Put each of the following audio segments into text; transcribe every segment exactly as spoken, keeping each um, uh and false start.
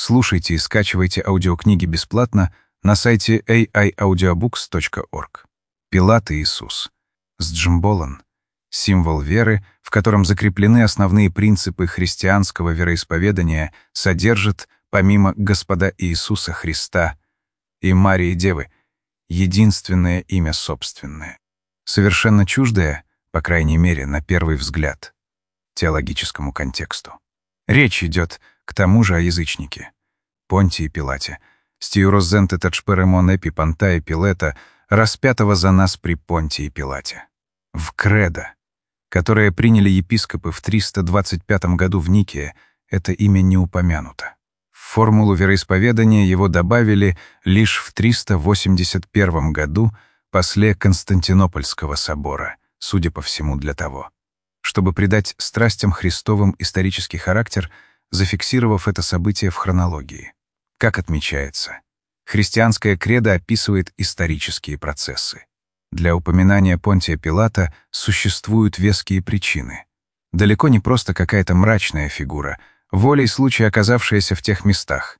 Слушайте и скачивайте аудиокниги бесплатно на сайте эй ай аудиобукс точка орг. Пилат и Иисус. Сджимболан — символ веры, в котором закреплены основные принципы христианского вероисповедания, содержит, помимо Господа Иисуса Христа и Марии Девы, единственное имя собственное, совершенно чуждое, по крайней мере, на первый взгляд, теологическому контексту. Речь идет, к тому же, о язычнике. Понтии Пилате, стиурозенте тачперемон эпи понтае Пилета, распятого за нас при Понтии Пилате. В кредо, которое приняли епископы в триста двадцать пятом году в Никее, это имя не упомянуто. В формулу вероисповедания его добавили лишь в триста восемьдесят первом году после Константинопольского собора, судя по всему для того, чтобы придать страстям Христовым исторический характер, зафиксировав это событие в хронологии. Как отмечается, христианская кредо описывает исторические процессы. Для упоминания Понтия Пилата существуют веские причины. Далеко не просто какая-то мрачная фигура, волей случая оказавшаяся в тех местах.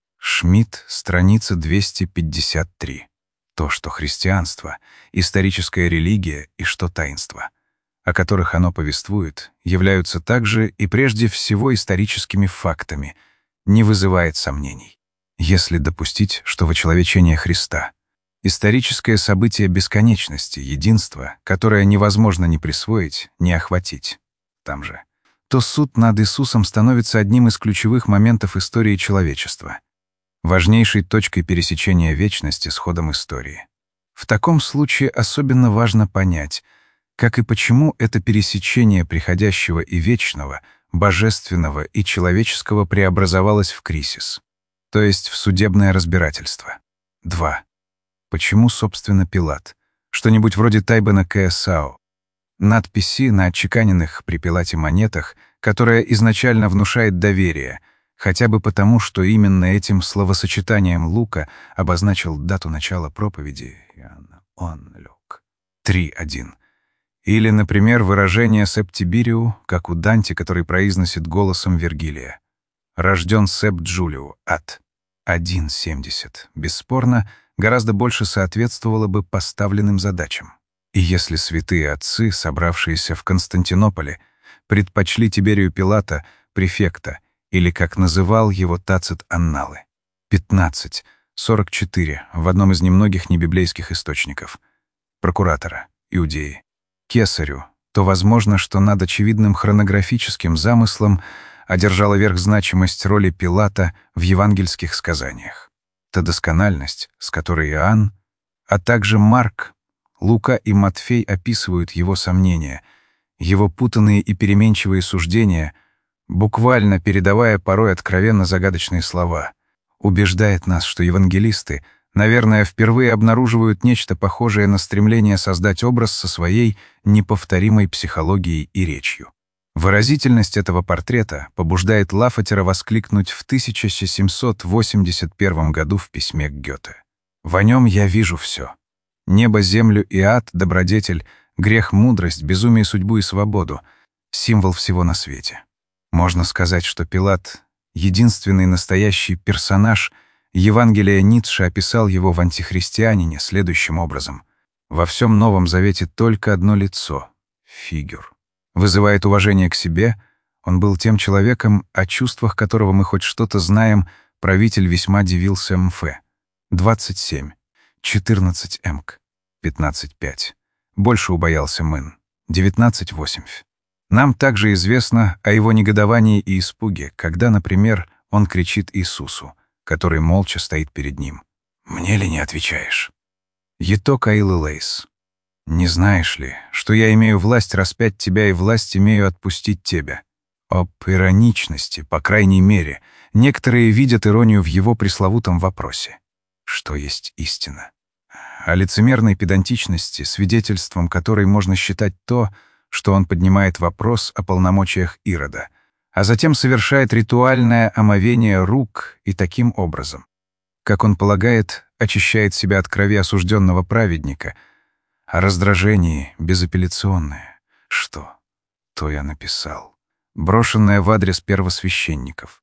Шмидт, страница двести пятьдесят три. То, что христианство, историческая религия и что таинство, о которых оно повествует, являются также и прежде всего историческими фактами, не вызывает сомнений. Если допустить, что вочеловечение Христа — историческое событие бесконечности, единства, которое невозможно ни присвоить, ни охватить, там же, то суд над Иисусом становится одним из ключевых моментов истории человечества, важнейшей точкой пересечения вечности с ходом истории. В таком случае особенно важно понять, как и почему это пересечение приходящего и вечного, божественного и человеческого преобразовалось в кризис, то есть в судебное разбирательство. два. Почему, собственно, Пилат? Что-нибудь вроде Тайбана Кэсао. Надписи на отчеканенных при Пилате монетах, которая изначально внушает доверие, хотя бы потому, что именно этим словосочетанием Лука обозначил дату начала проповеди Иоанна он Люк. три один. Или, например, выражение «септибириу», как у Данте, который произносит голосом Вергилия. «Рожден септ Джулиу» от один семьдесят. Бесспорно, гораздо больше соответствовало бы поставленным задачам. И если святые отцы, собравшиеся в Константинополе, предпочли Тиберию Пилата, префекта, или, как называл его Тацит, анналы, пятнадцать сорок четыре в одном из немногих небиблейских источников, прокуратора, Иудеи, Кесарю, то возможно, что над очевидным хронографическим замыслом одержала верх значимость роли Пилата в евангельских сказаниях. Та доскональность, с которой Иоанн, а также Марк, Лука и Матфей описывают его сомнения, его путанные и переменчивые суждения, буквально передавая порой откровенно загадочные слова, убеждает нас, что евангелисты, наверное, впервые обнаруживают нечто похожее на стремление создать образ со своей неповторимой психологией и речью. Выразительность этого портрета побуждает Лафатера воскликнуть в тысяча семьсот восемьдесят первом году в письме к Гёте: «Во нем я вижу все. Небо, землю и ад, добродетель, грех, мудрость, безумие, судьбу и свободу, символ всего на свете». Можно сказать, что Пилат — единственный настоящий персонаж. Евангелие Ницше описал его в «Антихристианине» следующим образом: «Во всем Новом Завете только одно лицо — фигюр. Вызывает уважение к себе, он был тем человеком, о чувствах которого мы хоть что-то знаем, правитель весьма дивился МФ. двадцать семь, четырнадцать эмк, пятнадцать пять. Больше убоялся Мын. девятнадцать восемь. Нам также известно о его негодовании и испуге, когда, например, он кричит Иисусу, который молча стоит перед ним: «Мне ли не отвечаешь?» Еток Аилы Лейс. «Не знаешь ли, что я имею власть распять тебя и власть имею отпустить тебя?» Об ироничности, по крайней мере, некоторые видят иронию в его пресловутом вопросе: что есть истина? О лицемерной педантичности, свидетельством которой можно считать то, что он поднимает вопрос о полномочиях Ирода, а затем совершает ритуальное омовение рук и таким образом, как он полагает, очищает себя от крови осужденного праведника, о раздражении безапелляционное. Что? То я написал. Брошенное в адрес первосвященников.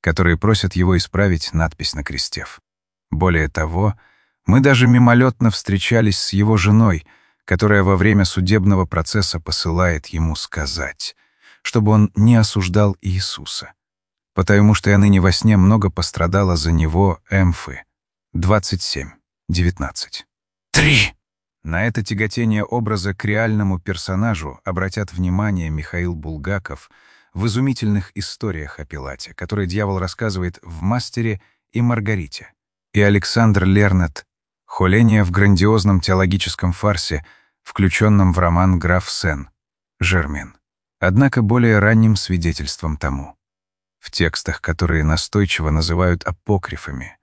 которые просят его исправить надпись на кресте. Более того, мы даже мимолетно встречались с его женой, которая во время судебного процесса посылает ему сказать, чтобы он не осуждал Иисуса, потому что я ныне во сне много пострадала за него, Эмфы. двадцать семь девятнадцать. три. На это тяготение образа к реальному персонажу обратят внимание Михаил Булгаков в изумительных историях о Пилате, которые дьявол рассказывает в «Мастере и Маргарите», и Александр Лернет «Холение в грандиозном теологическом фарсе», включенном в роман «Граф Сен-Жермен». Однако более ранним свидетельством тому, в текстах, которые настойчиво называют апокрифами,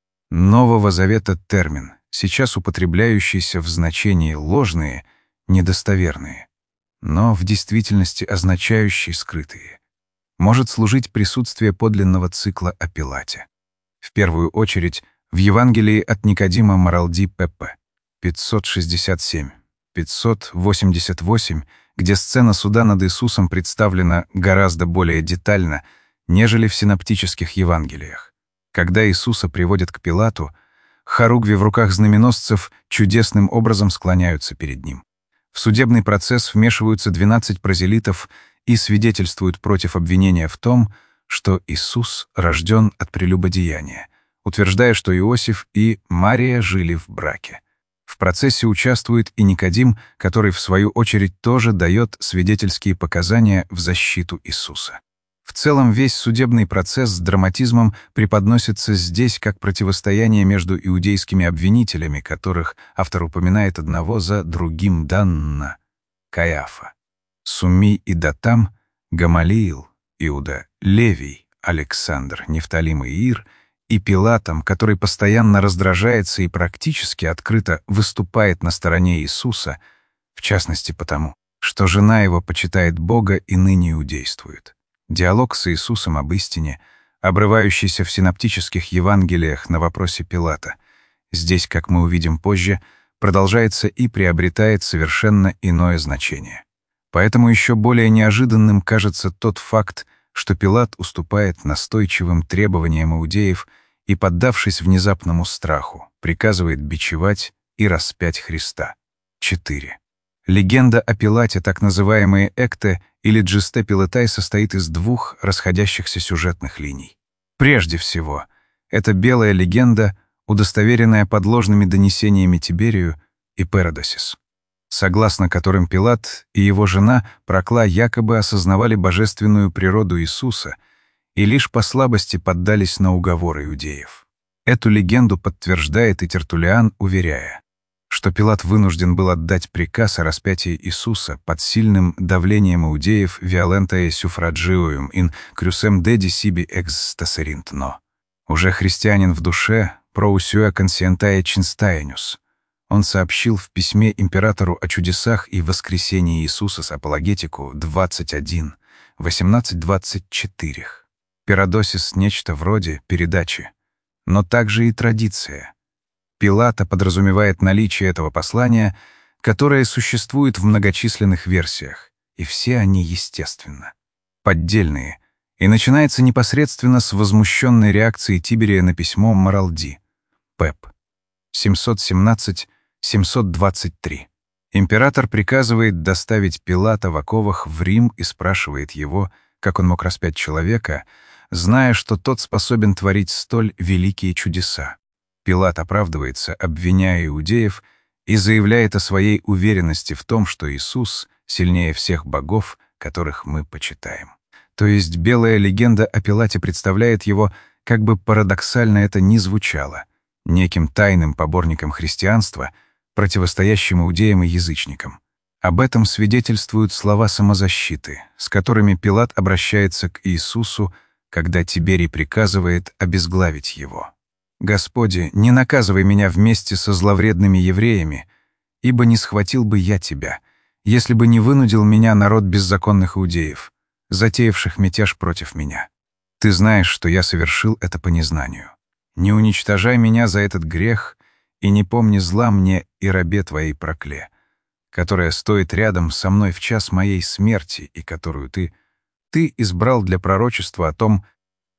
Нового Завета термин, сейчас употребляющийся в значении «ложные», «недостоверные», но в действительности означающий «скрытые», может служить присутствие подлинного цикла о Пилате. В первую очередь, в Евангелии от Никодима Маралди Пеппе пятьсот шестьдесят семь пятьсот восемьдесят восемь, где сцена суда над Иисусом представлена гораздо более детально, нежели в синоптических Евангелиях. Когда Иисуса приводят к Пилату, хоругви в руках знаменосцев чудесным образом склоняются перед ним. В судебный процесс вмешиваются двенадцать прозелитов и свидетельствуют против обвинения в том, что Иисус рожден от прелюбодеяния, утверждая, что Иосиф и Мария жили в браке. В процессе участвует и Никодим, который, в свою очередь, тоже дает свидетельские показания в защиту Иисуса. В целом, весь судебный процесс с драматизмом преподносится здесь как противостояние между иудейскими обвинителями, которых автор упоминает одного за другим Данна, Каиафа, Сумми и Датам, Гамалиил, Иуда, Левий, Александр, Нефталим и Иир, и Пилатом, который постоянно раздражается и практически открыто выступает на стороне Иисуса, в частности потому, что жена его почитает Бога и ныне иудействует. Диалог с Иисусом об истине, обрывающийся в синоптических Евангелиях на вопросе Пилата, здесь, как мы увидим позже, продолжается и приобретает совершенно иное значение. Поэтому еще более неожиданным кажется тот факт, что Пилат уступает настойчивым требованиям иудеев и, поддавшись внезапному страху, приказывает бичевать и распять Христа. четыре. Легенда о Пилате, так называемые «Экте» или «Джисте Пилатай», состоит из двух расходящихся сюжетных линий. Прежде всего, это белая легенда, удостоверенная подложными донесениями Тиберию и Перодосис, согласно которым Пилат и его жена Прокла якобы осознавали божественную природу Иисуса и лишь по слабости поддались на уговоры иудеев. Эту легенду подтверждает и Тертуллиан, уверяя, что Пилат вынужден был отдать приказ о распятии Иисуса под сильным давлением иудеев «violentae suffragium in crucem dedi sibi exstaserint no». Уже христианин в душе «prousua conscientae cinstaenius». Он сообщил в письме императору о чудесах и воскресении Иисуса с апологетику двадцать один, восемнадцать двадцать четыре. Перодосис — нечто вроде передачи, но также и традиция. Пилата подразумевает наличие этого послания, которое существует в многочисленных версиях, и все они, естественно, поддельные, и начинается непосредственно с возмущенной реакции Тиберия на письмо Маралди, Пеп, семьсот семнадцать семьсот двадцать три. Император приказывает доставить Пилата в оковах в Рим и спрашивает его, как он мог распять человека, зная, что тот способен творить столь великие чудеса. Пилат оправдывается, обвиняя иудеев, и заявляет о своей уверенности в том, что Иисус сильнее всех богов, которых мы почитаем. То есть белая легенда о Пилате представляет его, как бы парадоксально это ни звучало, неким тайным поборником христианства, противостоящим иудеям и язычникам. Об этом свидетельствуют слова самозащиты, с которыми Пилат обращается к Иисусу, когда Тиберий приказывает обезглавить его. «Господи, не наказывай меня вместе со зловредными евреями, ибо не схватил бы я тебя, если бы не вынудил меня народ беззаконных иудеев, затеявших мятеж против меня. Ты знаешь, что я совершил это по незнанию. Не уничтожай меня за этот грех и не помни зла мне и рабе твоей Прокле, которая стоит рядом со мной в час моей смерти и которую ты, ты избрал для пророчества о том,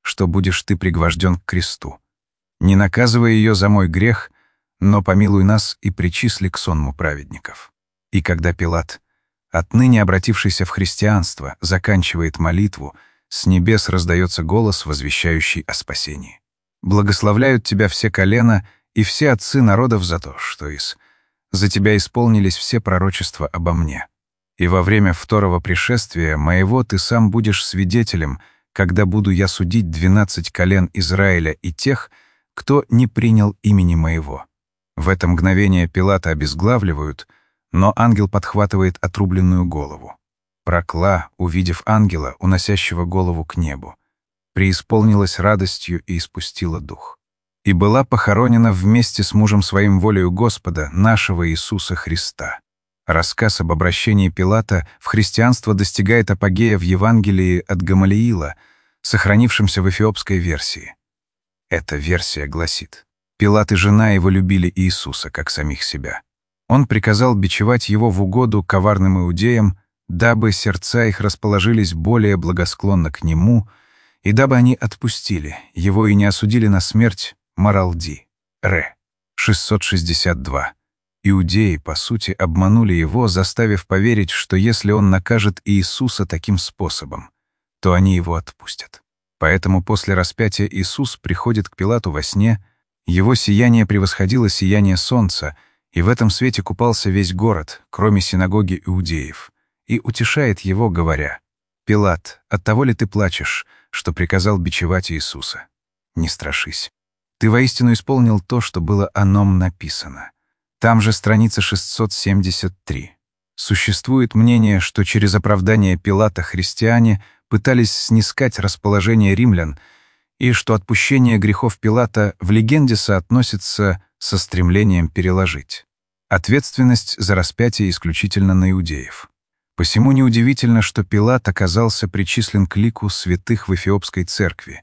что будешь ты пригвожден к кресту. Не наказывай ее за мой грех, но помилуй нас и причисли к сонму праведников». И когда Пилат, отныне обратившийся в христианство, заканчивает молитву, с небес раздается голос, возвещающий о спасении. «Благословляют тебя все колена и все отцы народов за то, что из за тебя исполнились все пророчества обо мне. И во время второго пришествия моего ты сам будешь свидетелем, когда буду я судить двенадцать колен Израиля и тех, кто не принял имени моего». В это мгновение Пилата обезглавливают, но ангел подхватывает отрубленную голову. Прокла, увидев ангела, уносящего голову к небу, преисполнилась радостью и испустила дух. И была похоронена вместе с мужем своим волею Господа, нашего Иисуса Христа. Рассказ об обращении Пилата в христианство достигает апогея в Евангелии от Гамалиила, сохранившемся в эфиопской версии. Эта версия гласит: Пилат и жена его любили Иисуса, как самих себя. Он приказал бичевать его в угоду коварным иудеям, дабы сердца их расположились более благосклонно к нему, и дабы они отпустили его и не осудили на смерть Маралди. Р. шестьсот шестьдесят два. Иудеи, по сути, обманули его, заставив поверить, что если он накажет Иисуса таким способом, то они его отпустят. Поэтому после распятия Иисус приходит к Пилату во сне, его сияние превосходило сияние солнца, и в этом свете купался весь город, кроме синагоги иудеев, и утешает его, говоря: «Пилат, оттого ли ты плачешь, что приказал бичевать Иисуса? Не страшись. Ты воистину исполнил то, что было о нем написано». Там же страница шестьсот семьдесят три. Существует мнение, что через оправдание Пилата христиане пытались снискать расположение римлян, и что отпущение грехов Пилата в легенде соотносится со стремлением переложить ответственность за распятие исключительно на иудеев. Посему неудивительно, что Пилат оказался причислен к лику святых в Эфиопской церкви,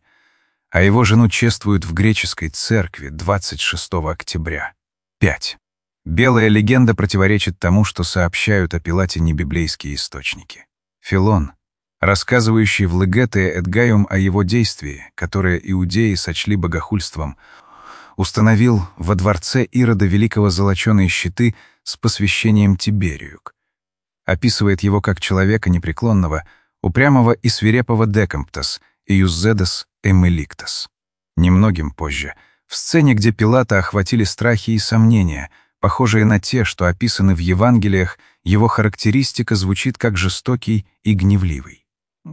а его жену чествуют в греческой церкви двадцать шестого октября. пять. Белая легенда противоречит тому, что сообщают о Пилате небиблейские источники. Филон, рассказывающий в Легете Эдгайум о его действии, которое иудеи сочли богохульством, установил во дворце Ирода Великого золоченые щиты с посвящением Тибериюк. Описывает его как человека непреклонного, упрямого и свирепого Декамптас и Юзедас Эмеликтас. Немногим позже, в сцене, где Пилата охватили страхи и сомнения, похожие на те, что описаны в Евангелиях, его характеристика звучит как жестокий и гневливый.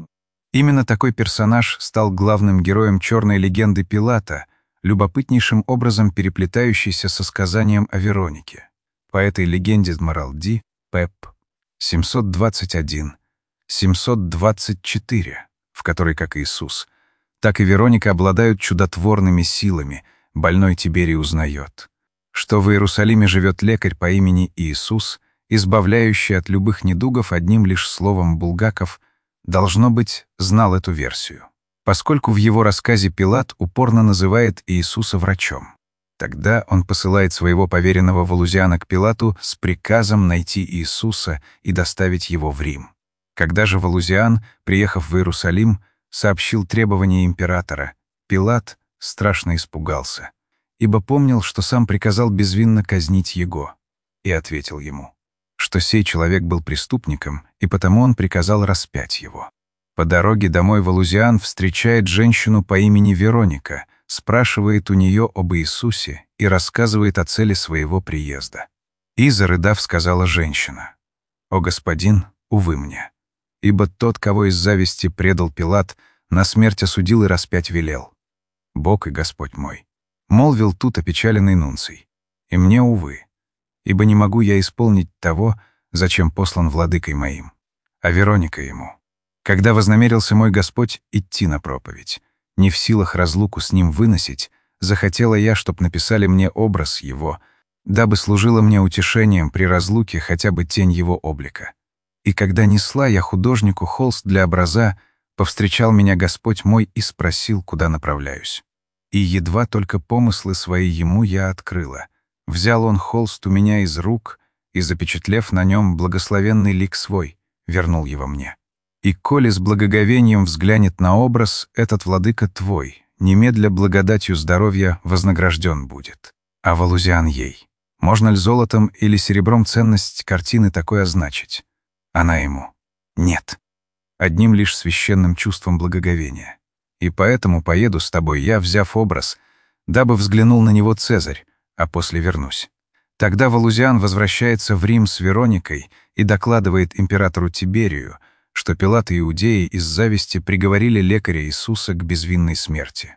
Именно такой персонаж стал главным героем черной легенды Пилата, любопытнейшим образом переплетающейся со сказанием о Веронике. По этой легенде Маралди, Пеп, семьсот двадцать один семьсот двадцать четыре, в которой как Иисус, так и Вероника обладают чудотворными силами, больной Тиберий узнает, что в Иерусалиме живет лекарь по имени Иисус, избавляющий от любых недугов одним лишь словом булгаков, должно быть, знал эту версию, поскольку в его рассказе Пилат упорно называет Иисуса врачом. Тогда он посылает своего поверенного Валузиана к Пилату с приказом найти Иисуса и доставить его в Рим. Когда же Валузиан, приехав в Иерусалим, сообщил требования императора, Пилат страшно испугался, ибо помнил, что сам приказал безвинно казнить его, и ответил ему, что сей человек был преступником, и потому он приказал распять его. По дороге домой Валузиан встречает женщину по имени Вероника, спрашивает у нее об Иисусе и рассказывает о цели своего приезда. И, зарыдав, сказала женщина: «О господин, увы мне, ибо тот, кого из зависти предал Пилат, на смерть осудил и распять велел. Бог и Господь мой», — молвил тут опечаленный нунций, — «и мне, увы, ибо не могу я исполнить того, зачем послан владыкой моим». А Вероника ему: «Когда вознамерился мой Господь идти на проповедь, не в силах разлуку с ним выносить, захотела я, чтоб написали мне образ его, дабы служило мне утешением при разлуке хотя бы тень его облика. И когда несла я художнику холст для образа, повстречал меня Господь мой и спросил, куда направляюсь. И едва только помыслы свои ему я открыла. Взял он холст у меня из рук и, запечатлев на нем благословенный лик свой, вернул его мне. И коли с благоговением взглянет на образ, этот владыка твой, немедля благодатью здоровья вознагражден будет. А Валузиан ей: можно ли золотом или серебром ценность картины такой означить? Она ему: нет, одним лишь священным чувством благоговения. И поэтому поеду с тобой я, взяв образ, дабы взглянул на него Цезарь, а после вернусь. Тогда Валузиан возвращается в Рим с Вероникой и докладывает императору Тиберию, что Пилат и иудеи из зависти приговорили лекаря Иисуса к безвинной смерти.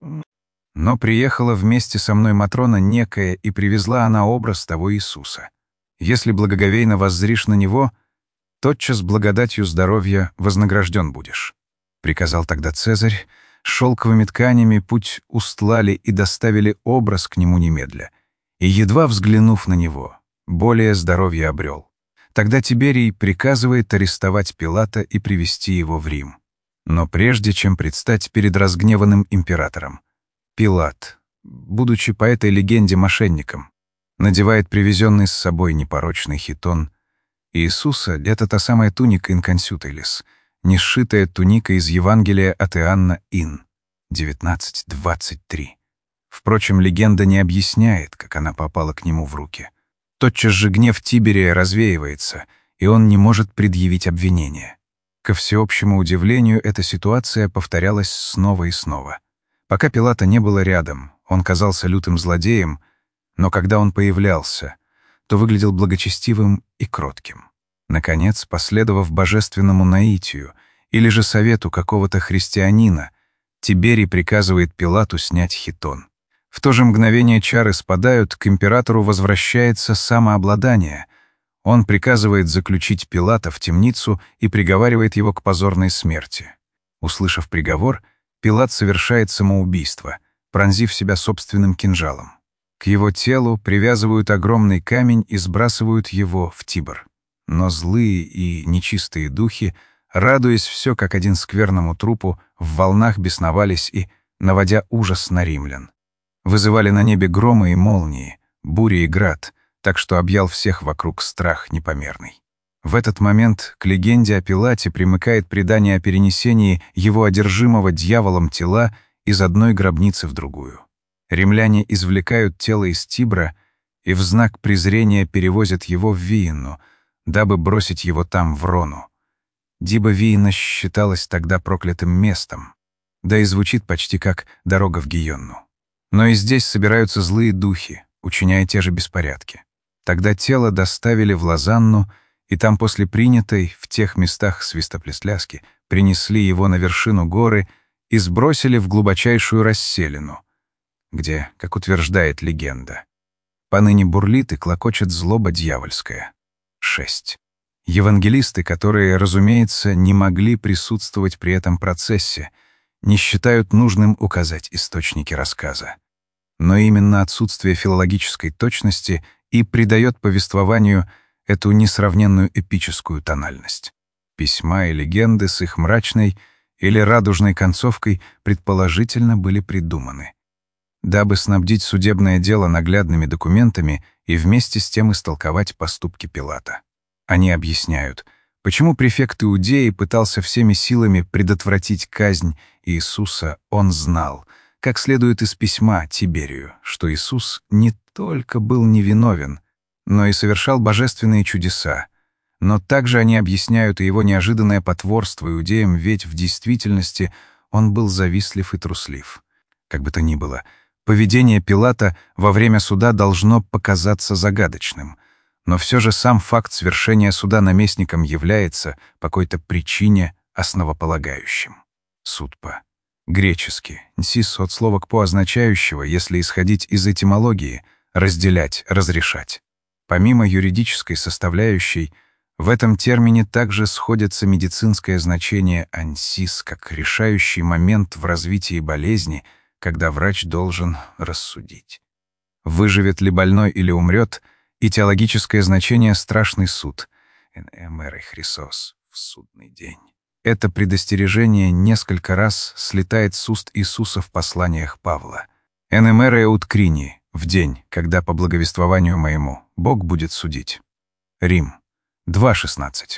Но приехала вместе со мной Матрона некая, и привезла она образ того Иисуса. Если благоговейно воззришь на него, тотчас благодатью здоровья вознагражден будешь. Приказал тогда Цезарь, шелковыми тканями путь устлали и доставили образ к нему немедля. И, едва взглянув на него, более здоровье обрел. Тогда Тиберий приказывает арестовать Пилата и привести его в Рим. Но прежде чем предстать перед разгневанным императором, Пилат, будучи по этой легенде мошенником, надевает привезенный с собой непорочный хитон. Иисуса — это та самая туника инконсютилис, не сшитая туника из Евангелия от Иоанна Ин, девятнадцать двадцать три. Впрочем, легенда не объясняет, как она попала к нему в руки. Тотчас же гнев Тиберия развеивается, и он не может предъявить обвинение. Ко всеобщему удивлению, эта ситуация повторялась снова и снова. Пока Пилата не было рядом, он казался лютым злодеем, но когда он появлялся, то выглядел благочестивым и кротким. Наконец, последовав божественному наитию или же совету какого-то христианина, Тиберий приказывает Пилату снять хитон. В то же мгновение чары спадают, к императору возвращается самообладание. Он приказывает заключить Пилата в темницу и приговаривает его к позорной смерти. Услышав приговор, Пилат совершает самоубийство, пронзив себя собственным кинжалом. К его телу привязывают огромный камень и сбрасывают его в Тибр. Но злые и нечистые духи, радуясь все как один скверному трупу, в волнах бесновались и, наводя ужас на римлян, вызывали на небе громы и молнии, бури и град, так что объял всех вокруг страх непомерный. В этот момент к легенде о Пилате примыкает предание о перенесении его одержимого дьяволом тела из одной гробницы в другую. Римляне извлекают тело из Тибра и в знак презрения перевозят его в Виенну, дабы бросить его там в Рону. Дибо Виена считалась тогда проклятым местом, да и звучит почти как «дорога в Гиенну». Но и здесь собираются злые духи, учиняя те же беспорядки. Тогда тело доставили в Лозанну, и там после принятой в тех местах свистопляски принесли его на вершину горы и сбросили в глубочайшую расселину, где, как утверждает легенда, поныне бурлит и клокочет злоба дьявольская. шесть. Евангелисты, которые, разумеется, не могли присутствовать при этом процессе, не считают нужным указать источники рассказа. Но именно отсутствие филологической точности и придает повествованию эту несравненную эпическую тональность. Письма и легенды с их мрачной или радужной концовкой предположительно были придуманы, дабы снабдить судебное дело наглядными документами и вместе с тем истолковать поступки Пилата. Они объясняют, почему префект Иудеи пытался всеми силами предотвратить казнь Иисуса. Он знал, как следует из письма Тиберию, что Иисус не только был невиновен, но и совершал божественные чудеса. Но также они объясняют и его неожиданное потворство иудеям, ведь в действительности он был завистлив и труслив. Как бы то ни было, поведение Пилата во время суда должно показаться загадочным, но все же сам факт свершения суда наместником является по какой-то причине основополагающим. Судьба. Греческий, «нсис» от слова «кпо», означающего, если исходить из этимологии, разделять, разрешать. Помимо юридической составляющей, в этом термине также сходится медицинское значение «ансис» как решающий момент в развитии болезни, когда врач должен рассудить, выживет ли больной или умрет, и теологическое значение «страшный суд» «энэмэрэй хрисос» в судный день. Это предостережение несколько раз слетает с уст Иисуса в посланиях Павла. «Энэмэрэй уткрини» в день, когда по благовествованию моему Бог будет судить. Рим, два шестнадцать. В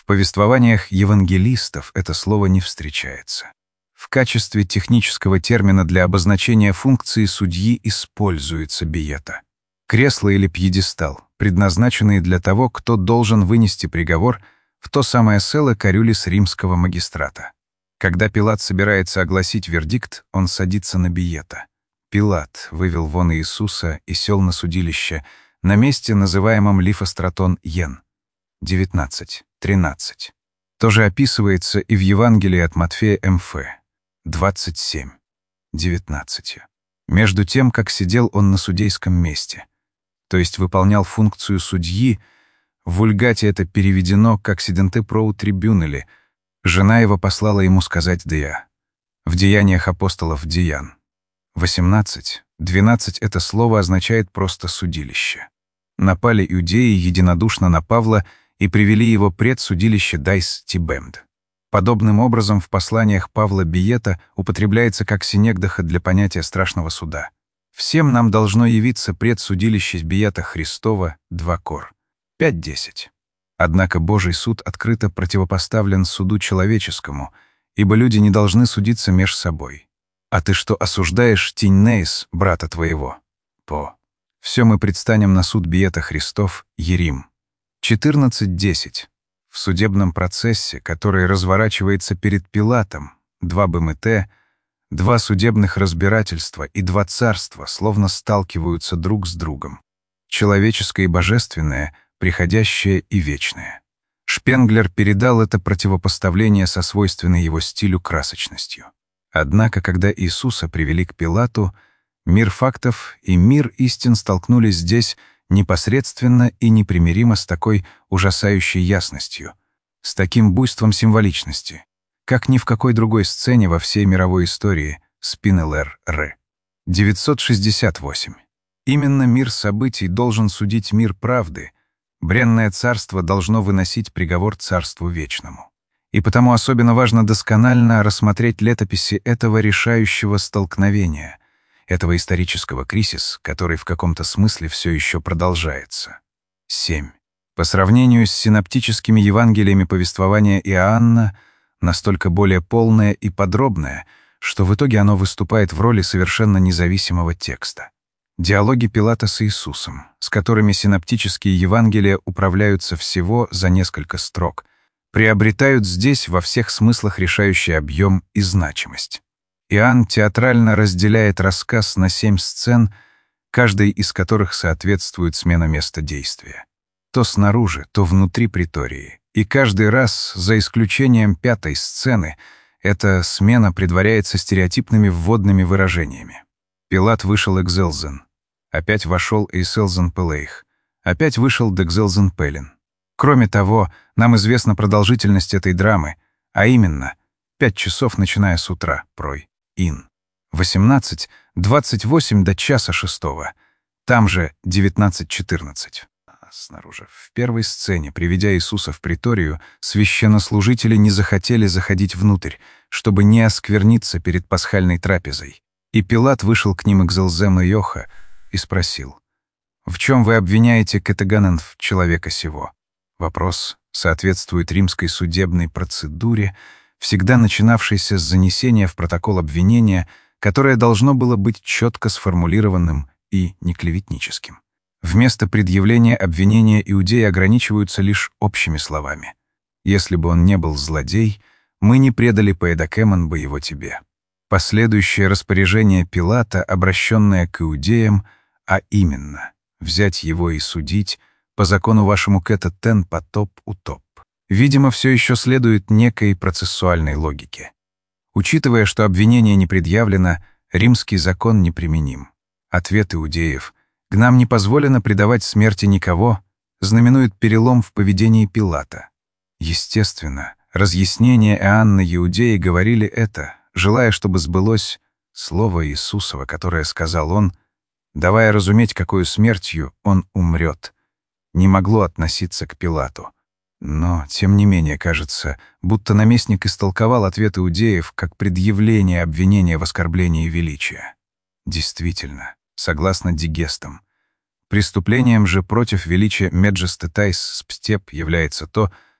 повествованиях евангелистов это слово не встречается. В качестве технического термина для обозначения функции судьи используется биета. Кресло или пьедестал, предназначенные для того, кто должен вынести приговор в то самое село Карюлис римского магистрата. Когда Пилат собирается огласить вердикт, он садится на биета. Пилат вывел вон Иисуса и сел на судилище на месте, называемом Лифостратон Йен. девятнадцать тринадцать. Тоже описывается и в Евангелии от Матфея МФ. двадцать семь девятнадцать. Между тем, как сидел он на судейском месте, то есть выполнял функцию судьи, в вульгате это переведено как «сиденте проу трибюнели», жена его послала ему сказать «дея». В деяниях апостолов «деян». восемнадцать двенадцать это слово означает просто «судилище». Напали иудеи единодушно на Павла и привели его пред судилище Дайс Тибемд. Подобным образом в посланиях Павла Биета употребляется как синекдоха для понятия страшного суда. Всем нам должно явиться пред судилище Биета Христова два кор. пять десять. Однако Божий суд открыто противопоставлен суду человеческому, ибо люди не должны судиться меж собой. А ты что осуждаешь Тиннейс, брата твоего? По. Все мы предстанем на суд Биета Христов, Ерим. четырнадцать десять. В судебном процессе, который разворачивается перед Пилатом, два БМТ, два судебных разбирательства и два царства словно сталкиваются друг с другом. Человеческое и божественное, приходящее и вечное. Шпенглер передал это противопоставление со свойственной его стилю красочностью. Однако, когда Иисуса привели к Пилату, мир фактов и мир истин столкнулись здесь непосредственно и непримиримо с такой ужасающей ясностью, с таким буйством символичности, как ни в какой другой сцене во всей мировой истории Спинелер Р. девятьсот шестьдесят восемь. Именно мир событий должен судить мир правды, бренное царство должно выносить приговор царству вечному. И потому особенно важно досконально рассмотреть летописи этого решающего столкновения, этого исторического кризиса, который в каком-то смысле все еще продолжается. семь. По сравнению с синоптическими Евангелиями повествования Иоанна, настолько более полное и подробное, что в итоге оно выступает в роли совершенно независимого текста. Диалоги Пилата с Иисусом, с которыми синоптические Евангелия управляются всего за несколько строк, приобретают здесь во всех смыслах решающий объем и значимость. Иоанн театрально разделяет рассказ на семь сцен, каждой из которых соответствует смена места действия. То снаружи, то внутри притории. И каждый раз, за исключением пятой сцены, эта смена предваряется стереотипными вводными выражениями. Пилат вышел экзелзен. Опять вошел Эйселзен Пелейх. Опять вышел Декзелзен Пелин. Кроме того, нам известна продолжительность этой драмы, а именно пять часов, начиная с утра, прой, ин. восемнадцать двадцать восемь до часа шестого. Там же девятнадцать четырнадцать. Снаружи. В первой сцене, приведя Иисуса в приторию, священнослужители не захотели заходить внутрь, чтобы не оскверниться перед пасхальной трапезой. И Пилат вышел к ним экзелзем и Йоха и спросил: «В чем вы обвиняете кетеганенф человека сего?» Вопрос соответствует римской судебной процедуре, всегда начинавшейся с занесения в протокол обвинения, которое должно было быть четко сформулированным и неклеветническим. Вместо предъявления обвинения иудеи ограничиваются лишь общими словами. «Если бы он не был злодей, мы не предали поэдакемон бы его тебе». Последующее распоряжение Пилата, обращенное к иудеям, а именно «взять его и судить, по закону вашему кэта тен потоп утоп», видимо, все еще следует некой процессуальной логике. Учитывая, что обвинение не предъявлено, римский закон неприменим. Ответ иудеев «к нам не позволено предавать смерти никого» знаменует перелом в поведении Пилата. Естественно, разъяснения Иоанна иудеи говорили это, желая, чтобы сбылось слово Иисусова, которое сказал он, давая разуметь, какой смертью он умрет, не могло относиться к Пилату. Но, тем не менее, кажется, будто наместник истолковал ответ иудеев как предъявление обвинения в оскорблении величия. Действительно, согласно дигестам, преступлением же против величия Меджестетайс Спстеп является то,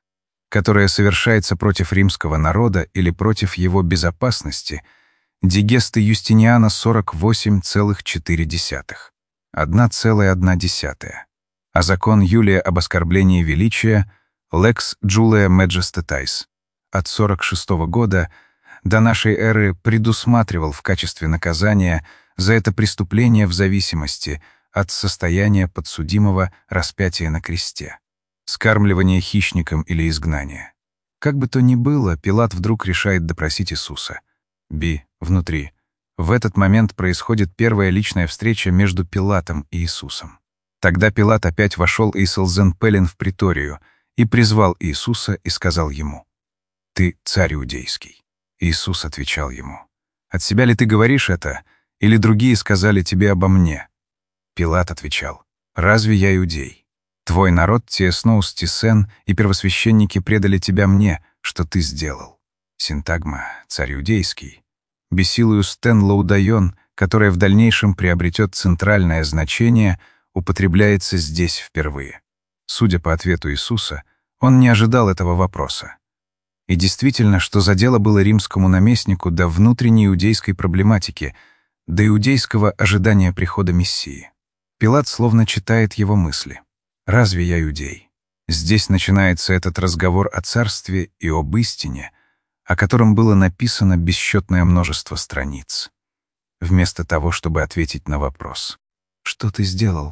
которое совершается против римского народа или против его безопасности, дигесты Юстиниана сорок восемь целых четыре десятых, одна целая одна десятая. А закон Юлия об оскорблении величия Lex Julia Majestatis от сорок шестого года до нашей эры предусматривал в качестве наказания за это преступление в зависимости от состояния подсудимого распятия на кресте, скармливание хищникам или изгнание. Как бы то ни было, Пилат вдруг решает допросить Иисуса. Би, внутри. В этот момент происходит первая личная встреча между Пилатом и Иисусом. Тогда Пилат опять вошел из Элзенпелен в приторию и призвал Иисуса и сказал ему: «Ты царь иудейский». Иисус отвечал ему: «От себя ли ты говоришь это, или другие сказали тебе обо мне?» Пилат отвечал: «Разве я иудей? Твой народ, Тиесноус Тисен и первосвященники предали тебя мне, что ты сделал». Синтагма «царь иудейский». Бесилиус Тен Лаудайон, которая в дальнейшем приобретет центральное значение, употребляется здесь впервые. Судя по ответу Иисуса, он не ожидал этого вопроса. И действительно, что за дело было римскому наместнику до внутренней иудейской проблематики, до иудейского ожидания прихода Мессии. Пилат словно читает его мысли. «Разве я иудей?» Здесь начинается этот разговор о царстве и об истине, о котором было написано бесчетное множество страниц. Вместо того, чтобы ответить на вопрос: «Что ты сделал?»,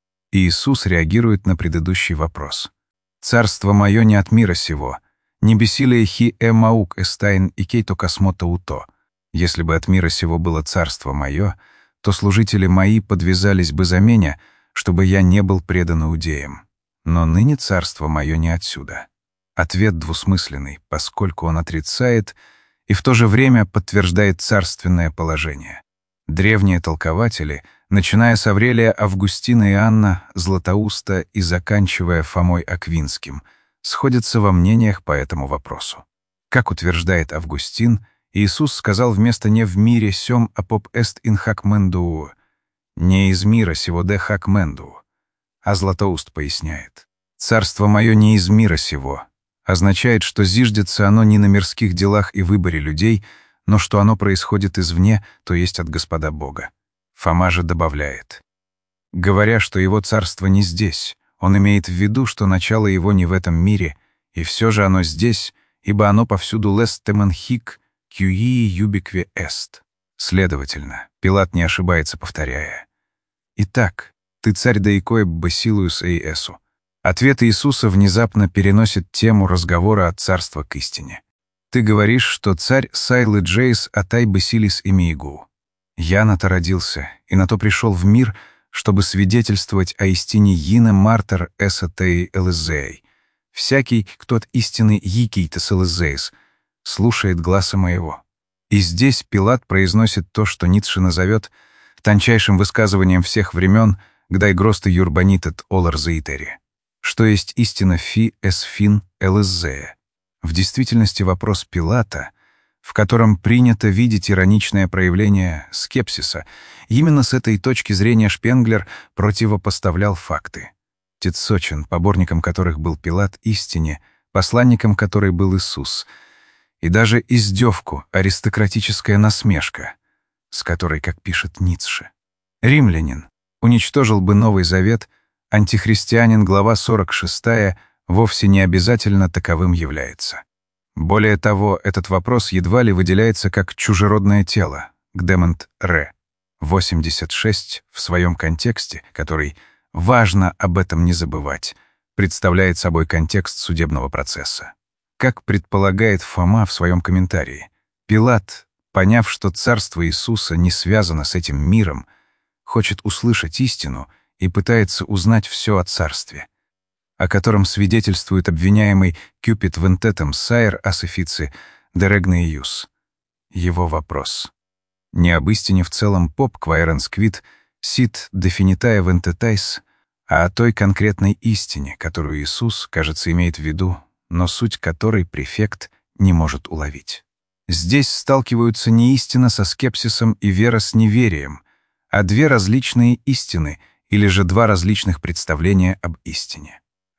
Иисус реагирует на предыдущий вопрос. «Царство мое не от мира сего, не бесилие хи э маук эстайн и кейто космота уто. Если бы от мира сего было царство мое, то служители мои подвязались бы за меня, чтобы я не был предан иудеям. Но ныне царство мое не отсюда». Ответ двусмысленный, поскольку он отрицает и в то же время подтверждает царственное положение. Древние толкователи, начиная с Аврелия, Августина, Иоанна, Златоуста и заканчивая Фомой Аквинским, сходятся во мнениях по этому вопросу. Как утверждает Августин, Иисус сказал вместо «не в мире сём апоп эст ин хак мендуу» «не из мира сего де хак мендуу», а Златоуст поясняет: «Царство мое не из мира сего» означает, что зиждется оно не на мирских делах и выборе людей, но что оно происходит извне, то есть от Господа Бога. Фома же добавляет: говоря, что его царство не здесь, он имеет в виду, что начало его не в этом мире, и все же оно здесь, ибо оно повсюду лест темен хик, кьюии юбикве эст. Следовательно, Пилат не ошибается, повторяя: «Итак, ты царь Даикоэ Басилиус Эйэсу». Ответ Иисуса внезапно переносит тему разговора от царства к истине. «Ты говоришь, что царь Сайлы Джейс Атай Басилис Имиигу. Я на то родился, и на то пришел в мир, чтобы свидетельствовать о истине Йина Мартер Эсатей Элизей. Всякий, кто от истины Йикейтес Элизеис, слушает гласа моего». И здесь Пилат произносит то, что Ницше назовет тончайшим высказыванием всех времен «гдай гросты юрбанитет олар заитери», что есть истина фи эсфин элизея. В действительности вопрос Пилата, в котором принято видеть ироничное проявление скепсиса, именно с этой точки зрения Шпенглер противопоставлял факты. Тицочин, поборником которых был Пилат, истине, посланником которой был Иисус, и даже издевку, аристократическая насмешка, с которой, как пишет Ницше, римлянин уничтожил бы Новый Завет, антихристианин, глава сорок шестая, вовсе не обязательно таковым является. Более того, этот вопрос едва ли выделяется как чужеродное тело, Гдемонт Ре, восемьдесят шесть, в своем контексте, который, важно об этом не забывать, представляет собой контекст судебного процесса. Как предполагает Фома в своем комментарии, Пилат, поняв, что царство Иисуса не связано с этим миром, хочет услышать истину и пытается узнать все о царстве, о котором свидетельствует обвиняемый Кюпит Вентетем Сайер Асефици Дерегне Иус. Его вопрос. Не об истине в целом поп квайренсквит сит дефинитая вентетайс, а о той конкретной истине, которую Иисус, кажется, имеет в виду, но суть которой префект не может уловить. Здесь сталкиваются не истина со скепсисом и вера с неверием, а две различные истины или же два различных представления об истине.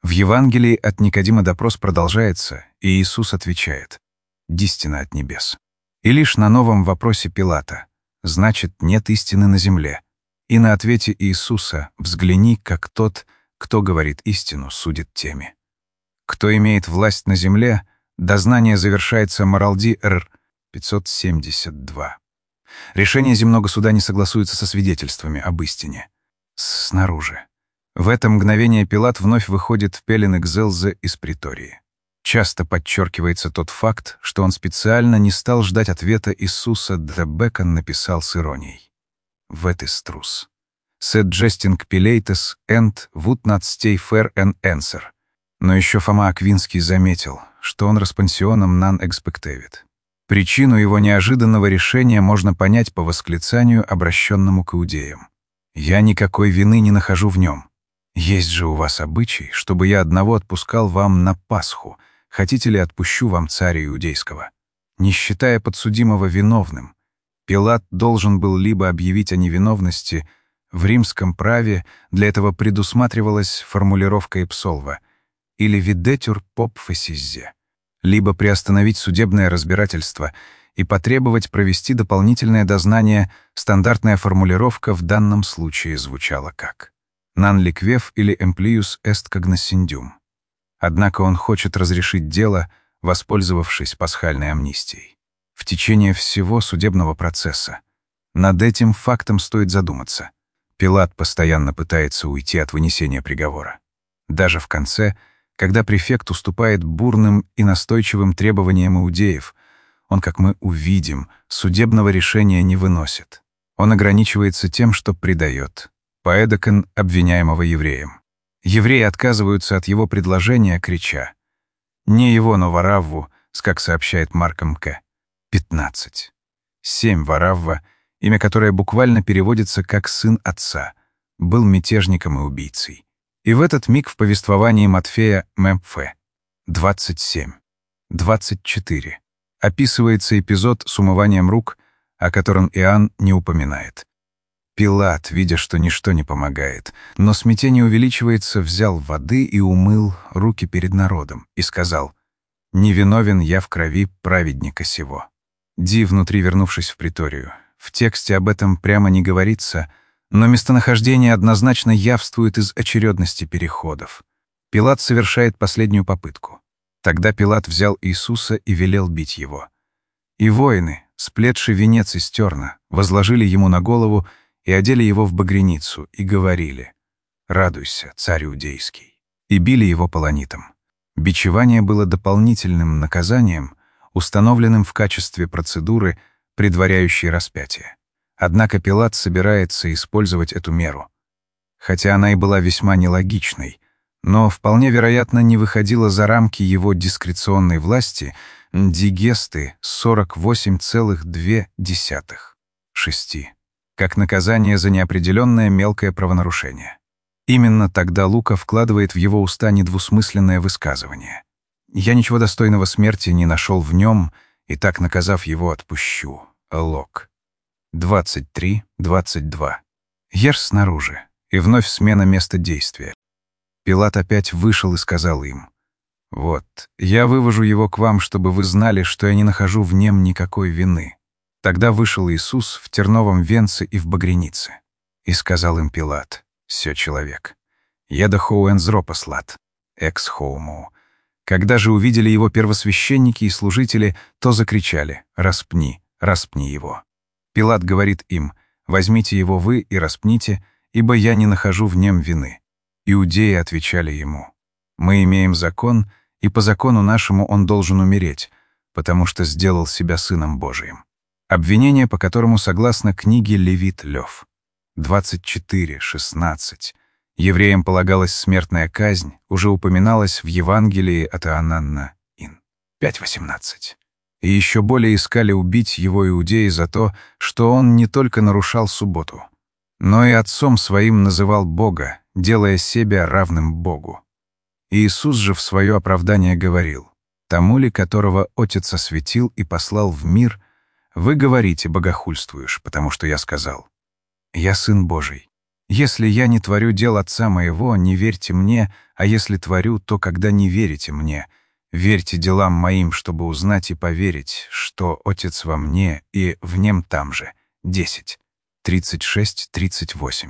В Евангелии от Никодима допрос продолжается, и Иисус отвечает: «Дистина от небес». И лишь на новом вопросе Пилата: «Значит, нет истины на земле?» И на ответе Иисуса: «Взгляни, как тот, кто говорит истину, судит теми». Кто имеет власть на земле, дознание завершается Маралди Р. пятьсот семьдесят два. Решение земного суда не согласуется со свидетельствами об истине. Снаружи. В это мгновение Пилат вновь выходит в пелены Гзелзе из притории. Часто подчеркивается тот факт, что он специально не стал ждать ответа Иисуса, да Бэкон написал с иронией: «Вет is трус. Сет джестинг пилейтес энд вуд над стей фэр эн энсер». Но еще Фома Аквинский заметил, что он респонсионом нан экспектевит. Причину его неожиданного решения можно понять по восклицанию, обращенному к иудеям: «Я никакой вины не нахожу в нем. Есть же у вас обычай, чтобы я одного отпускал вам на Пасху. Хотите ли, отпущу вам царя иудейского?» Не считая подсудимого виновным, Пилат должен был либо объявить о невиновности, в римском праве для этого предусматривалась формулировка «эпсолва», или «видетюр поп фасиззе», либо приостановить судебное разбирательство и потребовать провести дополнительное дознание. Стандартная формулировка в данном случае звучала как «non liquef» или «emplius est cognoscendium». Однако он хочет разрешить дело, воспользовавшись пасхальной амнистией. В течение всего судебного процесса над этим фактом стоит задуматься. Пилат постоянно пытается уйти от вынесения приговора. Даже в конце, когда префект уступает бурным и настойчивым требованиям иудеев, он, как мы увидим, судебного решения не выносит. Он ограничивается тем, что предает поэдокон обвиняемого евреям. Евреи отказываются от его предложения, крича: «Не его, но Варавву», как сообщает Марком К. пятнадцать. Семь Варавва, имя которое буквально переводится как «сын отца», был мятежником и убийцей. И в этот миг в повествовании Матфея Мф. двадцать семь двадцать четыре описывается эпизод с умыванием рук, о котором Иоанн не упоминает. Пилат, видя, что ничто не помогает, но смятение увеличивается, взял воды и умыл руки перед народом и сказал: «Невиновен я в крови праведника сего». Ди, внутри вернувшись в приторию. В тексте об этом прямо не говорится, но местонахождение однозначно явствует из очередности переходов. Пилат совершает последнюю попытку. Тогда Пилат взял Иисуса и велел бить его. И воины, сплетши венец из терна, возложили ему на голову и одели его в багряницу, и говорили: «Радуйся, царь иудейский», и били его полонитом. Бичевание было дополнительным наказанием, установленным в качестве процедуры, предваряющей распятие. Однако Пилат собирается использовать эту меру. Хотя она и была весьма нелогичной, но вполне вероятно не выходила за рамки его дискреционной власти, дигесты сорок восемь целых две десятых шести, как наказание за неопределенное мелкое правонарушение. Именно тогда Лука вкладывает в его уста недвусмысленное высказывание: «Я ничего достойного смерти не нашел в нем, и так, наказав его, отпущу». Лок. двадцать три двадцать два. Ешь снаружи, и вновь смена места действия. Пилат опять вышел и сказал им: «Вот, я вывожу его к вам, чтобы вы знали, что я не нахожу в нем никакой вины». Тогда вышел Иисус в терновом венце и в багрянице. И сказал им Пилат: «Сё человек. Еда хоуэн зропослат, экс хоуму». Когда же увидели его первосвященники и служители, то закричали: «Распни, распни его». Пилат говорит им: «Возьмите его вы и распните, ибо я не нахожу в нем вины». Иудеи отвечали ему: «Мы имеем закон, и по закону нашему он должен умереть, потому что сделал себя сыном Божиим». Обвинение, по которому, согласно книге Левит Лев двадцать четыре шестнадцать, евреям полагалась смертная казнь, уже упоминалось в Евангелии от Иоанна Ин пять восемнадцать. И еще более искали убить его иудеи за то, что он не только нарушал субботу, но и отцом своим называл Бога, делая себя равным Богу. Иисус же в свое оправдание говорил: «Тому ли, которого Отец осветил и послал в мир, вы говорите, богохульствуешь, потому что я сказал: я Сын Божий». Если я не творю дел Отца моего, не верьте мне, а если творю, то когда не верите мне, верьте делам моим, чтобы узнать и поверить, что Отец во мне и в нем там же. десять, тридцать шесть, тридцать восемь.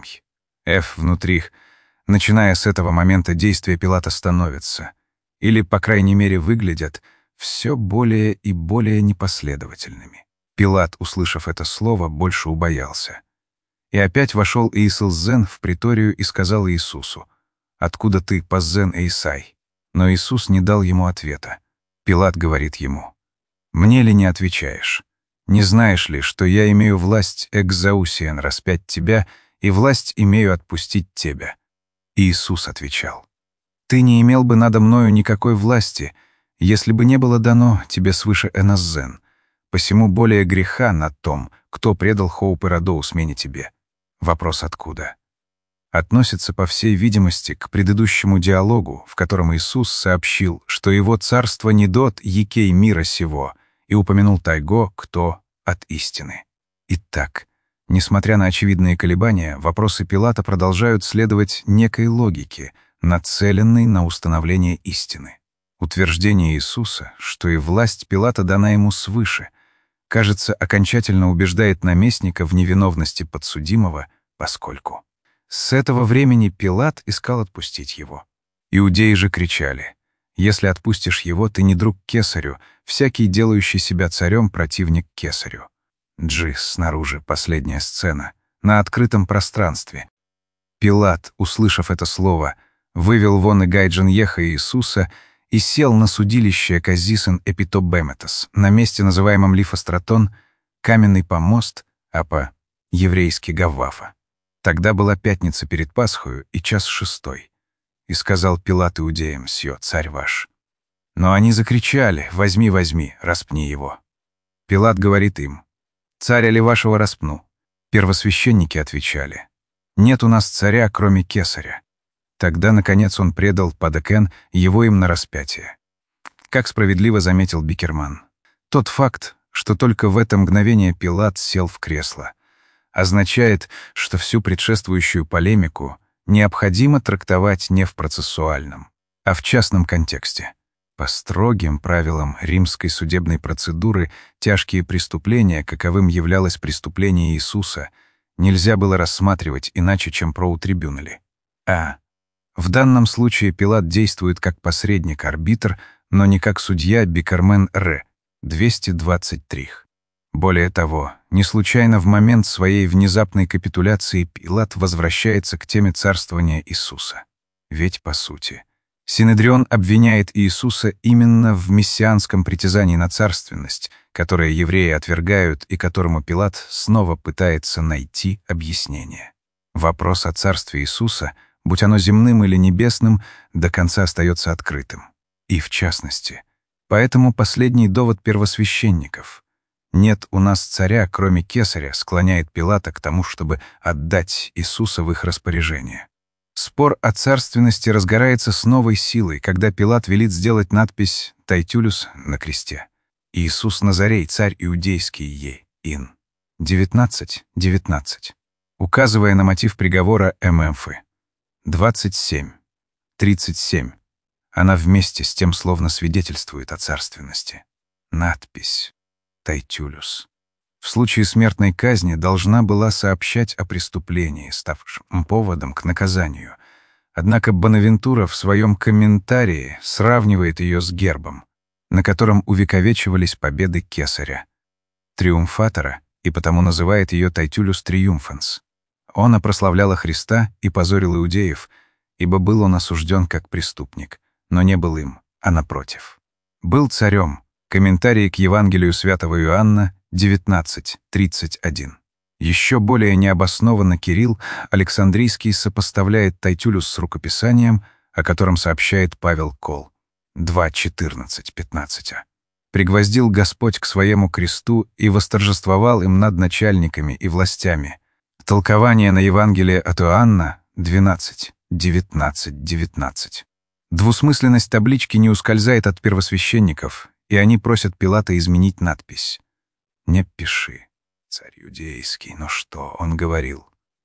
Ф внутри, начиная с этого момента действия Пилата становятся, или, по крайней мере, выглядят, все более и более непоследовательными. Пилат, услышав это слово, больше убоялся. И опять вошел Иисус-Зен в приторию и сказал Иисусу: «Откуда ты, пазен Эйсай?» Но Иисус не дал ему ответа. Пилат говорит ему: «Мне ли не отвечаешь? Не знаешь ли, что я имею власть экзаусиен распять тебя, и власть имею отпустить тебя?» Иисус отвечал: «Ты не имел бы надо мною никакой власти, если бы не было дано тебе свыше эназзен. Посему более греха на том, кто предал Хоуп и Родоу смене тебе». Вопрос «откуда?» относится, по всей видимости, к предыдущему диалогу, в котором Иисус сообщил, что его царство не дот якей мира сего, и упомянул тайго, кто от истины. Итак, несмотря на очевидные колебания, вопросы Пилата продолжают следовать некой логике, нацеленной на установление истины. Утверждение Иисуса, что и власть Пилата дана ему свыше, кажется, окончательно убеждает наместника в невиновности подсудимого, поскольку с этого времени Пилат искал отпустить его. Иудеи же кричали: «Если отпустишь его, ты не друг кесарю, всякий, делающий себя царем, противник кесарю». Джи, снаружи, последняя сцена, на открытом пространстве. Пилат, услышав это слово, вывел вон и Гайджин Еха Иисуса и сел на судилище Казисен Эпитобеметос, на месте, называемом Лифостратон, каменный помост, а по-еврейски Гаввафа. Тогда была пятница перед Пасхою и час шестой. И сказал Пилат иудеям: «Сьё, царь ваш». Но они закричали: «Возьми, возьми, распни его». Пилат говорит им: «Царя ли вашего распну?» Первосвященники отвечали: «Нет у нас царя, кроме кесаря». Тогда, наконец, он предал Падекен его им на распятие. Как справедливо заметил Бикерман, тот факт, что только в это мгновение Пилат сел в кресло, означает, что всю предшествующую полемику необходимо трактовать не в процессуальном, а в частном контексте. По строгим правилам римской судебной процедуры тяжкие преступления, каковым являлось преступление Иисуса, нельзя было рассматривать иначе, чем проутрибюнали. А. В данном случае Пилат действует как посредник-арбитр, но не как судья Бикермен Р. двести двадцать три. Более того, не случайно в момент своей внезапной капитуляции Пилат возвращается к теме царствования Иисуса. Ведь, по сути, Синедрион обвиняет Иисуса именно в мессианском притязании на царственность, которое евреи отвергают и которому Пилат снова пытается найти объяснение. Вопрос о царстве Иисуса, будь оно земным или небесным, до конца остается открытым. И в частности, поэтому последний довод первосвященников «нет у нас царя, кроме кесаря», склоняет Пилата к тому, чтобы отдать Иисуса в их распоряжение. Спор о царственности разгорается с новой силой, когда Пилат велит сделать надпись «Тайтюлюс» на кресте. «Иисус Назарей, царь иудейский ей, ин». девятнадцать девятнадцать. Указывая на мотив приговора Мемфы. двадцать семь тридцать семь. Она вместе с тем словно свидетельствует о царственности. Надпись «Тайтюлюс» в случае смертной казни должна была сообщать о преступлении, ставшем поводом к наказанию. Однако Бонавентура в своем комментарии сравнивает ее с гербом, на котором увековечивались победы кесаря, триумфатора, и потому называет ее «Тайтюлюс триумфанс». Он прославляла Христа и позорил иудеев, ибо был он осужден как преступник, но не был им, а напротив. Был царем. Комментарии к Евангелию святого Иоанна девятнадцать тридцать один. Еще более необоснованно Кирилл Александрийский сопоставляет Тайтюлюс с рукописанием, о котором сообщает Павел Кол. два четырнадцать пятнадцать. «Пригвоздил Господь к своему кресту и восторжествовал им над начальниками и властями». Толкование на Евангелие от Иоанна двенадцать девятнадцать девятнадцать. Двусмысленность таблички не ускользает от первосвященников, и они просят Пилата изменить надпись. «Не пиши, царь иудейский, но что?» — он говорил.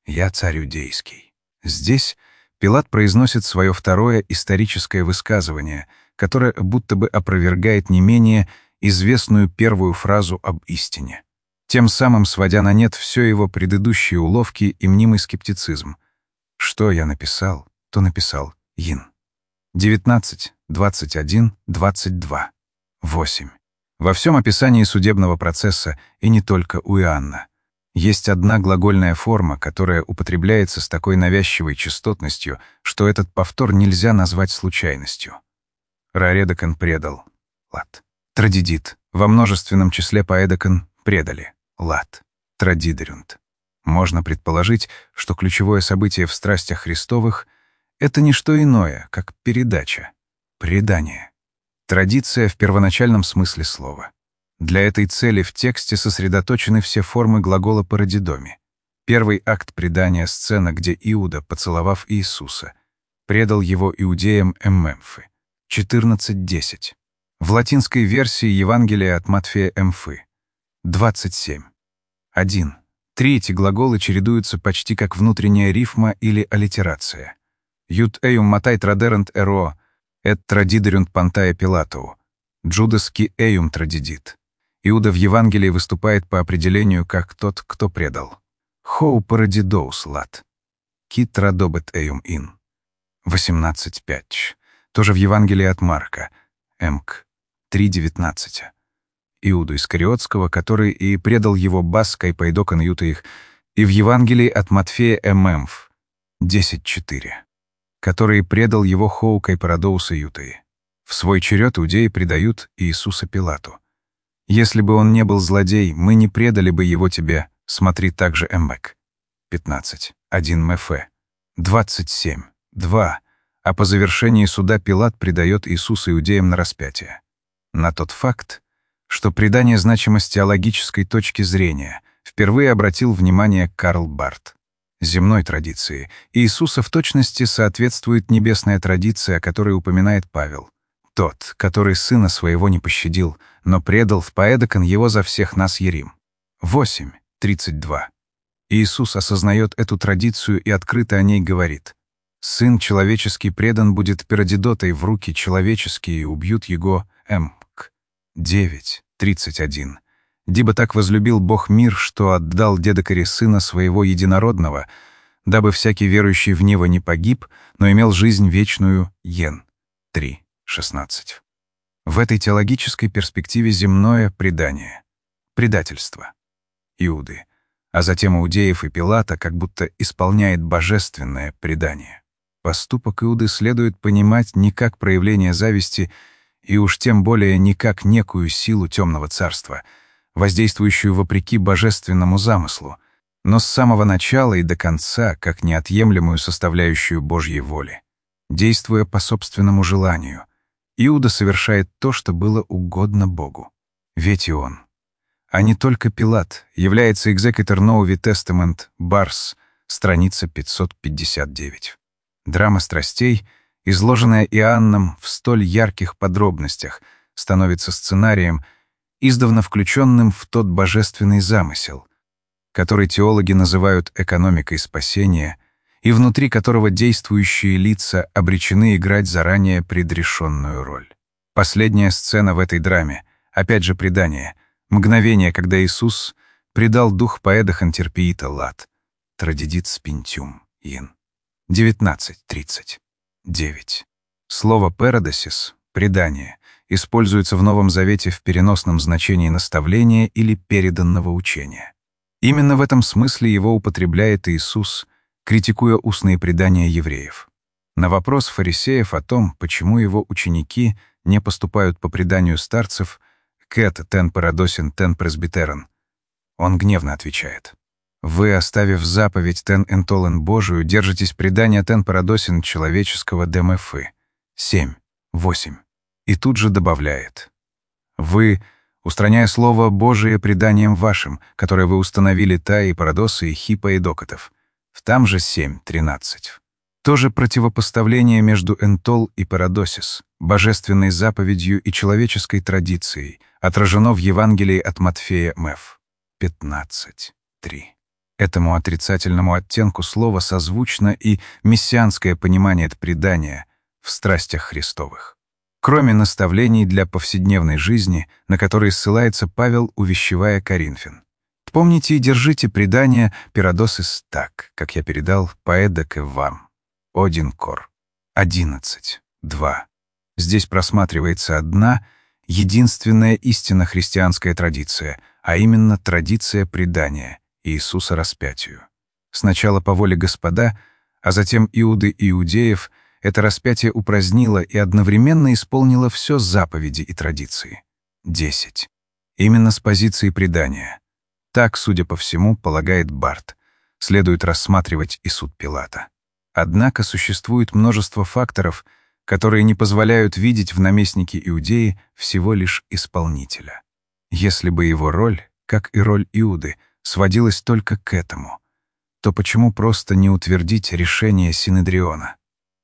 «Я царь иудейский». Здесь Пилат произносит свое второе историческое высказывание, которое будто бы опровергает не менее известную первую фразу об истине, тем самым сводя на нет все его предыдущие уловки и мнимый скептицизм. Что я написал, то написал Ин. девятнадцать, двадцать один, двадцать два. восемь. Во всем описании судебного процесса, и не только у Иоанна, есть одна глагольная форма, которая употребляется с такой навязчивой частотностью, что этот повтор нельзя назвать случайностью. Раредокон предал. Лат. Традидит. Во множественном числе поэдокон предали. Лат. Традидерюнт. Можно предположить, что ключевое событие в страстях Христовых — это не что иное, как передача, предание. Традиция в первоначальном смысле слова. Для этой цели в тексте сосредоточены все формы глагола парадидоми. Первый акт предания — сцена, где Иуда, поцеловав Иисуса, предал его иудеям Эммемфы. четырнадцать десять. В латинской версии Евангелия от Матфея Эмфы. двадцать семь. один. Три эти глаголы чередуются почти как внутренняя рифма или аллитерация. «Ют эйум матай традерент эро, эт традидерюнт пантая Пилатоу, Джудас ки эйум традидит». Иуда в Евангелии выступает по определению как тот, кто предал. «Хоу парадидоус лат, ки традобет эйум ин». восемнадцать пять. Тоже в Евангелии от Марка. Эмк. три девятнадцать. Иуду Искариотского, который и предал его бас кайпаидокон юта их, и в Евангелии от Матфея Эммемф. десять четыре. Который предал его хоу кайпарадоуса ютаи. В свой черед иудеи предают Иисуса Пилату. «Если бы он не был злодей, мы не предали бы его тебе, смотри также Эммек». пятнадцать. один Мефе. двадцать семь. два. А по завершении суда Пилат предает Иисуса иудеям на распятие. На тот факт, что придание значимости теологической точки зрения впервые обратил внимание Карл Барth. Земной традиции Иисуса в точности соответствует небесная традиция, о которой упоминает Павел. Тот, который сына своего не пощадил, но предал в поэдокон его за всех нас ерим. восемь тридцать два. Иисус осознает эту традицию и открыто о ней говорит: «Сын человеческий предан будет перадидотой в руки человеческие, и убьют его эмк». девять тридцать один. «Дибо так возлюбил Бог мир, что отдал дедокаре Сына Своего Единородного, дабы всякий верующий в Него не погиб, но имел жизнь вечную». Ен. три шестнадцать. В этой теологической перспективе земное предание, предательство Иуды, а затем иудеев и Пилата как будто исполняет божественное предание. Поступок Иуды следует понимать не как проявление зависти и уж тем более не как некую силу темного царства, воздействующую вопреки божественному замыслу, но с самого начала и до конца как неотъемлемую составляющую Божьей воли. Действуя по собственному желанию, Иуда совершает то, что было угодно Богу. Ведь и он, а не только Пилат, является Executor Novi Testament, Барс, страница пятьсот пятьдесят девять. Драма страстей, изложенная Иоанном в столь ярких подробностях, становится сценарием, издавна включенным в тот божественный замысел, который теологи называют экономикой спасения, и внутри которого действующие лица обречены играть заранее предрешенную роль. Последняя сцена в этой драме, опять же предание, мгновение, когда Иисус предал дух поэдохан терпиита лат, традидит спинтюм ин. девятнадцать тридцать. девять. Слово «перадосис» — «предание» используется в Новом Завете в переносном значении наставления или переданного учения. Именно в этом смысле его употребляет Иисус, критикуя устные предания евреев. На вопрос фарисеев о том, почему его ученики не поступают по преданию старцев «кэт тен парадосин тен пресбитерон», он гневно отвечает: «Вы, оставив заповедь тен энтолен Божию, держитесь предания тен парадосин человеческого демэфы». семь восемь. И тут же добавляет: «Вы, устраняя слово Божие преданием вашим, которое вы установили та и парадосы и хипа и докотов». В там же семь тринадцать. То же противопоставление между энтол и парадосис, божественной заповедью и человеческой традицией, отражено в Евангелии от Матфея Меф. пятнадцать три. Этому отрицательному оттенку слова созвучно и мессианское понимание предания в страстях Христовых. Кроме наставлений для повседневной жизни, на которые ссылается Павел, увещевая Коринфян. «Помните и держите предание Пирадосис так, как я передал поэдоке вам». Один Кор. одиннадцать. два. Здесь просматривается одна, единственная истинно христианская традиция, а именно традиция предания Иисуса распятию. Сначала по воле Господа, а затем Иуды Иудеев это распятие упразднило и одновременно исполнило все заповеди и традиции. десять. Именно с позиции предания. Так, судя по всему, полагает Барт, следует рассматривать и суд Пилата. Однако существует множество факторов, которые не позволяют видеть в наместнике Иудеи всего лишь исполнителя. Если бы его роль, как и роль Иуды, сводилась только к этому, то почему просто не утвердить решение Синедриона?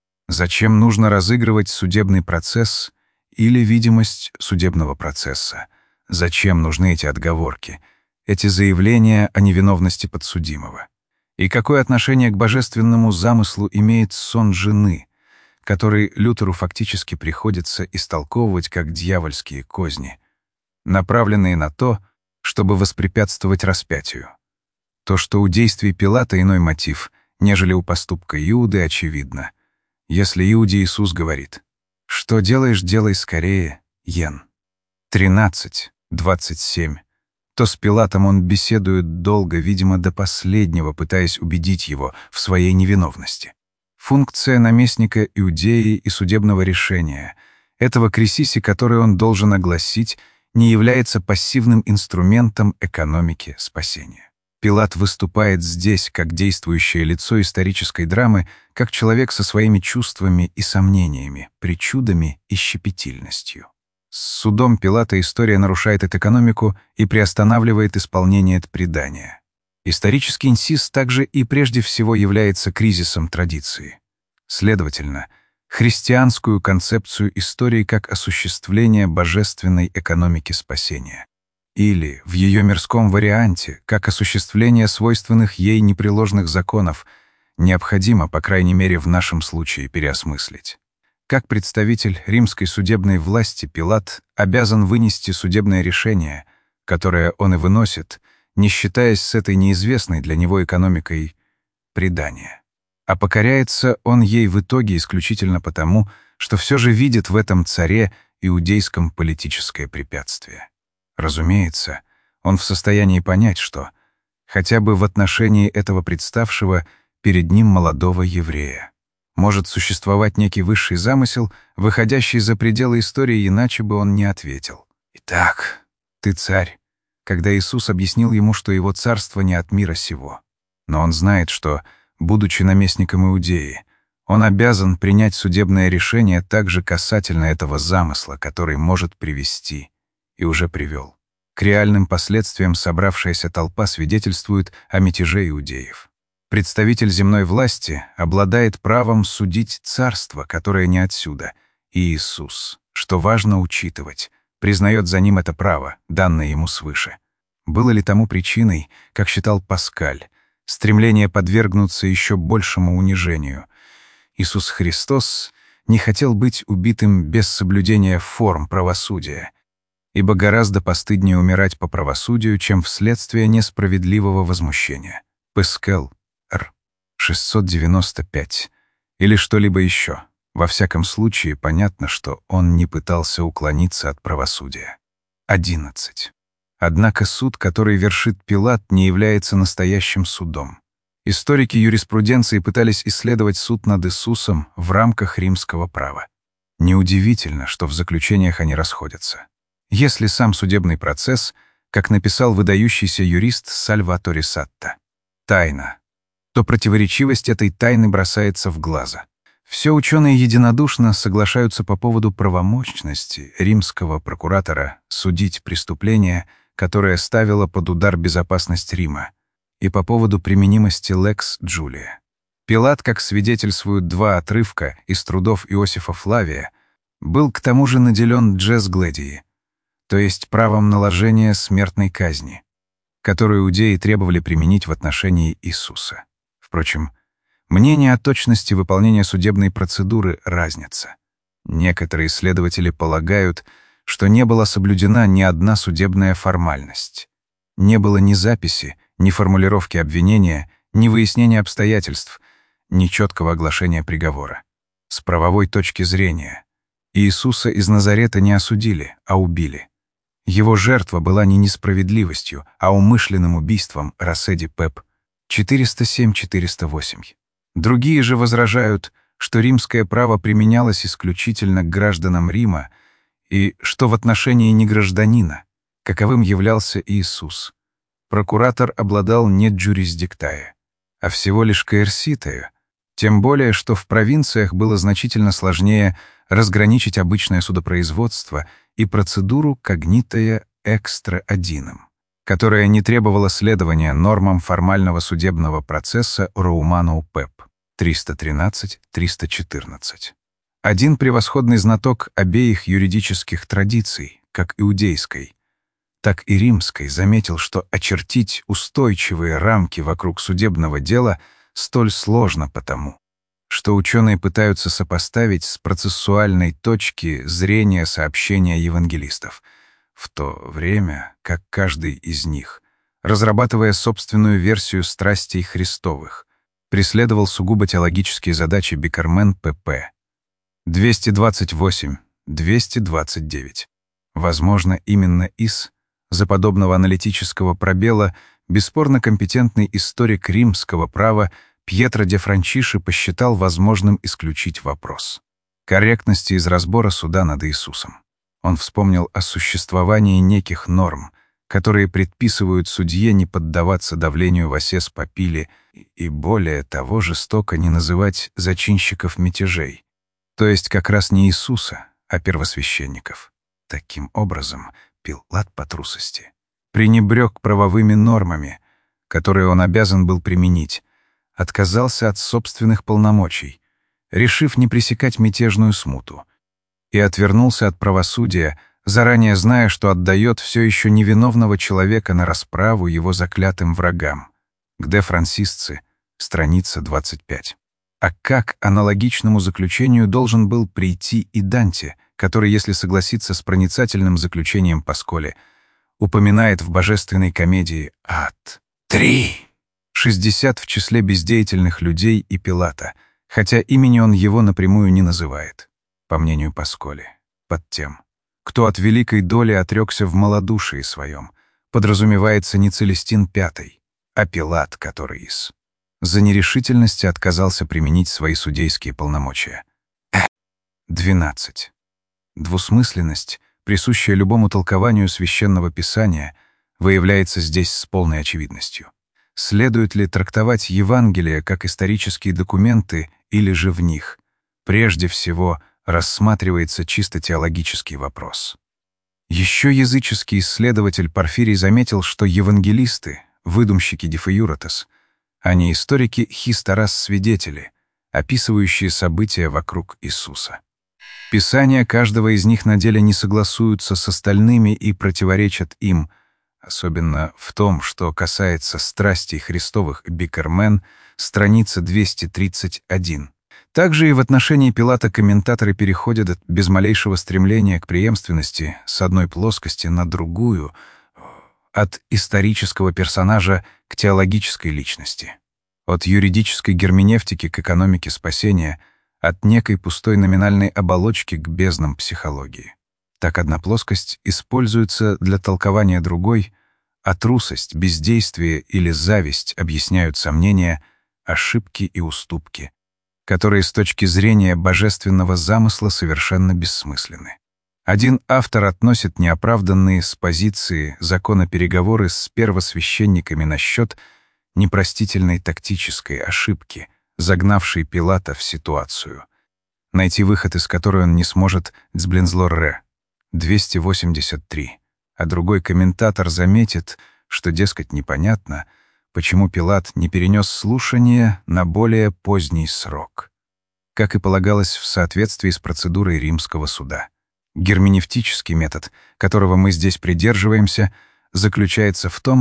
Зачем нужно разыгрывать судебный процесс или видимость судебного процесса? Зачем нужны эти отговорки, эти заявления о невиновности подсудимого? И какое отношение к божественному замыслу имеет сон жены, который Лютеру фактически приходится истолковывать как дьявольские козни, направленные на то, чтобы воспрепятствовать распятию? То, что у действий Пилата иной мотив, нежели у поступка Иуды, очевидно. Если Иуде Иисус говорит: «Что делаешь, делай скорее, Йен». тринадцать, двадцать семь. То с Пилатом он беседует долго, видимо, до последнего, пытаясь убедить его в своей невиновности. Функция наместника Иудеи и судебного решения, этого крисиси, который он должен огласить, не является пассивным инструментом экономики спасения. Пилат выступает здесь как действующее лицо исторической драмы, как человек со своими чувствами и сомнениями, причудами и щепетильностью. С судом Пилата история нарушает эту экономику и приостанавливает исполнение предания. Исторический инсис также и прежде всего является кризисом традиции. Следовательно, христианскую концепцию истории как осуществление божественной экономики спасения. Или, в ее мирском варианте, как осуществление свойственных ей непреложных законов, необходимо, по крайней мере в нашем случае, переосмыслить. Как представитель римской судебной власти Пилат обязан вынести судебное решение, которое он и выносит, не считаясь с этой неизвестной для него экономикой предания. А покоряется он ей в итоге исключительно потому, что все же видит в этом царе иудейском политическое препятствие. Разумеется, он в состоянии понять, что, хотя бы в отношении этого представшего перед ним молодого еврея, может существовать некий высший замысел, выходящий за пределы истории, иначе бы он не ответил. «Итак, ты царь», когда Иисус объяснил ему, что его царство не от мира сего. Но он знает, что, будучи наместником Иудеи, он обязан принять судебное решение также касательно этого замысла, который может привести, и уже привел. К реальным последствиям собравшаяся толпа свидетельствует о мятеже иудеев. Представитель земной власти обладает правом судить царство, которое не отсюда, и Иисус, что важно учитывать, признает за ним это право, данное ему свыше. Было ли тому причиной, как считал Паскаль, стремление подвергнуться еще большему унижению? Иисус Христос не хотел быть убитым без соблюдения форм правосудия, ибо гораздо постыднее умирать по правосудию, чем вследствие несправедливого возмущения. Паскаль, Р. шестьсот девяносто пять. Или что-либо еще. Во всяком случае, понятно, что он не пытался уклониться от правосудия. одиннадцать. Однако суд, который вершит Пилат, не является настоящим судом. Историки юриспруденции пытались исследовать суд над Иисусом в рамках римского права. Неудивительно, что в заключениях они расходятся. Если сам судебный процесс, как написал выдающийся юрист Сальваторе Сатта, тайна, то противоречивость этой тайны бросается в глаза. Все ученые единодушно соглашаются по поводу правомощности римского прокуратора судить преступление, которое ставило под удар безопасность Рима, и по поводу применимости Лекс Джулия. Пилат, как свидетельствуют два отрывка из трудов Иосифа Флавия, был к тому же наделен джес гледии, то есть правом наложения смертной казни. которую иудеи требовали применить в отношении Иисуса. Впрочем, мнение о точности выполнения судебной процедуры разнится. Некоторые исследователи полагают, что не была соблюдена ни одна судебная формальность. Не было ни записи, ни формулировки обвинения, ни выяснения обстоятельств, ни четкого оглашения приговора. С правовой точки зрения, Иисуса из Назарета не осудили, а убили. Его жертва была не несправедливостью, а умышленным убийством Расседи Пеп четыреста семь четыреста восемь. Другие же возражают, что римское право применялось исключительно к гражданам Рима и что в отношении негражданина, каковым являлся Иисус, прокуратор обладал не джурисдиктае, а всего лишь коэрситае, тем более, что в провинциях было значительно сложнее разграничить обычное судопроизводство и процедуру когнитая экстра одином, которая не требовала следования нормам формального судебного процесса Роуману Пеп триста тринадцать триста четырнадцать. Один превосходный знаток обеих юридических традиций, как иудейской, так и римской, заметил, что очертить устойчивые рамки вокруг судебного дела столь сложно потому, что ученые пытаются сопоставить с процессуальной точки зрения сообщения евангелистов, в то время как каждый из них, разрабатывая собственную версию страстей Христовых, преследовал сугубо теологические задачи Бикермен ПП. двести двадцать восемь двести двадцать девять. Возможно, именно из за подобного аналитического пробела бесспорно компетентный историк римского права Пьетро де Франчиши посчитал возможным исключить вопрос корректности из разбора суда над Иисусом. Он вспомнил о существовании неких норм, которые предписывают судье не поддаваться давлению васес попили и, более того, жестоко не называть зачинщиков мятежей, то есть как раз не Иисуса, а первосвященников. Таким образом, Пилат по трусости пренебрег правовыми нормами, которые он обязан был применить, отказался от собственных полномочий, решив не пресекать мятежную смуту, и отвернулся от правосудия, заранее зная, что отдает все еще невиновного человека на расправу его заклятым врагам. К де Франсисци, страница двадцать пять. А как аналогичному заключению должен был прийти и Данте, который, если согласиться с проницательным заключением Пасколи, упоминает в божественной комедии «Ад». Три! шестьдесят в числе бездеятельных людей и Пилата, хотя имени он его напрямую не называет, по мнению Пасколи, под тем, кто от великой доли отрекся в малодушии своем, подразумевается не Целестин Пятый, а Пилат, который из за нерешительности отказался применить свои судейские полномочия. двенадцать. Двусмысленность, присущая любому толкованию священного писания, выявляется здесь с полной очевидностью. Следует ли трактовать Евангелие как исторические документы или же в них? Прежде всего, рассматривается чисто теологический вопрос. Еще языческий исследователь Порфирий заметил, что евангелисты, выдумщики дифеюратес, а не историки хисторас-свидетели, описывающие события вокруг Иисуса. Писания каждого из них на деле не согласуются с остальными и противоречат им, особенно в том, что касается страстей Христовых Бикермен, страница двести тридцать один. Также и в отношении Пилата комментаторы переходят без малейшего стремления к преемственности с одной плоскости на другую, от исторического персонажа к теологической личности, от юридической герменевтики к экономике спасения, от некой пустой номинальной оболочки к безднам психологии. Так одна плоскость используется для толкования другой, а трусость, бездействие или зависть объясняют сомнения, ошибки и уступки, которые с точки зрения божественного замысла совершенно бессмысленны. Один автор относит неоправданные с позиции закона переговоры с первосвященниками насчет непростительной тактической ошибки, загнавшей Пилата в ситуацию, найти выход из которой он не сможет Цблинзлор-Ре, двести восемьдесят три, а другой комментатор заметит, что, дескать, непонятно, почему Пилат не перенес слушание на более поздний срок, как и полагалось в соответствии с процедурой римского суда. Герменевтический метод, которого мы здесь придерживаемся, заключается в том,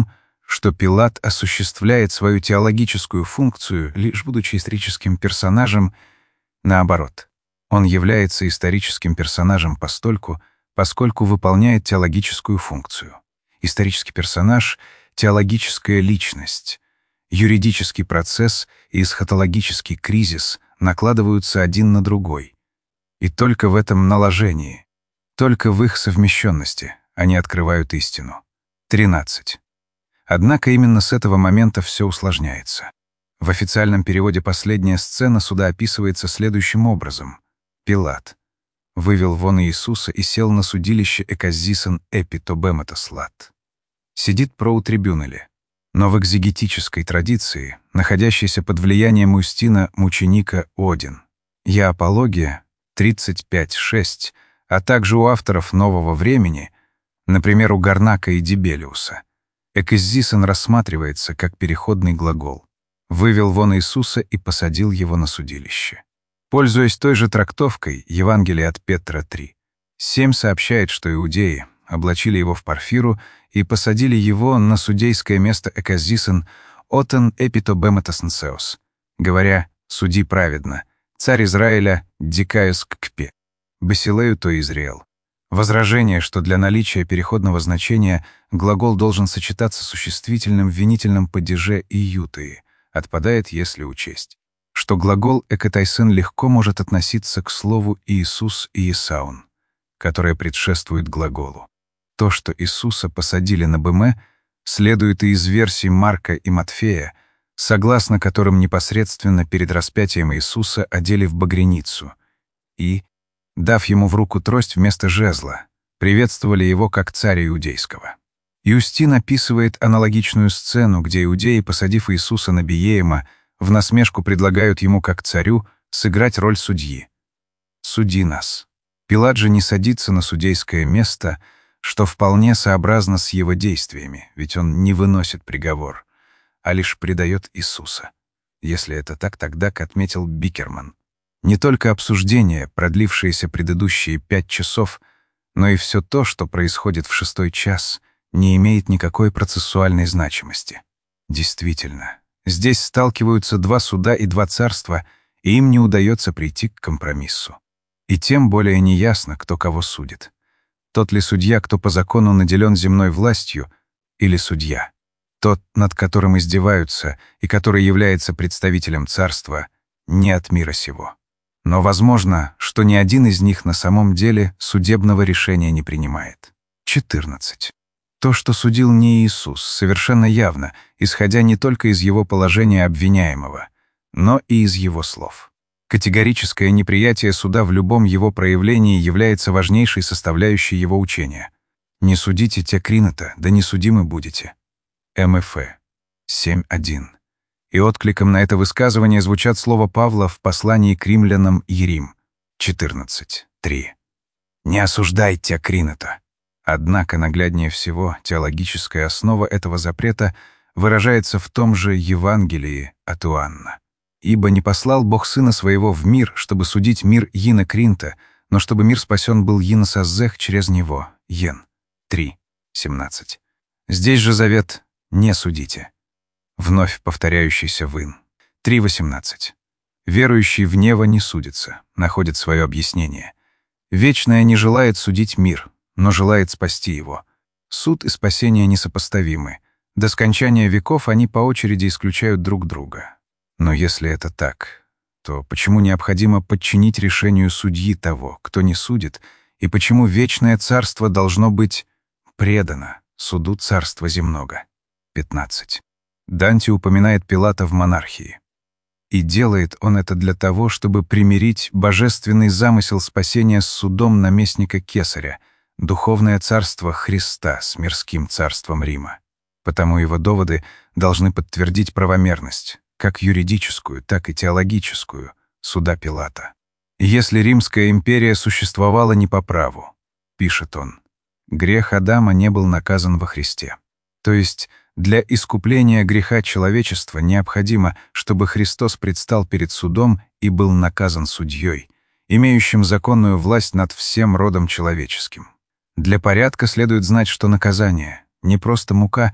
что Пилат осуществляет свою теологическую функцию, лишь будучи историческим персонажем. Наоборот, он является историческим персонажем постольку, поскольку выполняет теологическую функцию. Исторический персонаж — теологическая личность. Юридический процесс и эсхатологический кризис накладываются один на другой. И только в этом наложении, только в их совмещенности они открывают истину. тринадцать. Однако именно с этого момента все усложняется. В официальном переводе последняя сцена суда описывается следующим образом. Пилат вывел вон Иисуса и сел на судилище эказисен эпи то бематослат. Сидит про трибюнеле. Но в экзегетической традиции, находящейся под влиянием Устина мученика Один, я апология тридцать пять шесть, а также у авторов нового времени, например, у Гарнака и Дибелиуса, эказисен рассматривается как переходный глагол. Вывел вон Иисуса и посадил его на судилище. Пользуясь той же трактовкой, Евангелие от Петра три семь сообщает, что иудеи облачили его в парфиру и посадили его на судейское место эказисен отен эпито бематоснсеос, говоря «суди праведно, царь Израиля дикаес кпе, басилею то Израил». Возражение, что для наличия переходного значения глагол должен сочетаться с существительным в винительном падеже иутеи, отпадает, если учесть, что глагол экатайсен легко может относиться к слову Иисус и Исаун, которое предшествует глаголу. То, что Иисуса посадили на быме, следует и из версий Марка и Матфея, согласно которым непосредственно перед распятием Иисуса одели в багряницу и, дав ему в руку трость вместо жезла, приветствовали его как царя иудейского. Юстин описывает аналогичную сцену, где иудеи, посадив Иисуса на биеема, в насмешку предлагают ему как царю сыграть роль судьи. «Суди нас». Пилат же не садится на судейское место, что вполне сообразно с его действиями, ведь он не выносит приговор, а лишь предает Иисуса. Если это так, тогда, как отметил Бикерман, не только обсуждение, продлившееся предыдущие пять часов, но и все то, что происходит в шестой час, не имеет никакой процессуальной значимости. Действительно, здесь сталкиваются два суда и два царства, и им не удается прийти к компромиссу. И тем более неясно, кто кого судит. Тот ли судья, кто по закону наделен земной властью, или судья, тот, над которым издеваются и который является представителем царства, не от мира сего. Но возможно, что ни один из них на самом деле судебного решения не принимает. четырнадцать. То, что судил не Иисус, совершенно явно, исходя не только из его положения обвиняемого, но и из его слов. Категорическое неприятие суда в любом его проявлении является важнейшей составляющей его учения. «Не судите те кринота, да не судимы будете». эм эф семь один. И откликом на это высказывание звучат слова Павла в послании к римлянам Иерим четырнадцать три. «Не осуждай те кринота». Однако, нагляднее всего, теологическая основа этого запрета выражается в том же Евангелии от Иоанна. «Ибо не послал Бог Сына Своего в мир, чтобы судить мир Йина Кринта, но чтобы мир спасен был Йина Саззех через него». Йен три семнадцать. Здесь же завет «не судите», вновь повторяющийся в Ин три восемнадцать. Верующий в Нева не судится, находит свое объяснение. Вечное не желает судить мир, но желает спасти его. Суд и спасение несопоставимы. До скончания веков они по очереди исключают друг друга. Но если это так, то почему необходимо подчинить решению судьи того, кто не судит, и почему вечное царство должно быть предано суду царства земного? пятнадцать. Данте упоминает Пилата в монархии. И делает он это для того, чтобы примирить божественный замысел спасения с судом наместника Кесаря, духовное царство Христа с мирским царством Рима. Потому его доводы должны подтвердить правомерность, как юридическую, так и теологическую, суда Пилата. «Если Римская империя существовала не по праву», — пишет он, — «грех Адама не был наказан во Христе». То есть для искупления греха человечества необходимо, чтобы Христос предстал перед судом и был наказан судьей, имеющим законную власть над всем родом человеческим. Для порядка следует знать, что наказание — не просто мука,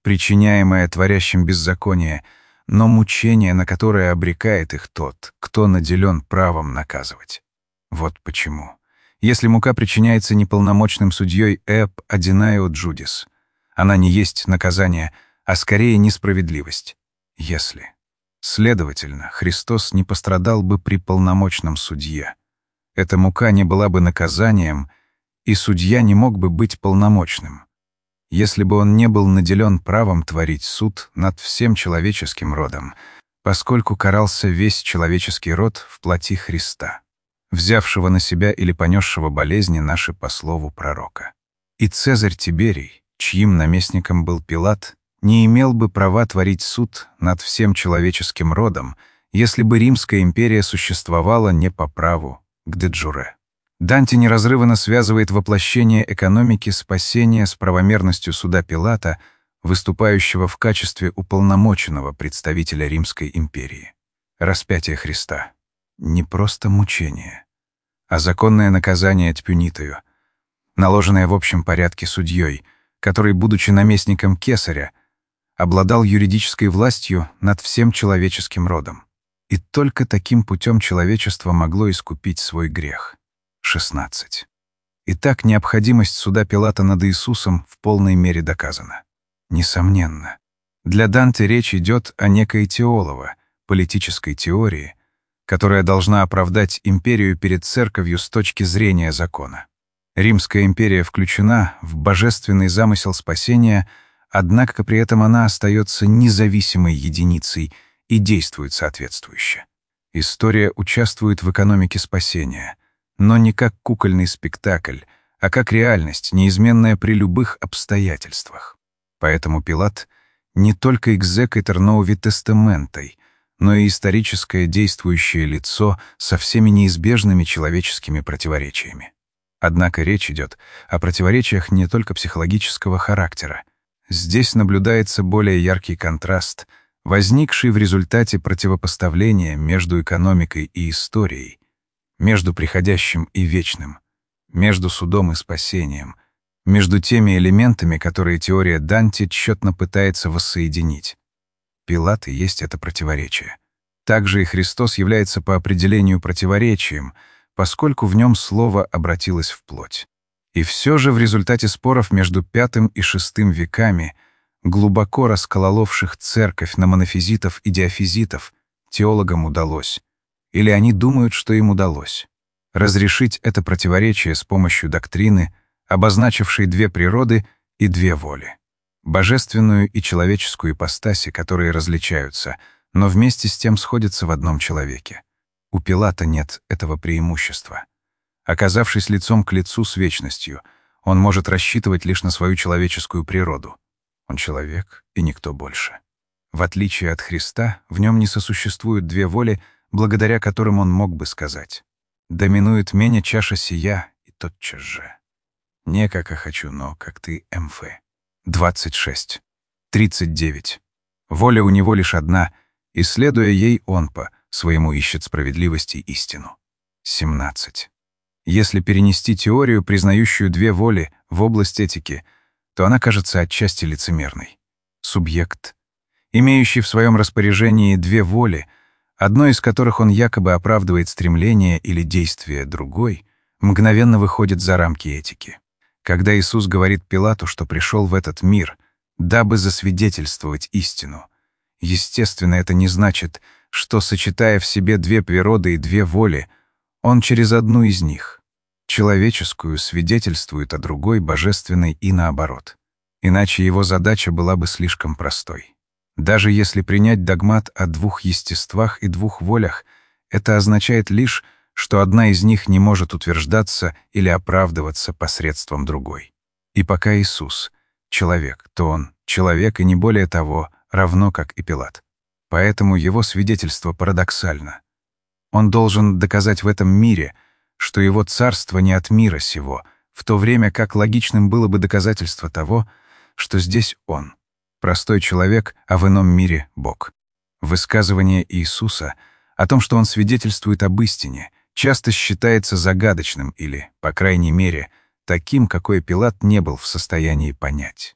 причиняемое творящим беззаконие, но мучение, на которое обрекает их тот, кто наделен правом наказывать. Вот почему. Если мука причиняется неполномочным судьей Эб Адинайо Джудис, она не есть наказание, а скорее несправедливость. Если. Следовательно, Христос не пострадал бы при полномочном судье. Эта мука не была бы наказанием, и судья не мог бы быть полномочным, если бы он не был наделен правом творить суд над всем человеческим родом, поскольку карался весь человеческий род в плоти Христа, взявшего на себя или понесшего болезни наши по слову пророка. И Цезарь Тиберий, чьим наместником был Пилат, не имел бы права творить суд над всем человеческим родом, если бы Римская империя существовала не по праву к де джуре. Данте неразрывно связывает воплощение экономики спасения с правомерностью суда Пилата, выступающего в качестве уполномоченного представителя Римской империи. Распятие Христа — не просто мучение, а законное наказание тпюнитою, наложенное в общем порядке судьей, который, будучи наместником Кесаря, обладал юридической властью над всем человеческим родом. И только таким путем человечество могло искупить свой грех. шестнадцать. Итак, необходимость суда Пилата над Иисусом в полной мере доказана. Несомненно. Для Данте речь идет о некой теолово, политической теории, которая должна оправдать империю перед церковью с точки зрения закона. Римская империя включена в божественный замысел спасения, однако при этом она остается независимой единицей и действует соответствующе. История участвует в экономике спасения, но не как кукольный спектакль, а как реальность, неизменная при любых обстоятельствах. Поэтому Пилат не только экзекутор нови тестаментой, но и историческое действующее лицо со всеми неизбежными человеческими противоречиями. Однако речь идет о противоречиях не только психологического характера. Здесь наблюдается более яркий контраст, возникший в результате противопоставления между экономикой и историей, между приходящим и вечным, между судом и спасением, между теми элементами, которые теория Данте тщетно пытается воссоединить. Пилат и есть это противоречие. Также и Христос является по определению противоречием, поскольку в нем слово обратилось в плоть. И все же в результате споров между пятым и шестым веками, глубоко раскололовших церковь на монофизитов и диафизитов, теологам удалось, или они думают, что им удалось, разрешить это противоречие с помощью доктрины, обозначившей две природы и две воли. Божественную и человеческую ипостаси, которые различаются, но вместе с тем сходятся в одном человеке. У Пилата нет этого преимущества. Оказавшись лицом к лицу с вечностью, он может рассчитывать лишь на свою человеческую природу. Он человек и никто больше. В отличие от Христа, в нем не сосуществуют две воли, благодаря которым он мог бы сказать: «Доминует меня чаша сия», и тотчас же. Не как я хочу, но как ты, МФ. двадцать шесть. тридцать девять. Воля у него лишь одна, и, следуя ей, он по своему ищет справедливости и истину. семнадцать. Если перенести теорию, признающую две воли, в область этики, то она кажется отчасти лицемерной. Субъект, имеющий в своем распоряжении две воли, одной из которых он якобы оправдывает стремление или действие другой, мгновенно выходит за рамки этики. Когда Иисус говорит Пилату, что пришел в этот мир, дабы засвидетельствовать истину, естественно, это не значит, что, сочетая в себе две природы и две воли, он через одну из них, человеческую, свидетельствует о другой, божественной, и наоборот. Иначе его задача была бы слишком простой. Даже если принять догмат о двух естествах и двух волях, это означает лишь, что одна из них не может утверждаться или оправдываться посредством другой. И пока Иисус — человек, то он — человек и не более того, равно как и Пилат. Поэтому его свидетельство парадоксально. Он должен доказать в этом мире, что его царство не от мира сего, в то время как логичным было бы доказательство того, что здесь он — простой человек, а в ином мире — Бог. Высказывание Иисуса о том, что он свидетельствует об истине, часто считается загадочным или, по крайней мере, таким, какой Пилат не был в состоянии понять.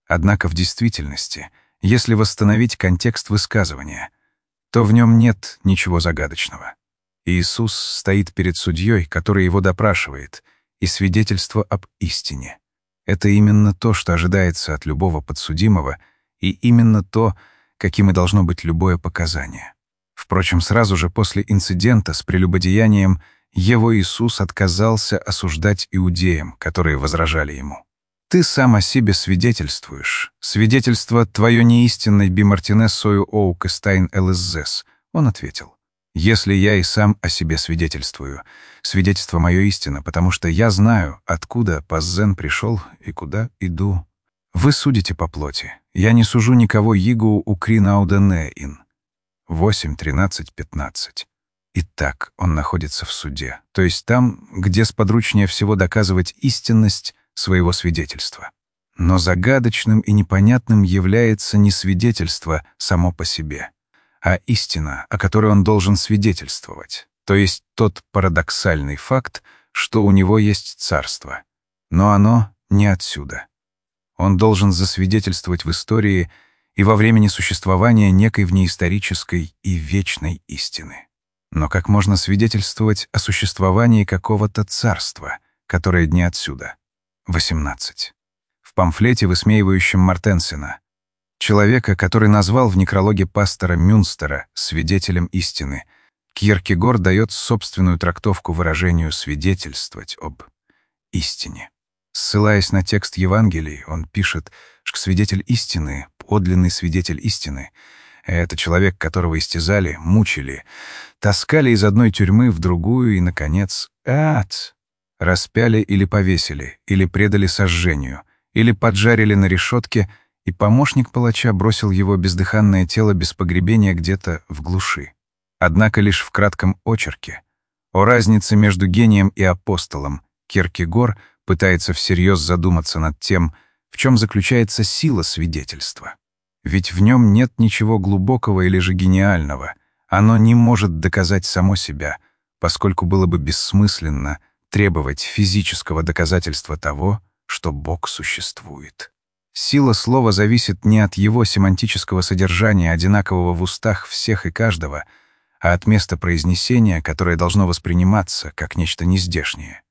Однако в действительности, если восстановить контекст высказывания, то в нем нет ничего загадочного. Иисус стоит перед судьей, который его допрашивает, и свидетельство об истине. Это именно то, что ожидается от любого подсудимого, и именно то, каким и должно быть любое показание. Впрочем, сразу же после инцидента с прелюбодеянием его Иисус отказался осуждать иудеям, которые возражали ему. «Ты сам о себе свидетельствуешь. Свидетельство твое неистинное би Мартинес сою оук эстайн элэззэс». Он ответил: «Если я и сам о себе свидетельствую, свидетельство мое истина, потому что я знаю, откуда паззен пришел и куда иду. Вы судите по плоти. Я не сужу никого егу укрин ауденеин». восемь, тринадцать, пятнадцать. Итак, он находится в суде, то есть там, где сподручнее всего доказывать истинность своего свидетельства. Но загадочным и непонятным является не свидетельство само по себе, а истина, о которой он должен свидетельствовать, то есть тот парадоксальный факт, что у него есть царство. Но оно не отсюда. Он должен засвидетельствовать в истории и во времени существования некой внеисторической и вечной истины. Но как можно свидетельствовать о существовании какого-то царства, которое не отсюда? восемнадцать. В памфлете, высмеивающем Мортенсена, человека, который назвал в некрологе пастора Мюнстера свидетелем истины, Кьеркегор дает собственную трактовку выражению «свидетельствовать об истине». Ссылаясь на текст Евангелий, он пишет, что свидетель истины, подлинный свидетель истины — это человек, которого истязали, мучили, таскали из одной тюрьмы в другую и, наконец, ад, распяли или повесили, или предали сожжению, или поджарили на решетке, и помощник палача бросил его бездыханное тело без погребения где-то в глуши. Однако лишь в кратком очерке о разнице между гением и апостолом Кьеркегор пытается всерьез задуматься над тем, в чем заключается сила свидетельства. Ведь в нем нет ничего глубокого или же гениального, оно не может доказать само себя, поскольку было бы бессмысленно требовать физического доказательства того, что Бог существует. Сила слова зависит не от его семантического содержания, одинакового в устах всех и каждого, а от места произнесения, которое должно восприниматься как нечто нездешнее.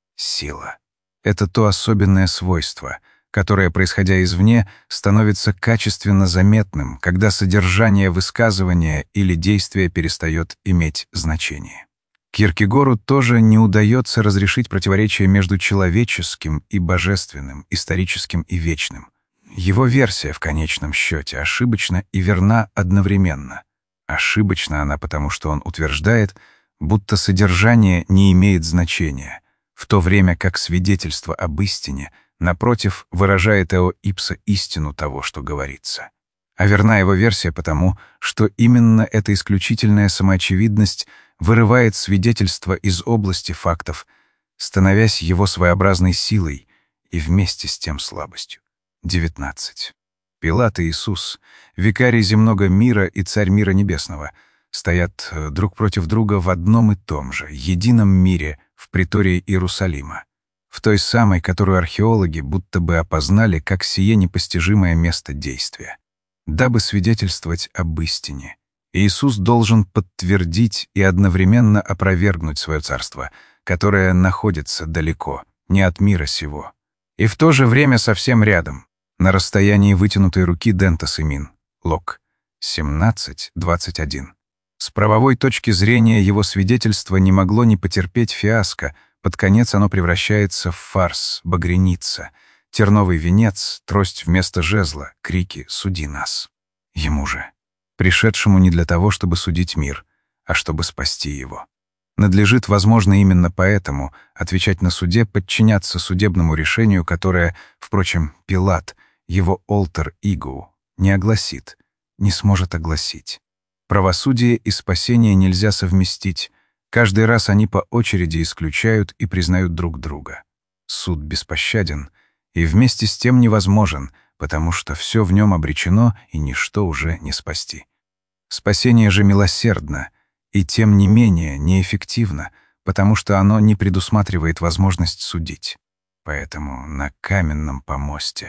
Сила — это то особенное свойство, которое, происходя извне, становится качественно заметным, когда содержание высказывания или действия перестает иметь значение. Кьеркегору тоже не удается разрешить противоречие между человеческим и божественным, историческим и вечным. Его версия в конечном счете ошибочна и верна одновременно. Ошибочна она потому, что он утверждает, будто содержание не имеет значения, в то время как свидетельство об истине, напротив, выражает эо ипсо истину того, что говорится. А верна его версия потому, что именно эта исключительная самоочевидность вырывает свидетельство из области фактов, становясь его своеобразной силой и вместе с тем слабостью. девятнадцать. Пилат и Иисус, викарий земного мира и царь мира небесного, стоят друг против друга в одном и том же, едином мире в притории Иерусалима, в той самой, которую археологи будто бы опознали как сие непостижимое место действия. Дабы свидетельствовать об истине, Иисус должен подтвердить и одновременно опровергнуть свое царство, которое находится далеко, не от мира сего, и в то же время совсем рядом, на расстоянии вытянутой руки Дентас Имин, Лок, семнадцать двадцать один. С правовой точки зрения его свидетельство не могло не потерпеть фиаско, под конец оно превращается в фарс, багряница, терновый венец, трость вместо жезла, крики «Суди нас!». Ему же, пришедшему не для того, чтобы судить мир, а чтобы спасти его. Надлежит, возможно, именно поэтому отвечать на суде, подчиняться судебному решению, которое, впрочем, Пилат, его алтер игу, не огласит, не сможет огласить. Правосудие и спасение нельзя совместить. Каждый раз они по очереди исключают и признают друг друга. Суд беспощаден и вместе с тем невозможен, потому что все в нем обречено и ничто уже не спасти. Спасение же милосердно и тем не менее неэффективно, потому что оно не предусматривает возможность судить. Поэтому на каменном помосте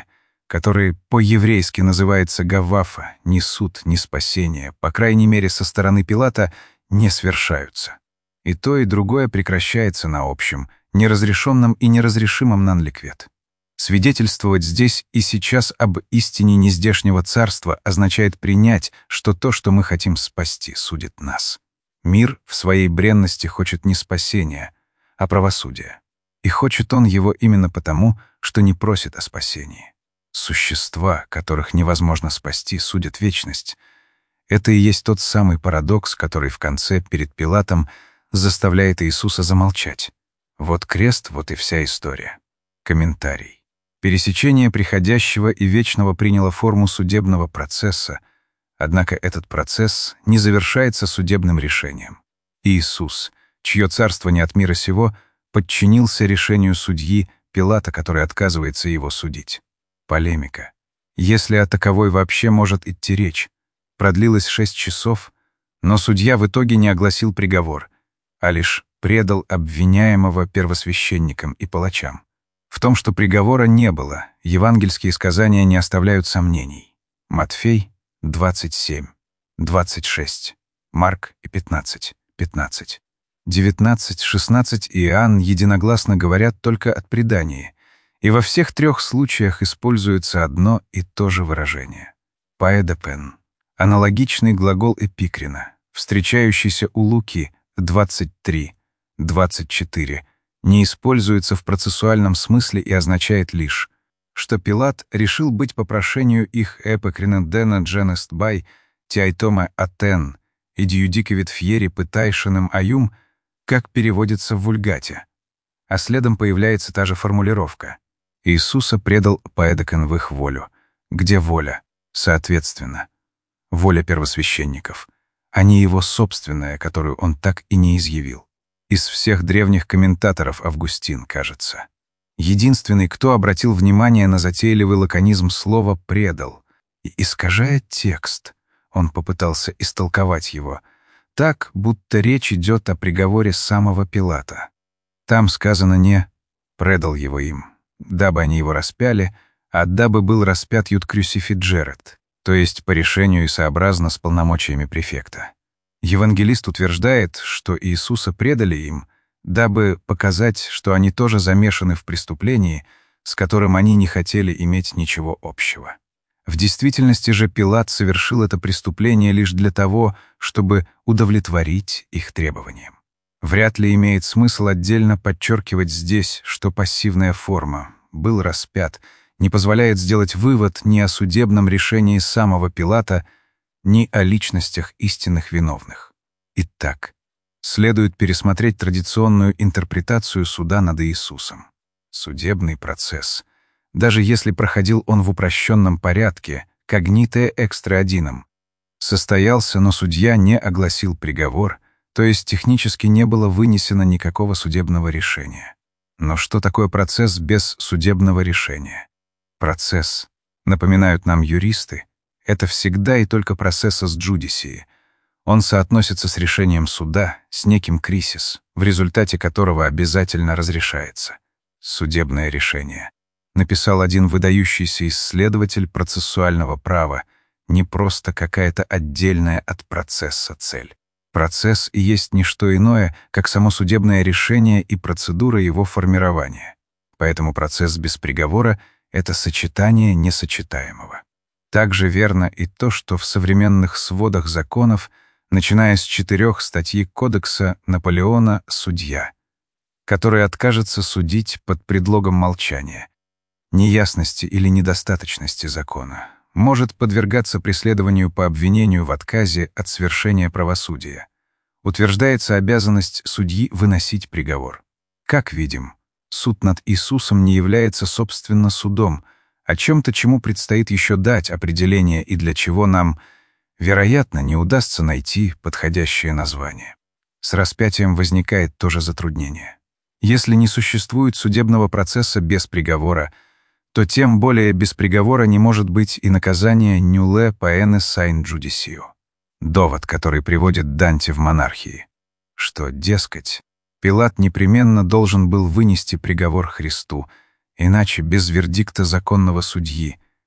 который по-еврейски называется гавафа, ни суд, ни спасение, по крайней мере со стороны Пилата, не свершаются. И то, и другое прекращается на общем, неразрешенном и неразрешимом нанликвет. Свидетельствовать здесь и сейчас об истине нездешнего царства означает принять, что то, что мы хотим спасти, судит нас. Мир в своей бренности хочет не спасения, а правосудия. И хочет он его именно потому, что не просит о спасении. Существа, которых невозможно спасти, судят вечность. Это и есть тот самый парадокс, который в конце, перед Пилатом, заставляет Иисуса замолчать. Вот крест, вот и вся история. Комментарий. Пересечение приходящего и вечного приняло форму судебного процесса, однако этот процесс не завершается судебным решением. Иисус, чье царство не от мира сего, подчинился решению судьи Пилата, который отказывается его судить. Полемика. Если о таковой вообще может идти речь. Продлилось шесть часов, но судья в итоге не огласил приговор, а лишь предал обвиняемого первосвященникам и палачам. В том, что приговора не было, евангельские сказания не оставляют сомнений. Матфей двадцать семь, двадцать шесть, Марк и пятнадцать, пятнадцать. девятнадцать, шестнадцать и Иоанн единогласно говорят только о предании, и во всех трех случаях используется одно и то же выражение. Паэдопен — аналогичный глагол эпикрина, встречающийся у Луки двадцать три, двадцать четыре, не используется в процессуальном смысле и означает лишь, что Пилат решил быть по прошению их эпокринедена дженест бай тиайтома атен и дьюдиковит фьери пытайшеным аюм, как переводится в вульгате. А следом появляется та же формулировка. Иисуса предал паэдокен в их волю. Где воля? Соответственно. Воля первосвященников, а не его собственная, которую он так и не изъявил. Из всех древних комментаторов Августин, кажется. Единственный, кто обратил внимание на затейливый лаконизм слова «предал». И, искажая текст, он попытался истолковать его так, будто речь идет о приговоре самого Пилата. Там сказано не «предал его им», дабы они его распяли, а дабы был распят ют крюсифиджерет, то есть по решению и сообразно с полномочиями префекта. Евангелист утверждает, что Иисуса предали им, дабы показать, что они тоже замешаны в преступлении, с которым они не хотели иметь ничего общего. В действительности же Пилат совершил это преступление лишь для того, чтобы удовлетворить их требованиям. Вряд ли имеет смысл отдельно подчеркивать здесь, что пассивная форма «был распят» не позволяет сделать вывод ни о судебном решении самого Пилата, ни о личностях истинных виновных. Итак, следует пересмотреть традиционную интерпретацию суда над Иисусом. Судебный процесс, даже если проходил он в упрощенном порядке, когните экстраодином, состоялся, но судья не огласил приговор, то есть технически не было вынесено никакого судебного решения. Но что такое процесс без судебного решения? Процесс, напоминают нам юристы, это всегда и только процессус джудисии. Он соотносится с решением суда, с неким крисис, в результате которого обязательно разрешается. Судебное решение. Написал один выдающийся исследователь процессуального права, не просто какая-то отдельная от процесса цель. Процесс и есть не что иное, как само судебное решение и процедура его формирования. Поэтому процесс без приговора — это сочетание несочетаемого. Также верно и то, что в современных сводах законов, начиная с четырех статьи Кодекса Наполеона «Судья», который откажется судить под предлогом молчания, неясности или недостаточности закона, может подвергаться преследованию по обвинению в отказе от свершения правосудия. Утверждается обязанность судьи выносить приговор. Как видим, суд над Иисусом не является, собственно, судом, о чем-то, чему предстоит еще дать определение и для чего нам, вероятно, не удастся найти подходящее название. С распятием возникает то же затруднение. Если не существует судебного процесса без приговора, то тем более без приговора не может быть и наказания «nulle poene sein judicio». Довод, который приводит Данте в «Монархии», что, дескать, Пилат непременно должен был вынести приговор Христу, иначе без вердикта законного судьи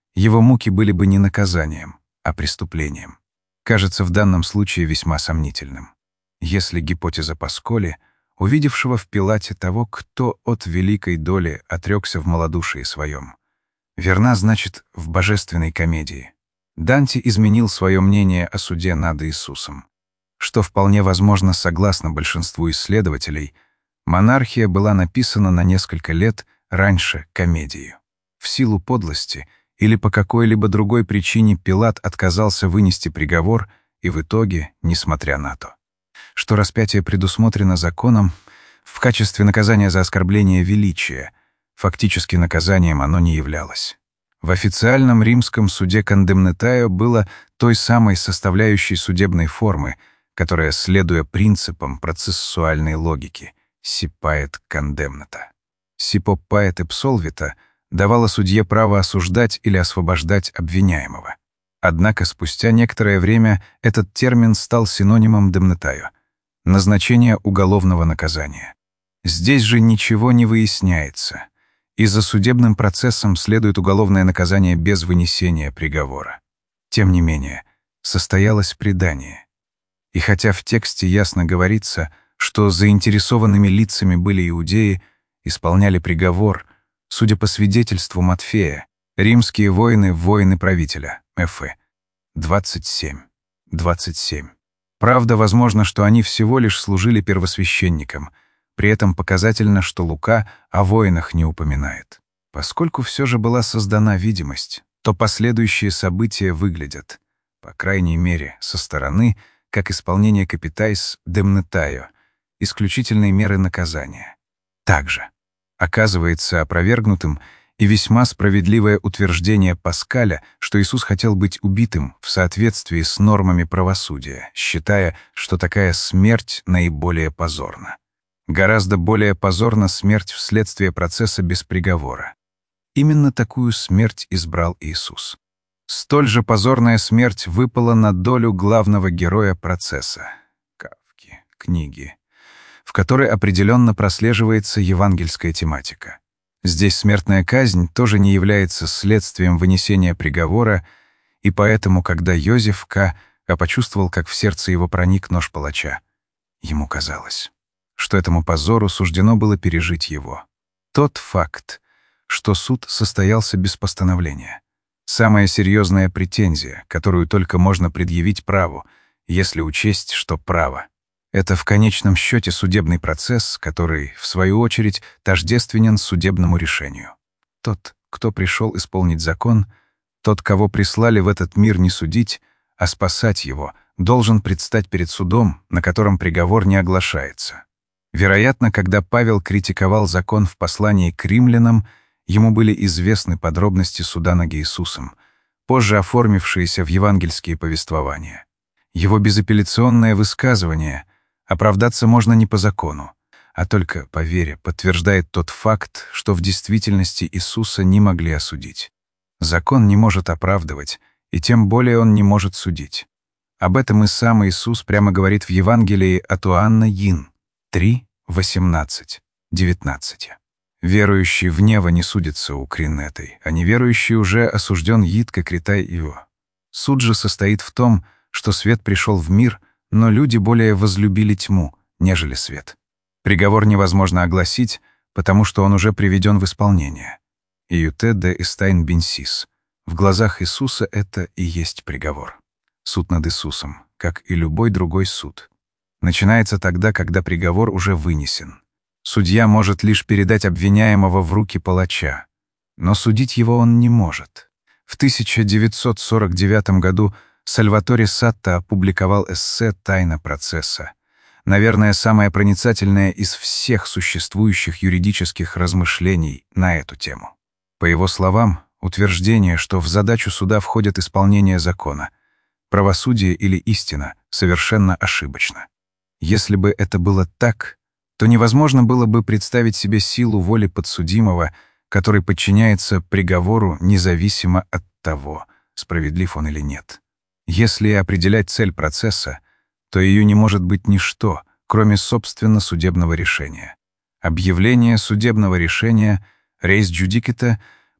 его муки были бы не наказанием, а преступлением. Кажется в данном случае весьма сомнительным. Если гипотеза Пасколи, увидевшего в Пилате того, кто от великой доли отрекся в малодушии своем, верна, значит, в божественной комедии Данте изменил свое мнение о суде над Иисусом, что вполне возможно согласно большинству исследователей. Монархия была написана на несколько лет раньше комедию. В силу подлости или по какой-либо другой причине Пилат отказался вынести приговор, и в итоге, несмотря на то, что распятие предусмотрено законом, в качестве наказания за оскорбление величия, фактически наказанием оно не являлось. В официальном римском суде кондемнетаио было той самой составляющей судебной формы, которая, следуя принципам процессуальной логики, сипает кондемната. Сипопает эпсолвита давала судье право осуждать или освобождать обвиняемого. Однако спустя некоторое время этот термин стал синонимом демнетаио — назначение уголовного наказания. Здесь же ничего не выясняется, и за судебным процессом следует уголовное наказание без вынесения приговора. Тем не менее, состоялось предание. И хотя в тексте ясно говорится, что заинтересованными лицами были иудеи, исполняли приговор, судя по свидетельству Матфея, римские воины — воины правителя, Эфы, двадцать семь, двадцать семь. Правда, возможно, что они всего лишь служили первосвященникам, при этом показательно, что Лука о воинах не упоминает. Поскольку все же была создана видимость, то последующие события выглядят, по крайней мере, со стороны, как исполнение капитайс демнетаио, исключительной меры наказания. Также оказывается опровергнутым и весьма справедливое утверждение Паскаля, что Иисус хотел быть убитым в соответствии с нормами правосудия, считая, что такая смерть наиболее позорна. Гораздо более позорна смерть вследствие процесса без приговора. Именно такую смерть избрал Иисус. Столь же позорная смерть выпала на долю главного героя процесса — Кафки, книги, в которой определенно прослеживается евангельская тематика. Здесь смертная казнь тоже не является следствием вынесения приговора, и поэтому, когда Йозеф К. почувствовал, как в сердце его проник нож палача, ему казалось, что этому позору суждено было пережить его. Тот факт, что суд состоялся без постановления, самая серьезная претензия, которую только можно предъявить праву, если учесть, что право — это в конечном счете судебный процесс, который, в свою очередь, тождественен судебному решению. Тот, кто пришел исполнить закон, тот, кого прислали в этот мир не судить, а спасать его, должен предстать перед судом, на котором приговор не оглашается. Вероятно, когда Павел критиковал закон в послании к римлянам, ему были известны подробности суда над Иисусом, позже оформившиеся в евангельские повествования. Его безапелляционное высказывание «оправдаться можно не по закону, а только по вере» подтверждает тот факт, что в действительности Иисуса не могли осудить. Закон не может оправдывать, и тем более он не может судить. Об этом и сам Иисус прямо говорит в Евангелии от Иоанна Йин три, восемнадцать, девятнадцать. Верующий в Нева не судится у Кринетой, а неверующий уже осужден Йитка Критай Ио. Суд же состоит в том, что свет пришел в мир, но люди более возлюбили тьму, нежели свет. Приговор невозможно огласить, потому что он уже приведен в исполнение. Июте де Эстайн Бенсис. В глазах Иисуса это и есть приговор. Суд над Иисусом, как и любой другой суд, начинается тогда, когда приговор уже вынесен. Судья может лишь передать обвиняемого в руки палача, но судить его он не может. В тысяча девятьсот сорок девятом году Сальваторе Сатта опубликовал эссе «Тайна процесса», наверное, самое проницательное из всех существующих юридических размышлений на эту тему. По его словам, утверждение, что в задачу суда входит исполнение закона, правосудие или истина, совершенно ошибочно. Если бы это было так, то невозможно было бы представить себе силу воли подсудимого, который подчиняется приговору независимо от того, справедлив он или нет. Если определять цель процесса, то ее не может быть ничто, кроме собственно судебного решения. Объявление судебного решения, рейс джудиката,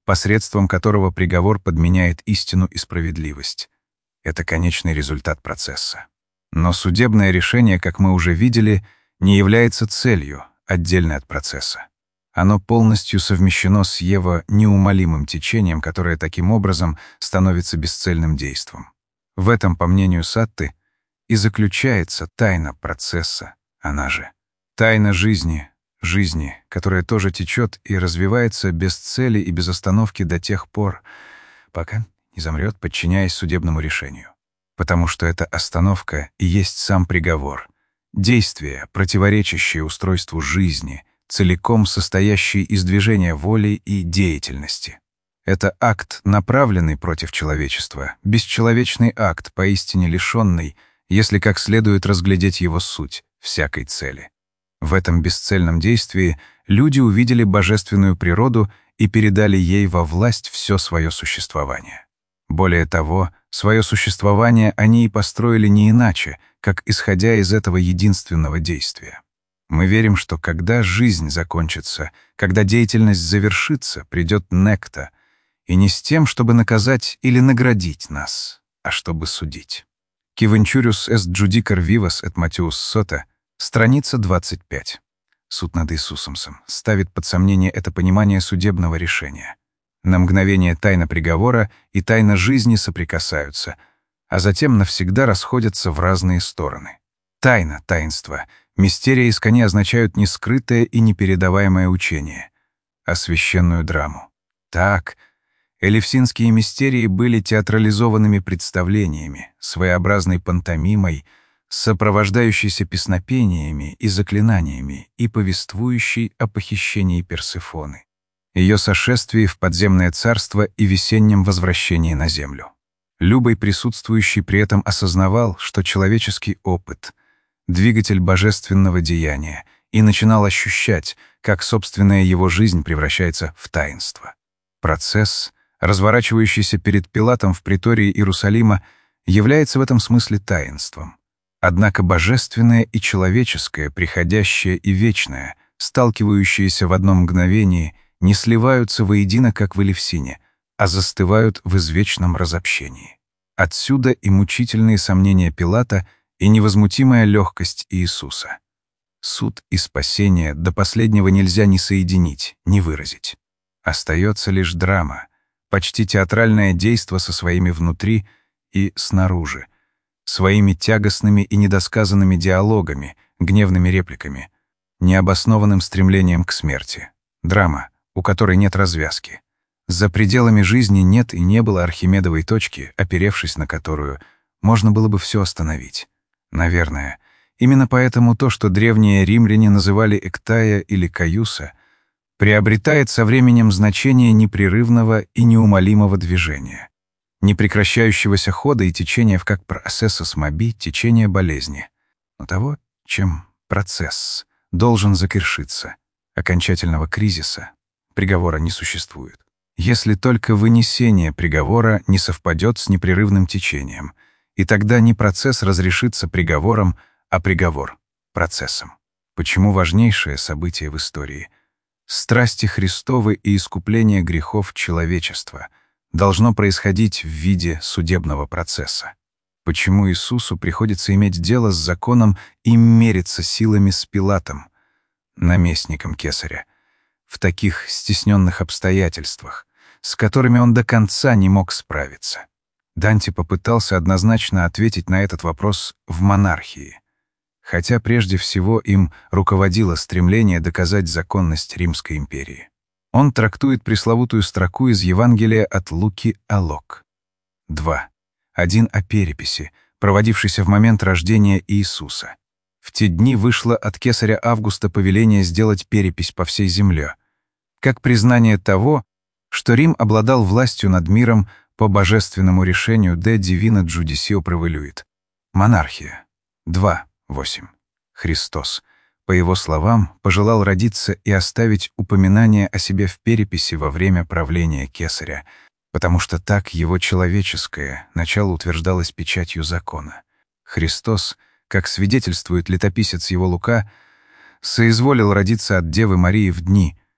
посредством которого приговор подменяет истину и справедливость. Это конечный результат процесса. Но судебное решение, как мы уже видели, не является целью, отдельной от процесса. Оно полностью совмещено с его неумолимым течением, которое таким образом становится бесцельным действом. В этом, по мнению Сатты, и заключается тайна процесса, она же тайна жизни, жизни, которая тоже течет и развивается без цели и без остановки до тех пор, пока не замрет, подчиняясь судебному решению. Потому что эта остановка и есть сам приговор, действие, противоречащее устройству жизни, целиком состоящий из движения воли и деятельности. Это акт, направленный против человечества, бесчеловечный акт, поистине лишенный, если как следует разглядеть его суть, всякой цели. В этом бесцельном действии люди увидели божественную природу и передали ей во власть все свое существование. Более того, свое существование они и построили не иначе, как исходя из этого единственного действия. Мы верим, что когда жизнь закончится, когда деятельность завершится, придет Некта, и не с тем, чтобы наказать или наградить нас, а чтобы судить. Кивенчуриус эст джудикар вивас эт Матиус сота, страница двадцать пять. Суд над Иисусом ставит под сомнение это понимание судебного решения. На мгновение тайна приговора и тайна жизни соприкасаются, а затем навсегда расходятся в разные стороны. Тайна, таинство, мистерия искони означают не скрытое и непередаваемое учение, а священную драму. Так, элевсинские мистерии были театрализованными представлениями, своеобразной пантомимой, сопровождающейся песнопениями и заклинаниями и повествующей о похищении Персефоны, ее сошествии в подземное царство и весеннем возвращении на землю. Любой присутствующий при этом осознавал, что человеческий опыт — двигатель божественного деяния, и начинал ощущать, как собственная его жизнь превращается в таинство. Процесс, разворачивающийся перед Пилатом в притории Иерусалима, является в этом смысле таинством. Однако божественное и человеческое, приходящее и вечное, сталкивающиеся в одном мгновении, не сливаются воедино, как в Элевсине, а застывают в извечном разобщении. Отсюда и мучительные сомнения Пилата, и невозмутимая легкость Иисуса. Суд и спасение до последнего нельзя ни соединить, ни выразить. Остается лишь драма, почти театральное действо со своими внутри и снаружи, своими тягостными и недосказанными диалогами, гневными репликами, необоснованным стремлением к смерти. Драма, у которой нет развязки. За пределами жизни нет и не было архимедовой точки, оперевшись на которую можно было бы все остановить. Наверное, именно поэтому то, что древние римляне называли эктая или каюса, приобретает со временем значение непрерывного и неумолимого движения, непрекращающегося хода и течения в как процессус моби, течение болезни, но того, чем процесс должен закершиться, окончательного кризиса, приговора не существует. Если только вынесение приговора не совпадет с непрерывным течением, и тогда не процесс разрешится приговором, а приговор — процессом. Почему важнейшее событие в истории — страсти Христовы и искупление грехов человечества — должно происходить в виде судебного процесса? Почему Иисусу приходится иметь дело с законом и мериться силами с Пилатом, наместником Кесаря, в таких стесненных обстоятельствах, с которыми он до конца не мог справиться? Данте попытался однозначно ответить на этот вопрос в «Монархии», хотя прежде всего им руководило стремление доказать законность Римской империи. Он трактует пресловутую строку из Евангелия от Луки «Алок». два. Один о переписи, проводившейся в момент рождения Иисуса. В те дни вышло от кесаря Августа повеление сделать перепись по всей земле, как признание того, что Рим обладал властью над миром по божественному решению «De divina judicio preveluit». Монархия. два восемь. Христос, по его словам, пожелал родиться и оставить упоминание о себе в переписи во время правления кесаря, потому что так его человеческое начало утверждалось печатью закона. Христос, как свидетельствует летописец его Лука, соизволил родиться от Девы Марии в дни,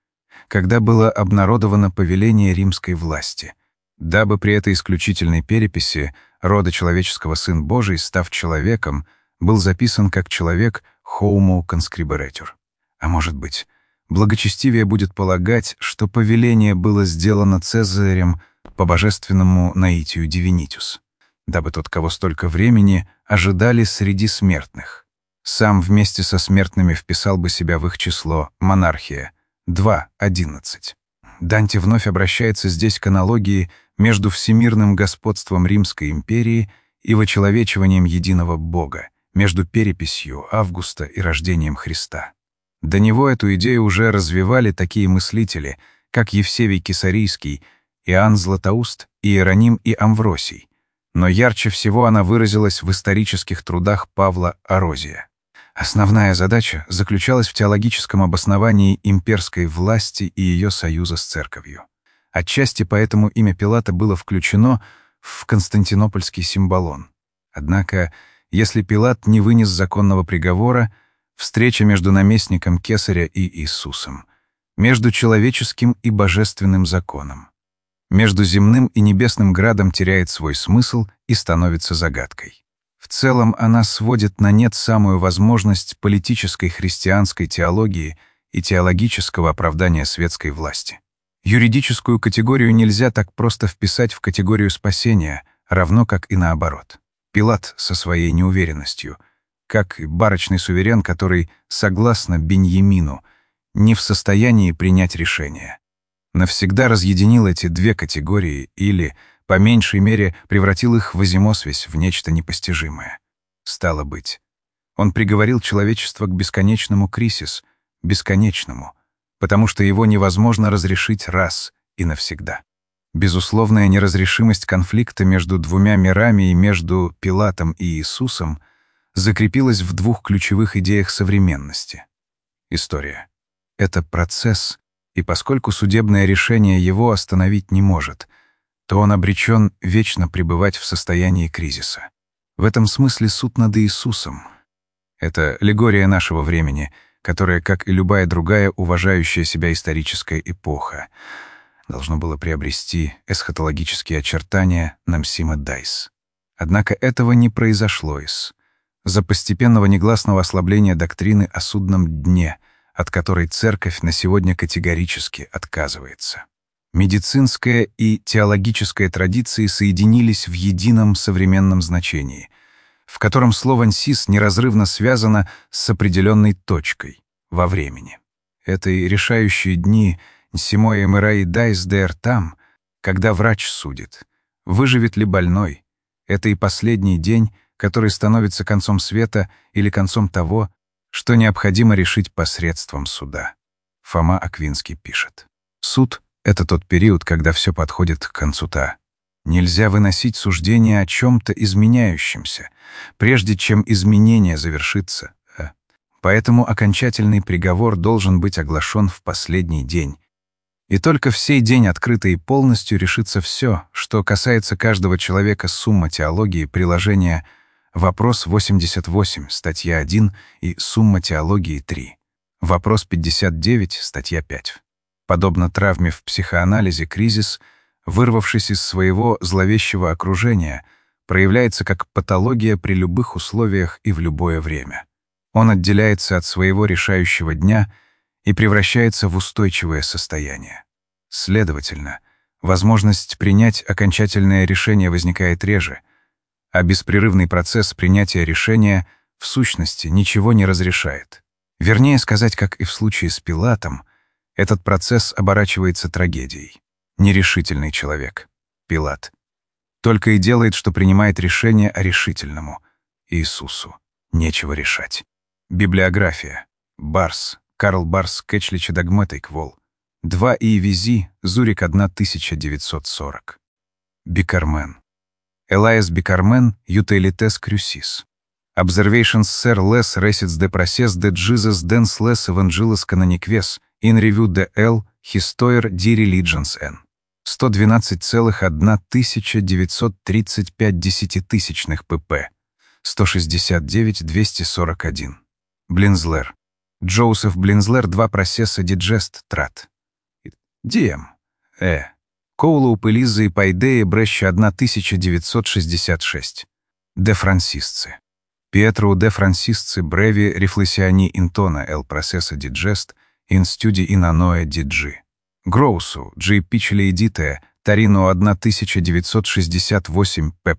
когда было обнародовано повеление римской власти, дабы при этой исключительной переписи рода человеческого Сын Божий, став человеком, был записан как человек homo conscriberetur. А может быть, благочестивее будет полагать, что повеление было сделано Цезарем по божественному наитию Divinitius, дабы тот, кого столько времени ожидали среди смертных, сам вместе со смертными вписал бы себя в их число монархия. два одиннадцать. Данте вновь обращается здесь к аналогии между всемирным господством Римской империи и вочеловечиванием единого Бога, между переписью Августа и рождением Христа. До него эту идею уже развивали такие мыслители, как Евсевий Кесарийский, Иоанн Златоуст, Иероним и Амвросий, но ярче всего она выразилась в исторических трудах Павла Орозия. Основная задача заключалась в теологическом обосновании имперской власти и ее союза с церковью. Отчасти поэтому имя Пилата было включено в Константинопольский символон. Однако, если Пилат не вынес законного приговора, встреча между наместником Кесаря и Иисусом, между человеческим и божественным законом, между земным и небесным градом теряет свой смысл и становится загадкой. В целом она сводит на нет самую возможность политической христианской теологии и теологического оправдания светской власти. Юридическую категорию нельзя так просто вписать в категорию спасения, равно как и наоборот. Пилат со своей неуверенностью, как и барочный суверен, который, согласно Беньямину, не в состоянии принять решение, навсегда разъединил эти две категории или, по меньшей мере, превратил их в озимосвязь, в нечто непостижимое. Стало быть, он приговорил человечество к бесконечному кризис, бесконечному, потому что его невозможно разрешить раз и навсегда. Безусловная неразрешимость конфликта между двумя мирами и между Пилатом и Иисусом закрепилась в двух ключевых идеях современности. История — это процесс, и поскольку судебное решение его остановить не может, то он обречен вечно пребывать в состоянии кризиса. В этом смысле суд над Иисусом — это аллегория нашего времени, которая, как и любая другая уважающая себя историческая эпоха, должно было приобрести эсхатологические очертания Намсима Дайс. Однако этого не произошло из-за постепенного негласного ослабления доктрины о судном дне, от которой церковь на сегодня категорически отказывается. Медицинская и теологическая традиции соединились в едином современном значении, в котором слово «нсис» неразрывно связано с определенной точкой во времени. Это и решающие дни «нсимой эмэрай дайс дэр» там, когда врач судит, выживет ли больной. Это и последний день, который становится концом света или концом того, что необходимо решить посредством суда. Фома Аквинский пишет. Суд — это тот период, когда все подходит к концу-то. Нельзя выносить суждение о чем-то изменяющемся, прежде чем изменение завершится. Поэтому окончательный приговор должен быть оглашен в последний день. И только в сей день открыто и полностью решится все, что касается каждого человека. Сумма теологии, приложение «Вопрос восемьдесят восемь», статья один, и «Сумма теологии» три. Вопрос пятьдесят девять, статья пять. Подобно травме в психоанализе, кризис, вырвавшись из своего зловещего окружения, проявляется как патология при любых условиях и в любое время. Он отделяется от своего решающего дня и превращается в устойчивое состояние. Следовательно, возможность принять окончательное решение возникает реже, а беспрерывный процесс принятия решения в сущности ничего не разрешает. Вернее сказать, как и в случае с Пилатом, этот процесс оборачивается трагедией. Нерешительный человек, Пилат, только и делает, что принимает решение о решительному. Иисусу нечего решать. Библиография. Барс. Карл Барс. Кечлича Догметик Вол. два и Визи. Зурик тысяча девятьсот сорок. Бикармен. Элайас Бикармен. Ютелитес Крюсис. Observations Sir Les Recits de Process de Jesus Dens Les Evangelis Canoniques in Review de L. Histoire de Religions N. сто двенадцать целых тысяча девятьсот тридцать пять десятитысячных pp. сто шестьдесят девять двести сорок один. Блинзлер. Джоусеф Блинзлер. Два процесса Диджест Трат. Дiem. Э. Коулу Пелиза и Пайдея Бреща тысяча девятьсот шестьдесят шесть. Де Франсисцы. Пьетро де Франсисцы Бреви Рефлексиони Интона Эл Процесса Диджест Ин Стюди Инаноэ Диджи. Гроусу Джи Пичели Эдите Тарино тысяча девятьсот шестьдесят восемь Пеп.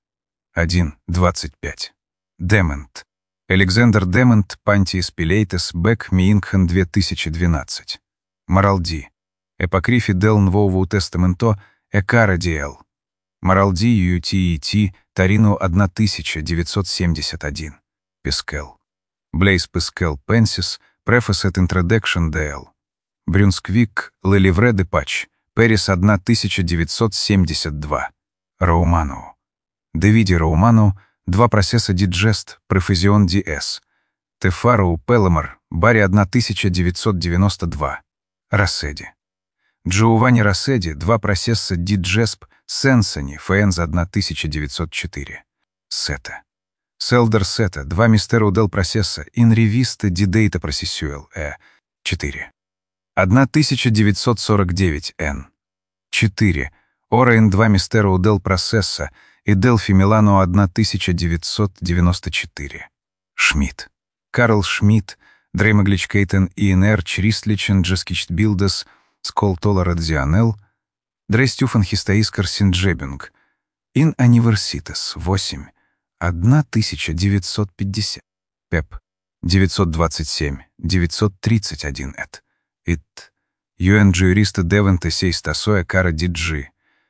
один двадцать пять. Демент. Александр Демент Пантиес Пилейтес Бек Миингхен две тысячи двенадцать. Маралди. Эпокрифи дел Нвоуву Тестаменто Экара Диэл. Маралди Ю-Ти-И-Ти Тарино тысяча девятьсот семьдесят один. Пескел. Блейз Пескел Пенсис Префас эт Introduction Диэл. Брюнсквик Леливре де Пач Перис тысяча девятьсот семьдесят два. Рауману. Девиди Рауману Два процесса Диджест Префизион Ди-Эс. Тефароу Пеломар Барри тысяча девятьсот девяносто два. Расседи. Джоувани Расседи Два процесса Диджесп Сенсони Фэнз тысяча девятьсот четыре. Сета. Селдер Сета Два мистеру дел процесса Ин Ревиста Ди Дейта Процессюэл Э. четыре. тысяча девятьсот сорок девять Н. четыре. Ора Ин Два мистеру дел процесса и Делфи Милано тысяча девятьсот девяносто четыре. Шмидт. Карл Шмидт, Дреймагличкейтен и ИНР Чристличен Джескичтбилдес Скол Толарадзианел, Дрейстюфен Хистаискар Синджебинг, Ин Аниверситес восемь, тысяча девятьсот пятьдесят. Пеп. девятьсот двадцать семь, девятьсот тридцать один эт. Ит. Юэн Джуриста Девенте Сейстасоя Кара Диджи.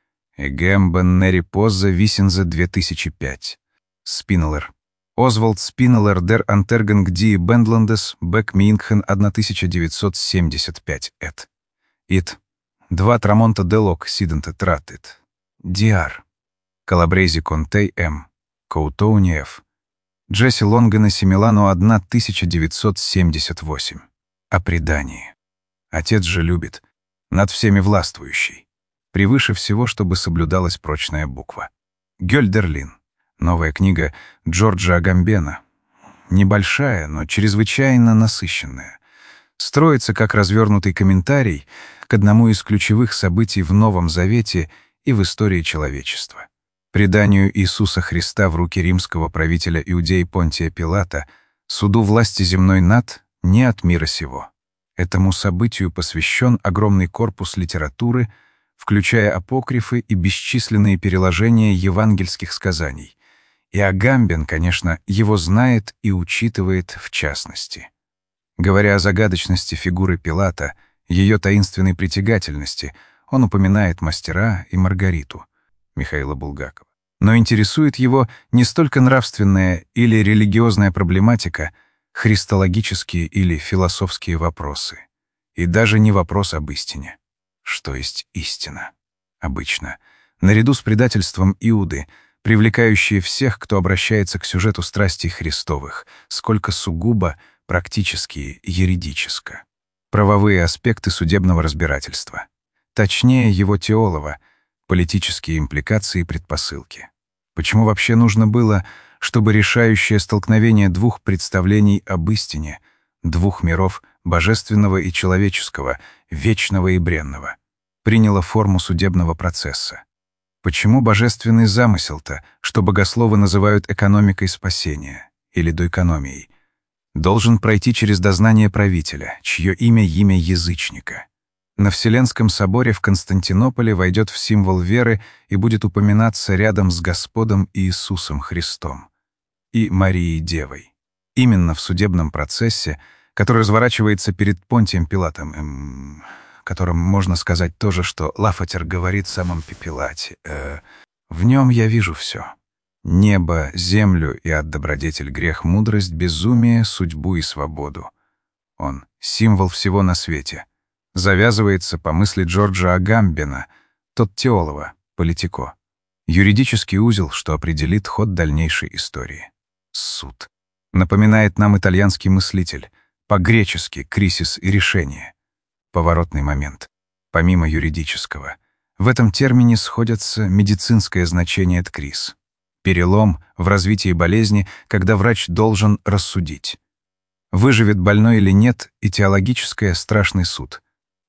Эгембен Нери Поза Висенза две тысячи пять. Спинелер. Озвалд Спинелер Дер Антерганг Ди Бендландес Бек Мингхен тысяча девятьсот семьдесят пять эт. Ит. Два Трамонта Делок Сидента Тратит. Диар. Калабрейзи Контей М. Коутоуниев. Джесси Лонгана Симилану тысяча девятьсот семьдесят восемь. О предании. Отец же любит, над всеми властвующий. Превыше всего, чтобы соблюдалась прочная буква. Гёльдерлин. Новая книга Джорджа Агамбена. Небольшая, но чрезвычайно насыщенная. Строится как развернутый комментарий к одному из ключевых событий в Новом Завете и в истории человечества. Преданию Иисуса Христа в руки римского правителя Иудеи Понтия Пилата, суду власти земной над, не от мира сего. Этому событию посвящен огромный корпус литературы, включая апокрифы и бесчисленные переложения евангельских сказаний. И Агамбен, конечно, его знает и учитывает в частности. Говоря о загадочности фигуры Пилата, ее таинственной притягательности, он упоминает «Мастера» и «Маргариту» Михаила Булгакова. Но интересует его не столько нравственная или религиозная проблематика, христологические или философские вопросы, и даже не вопрос об истине. Что есть истина? Обычно, наряду с предательством Иуды, привлекающие всех, кто обращается к сюжету страстей Христовых, сколько сугубо практически юридически. Правовые аспекты судебного разбирательства. Точнее, его теолога, политические импликации и предпосылки. Почему вообще нужно было, чтобы решающее столкновение двух представлений об истине, двух миров, божественного и человеческого, вечного и бренного, приняло форму судебного процесса? Почему божественный замысел-то, что богословы называют экономикой спасения или доэкономией, должен пройти через дознание правителя, чье имя — имя язычника? На Вселенском соборе в Константинополе войдет в символ веры и будет упоминаться рядом с Господом Иисусом Христом и Марией Девой. Именно в судебном процессе, который разворачивается перед Понтием Пилатом, эм, которым можно сказать то же, что Лафатер говорит самом Пилате. Э, в нем я вижу все. Небо, землю и от добродетель грех, мудрость, безумие, судьбу и свободу. Он — символ всего на свете. Завязывается по мысли Джорджа Агамбена, тот теолога, политико. Юридический узел, что определит ход дальнейшей истории. Суд. Напоминает нам итальянский мыслитель, по-гречески «кризис» и «решение». Поворотный момент. Помимо юридического, в этом термине сходятся медицинское значение от «крис». Перелом в развитии болезни, когда врач должен рассудить. Выживет больной или нет, и теологическое — страшный суд.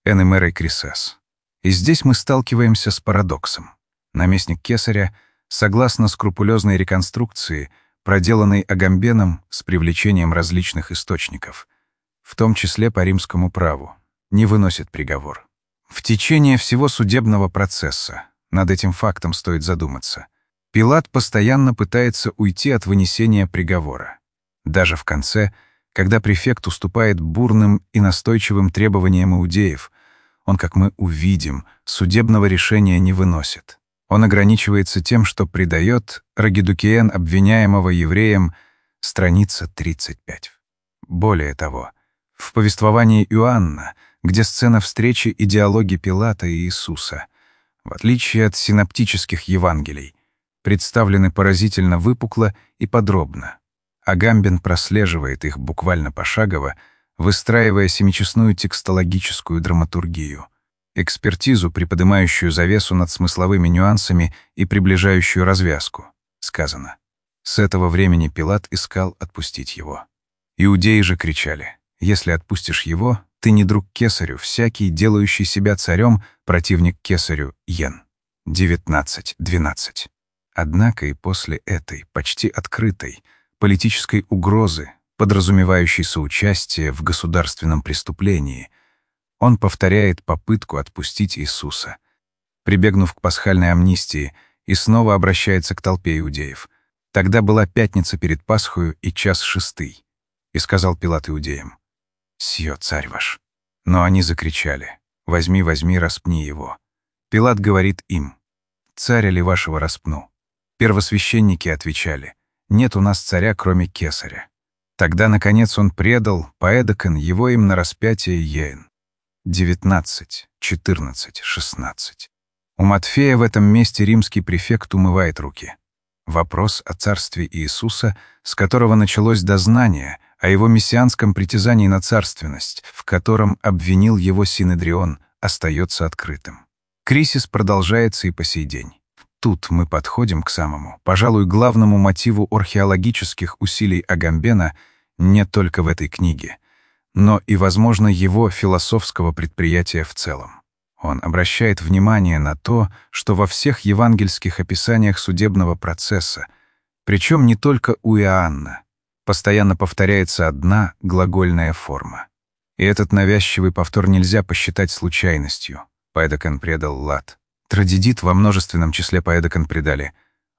Энемерой Крисес. И здесь мы сталкиваемся с парадоксом. Наместник Кесаря, согласно скрупулезной реконструкции, проделанной Агамбеном с привлечением различных источников, в том числе по римскому праву, не выносит приговор. В течение всего судебного процесса, над этим фактом стоит задуматься, Пилат постоянно пытается уйти от вынесения приговора. Даже в конце, когда префект уступает бурным и настойчивым требованиям иудеев, он, как мы увидим, судебного решения не выносит. Он ограничивается тем, что предает Рагидукиен обвиняемого евреям, страница тридцать пять. Более того, в повествовании Иоанна, где сцена встречи и диалоги Пилата и Иисуса, в отличие от синоптических Евангелий, представлены поразительно выпукло и подробно. Агамбен прослеживает их буквально пошагово, выстраивая семичастную текстологическую драматургию, экспертизу, приподнимающую завесу над смысловыми нюансами и приближающую развязку. Сказано: «С этого времени Пилат искал отпустить его. Иудеи же кричали: если отпустишь его, ты не друг Кесарю, всякий, делающий себя царем, противник Кесарю, Йен». девятнадцать двенадцать. Однако и после этой, почти открытой, политической угрозы, подразумевающей соучастие в государственном преступлении, он повторяет попытку отпустить Иисуса, прибегнув к пасхальной амнистии, и снова обращается к толпе иудеев. «Тогда была пятница перед Пасхою и час шестый. И сказал Пилат иудеям: «Сьё царь ваш». Но они закричали: «Возьми, возьми, распни его». Пилат говорит им: «Царя ли вашего распну?» Первосвященники отвечали: «Нет у нас царя, кроме Кесаря». Тогда, наконец, он предал поэдокон его им на распятие Йен. девятнадцать четырнадцать шестнадцать. У Матфея в этом месте римский префект умывает руки. Вопрос о царстве Иисуса, с которого началось дознание, о его мессианском притязании на царственность, в котором обвинил его Синедрион, остается открытым. Кризис продолжается и по сей день. Тут мы подходим к самому, пожалуй, главному мотиву археологических усилий Агамбена не только в этой книге, но и, возможно, его философского предприятия в целом. Он обращает внимание на то, что во всех евангельских описаниях судебного процесса, причем не только у Иоанна, постоянно повторяется одна глагольная форма. И этот навязчивый повтор нельзя посчитать случайностью. Поэдокон предал лат. Традидит во множественном числе поэдокон предали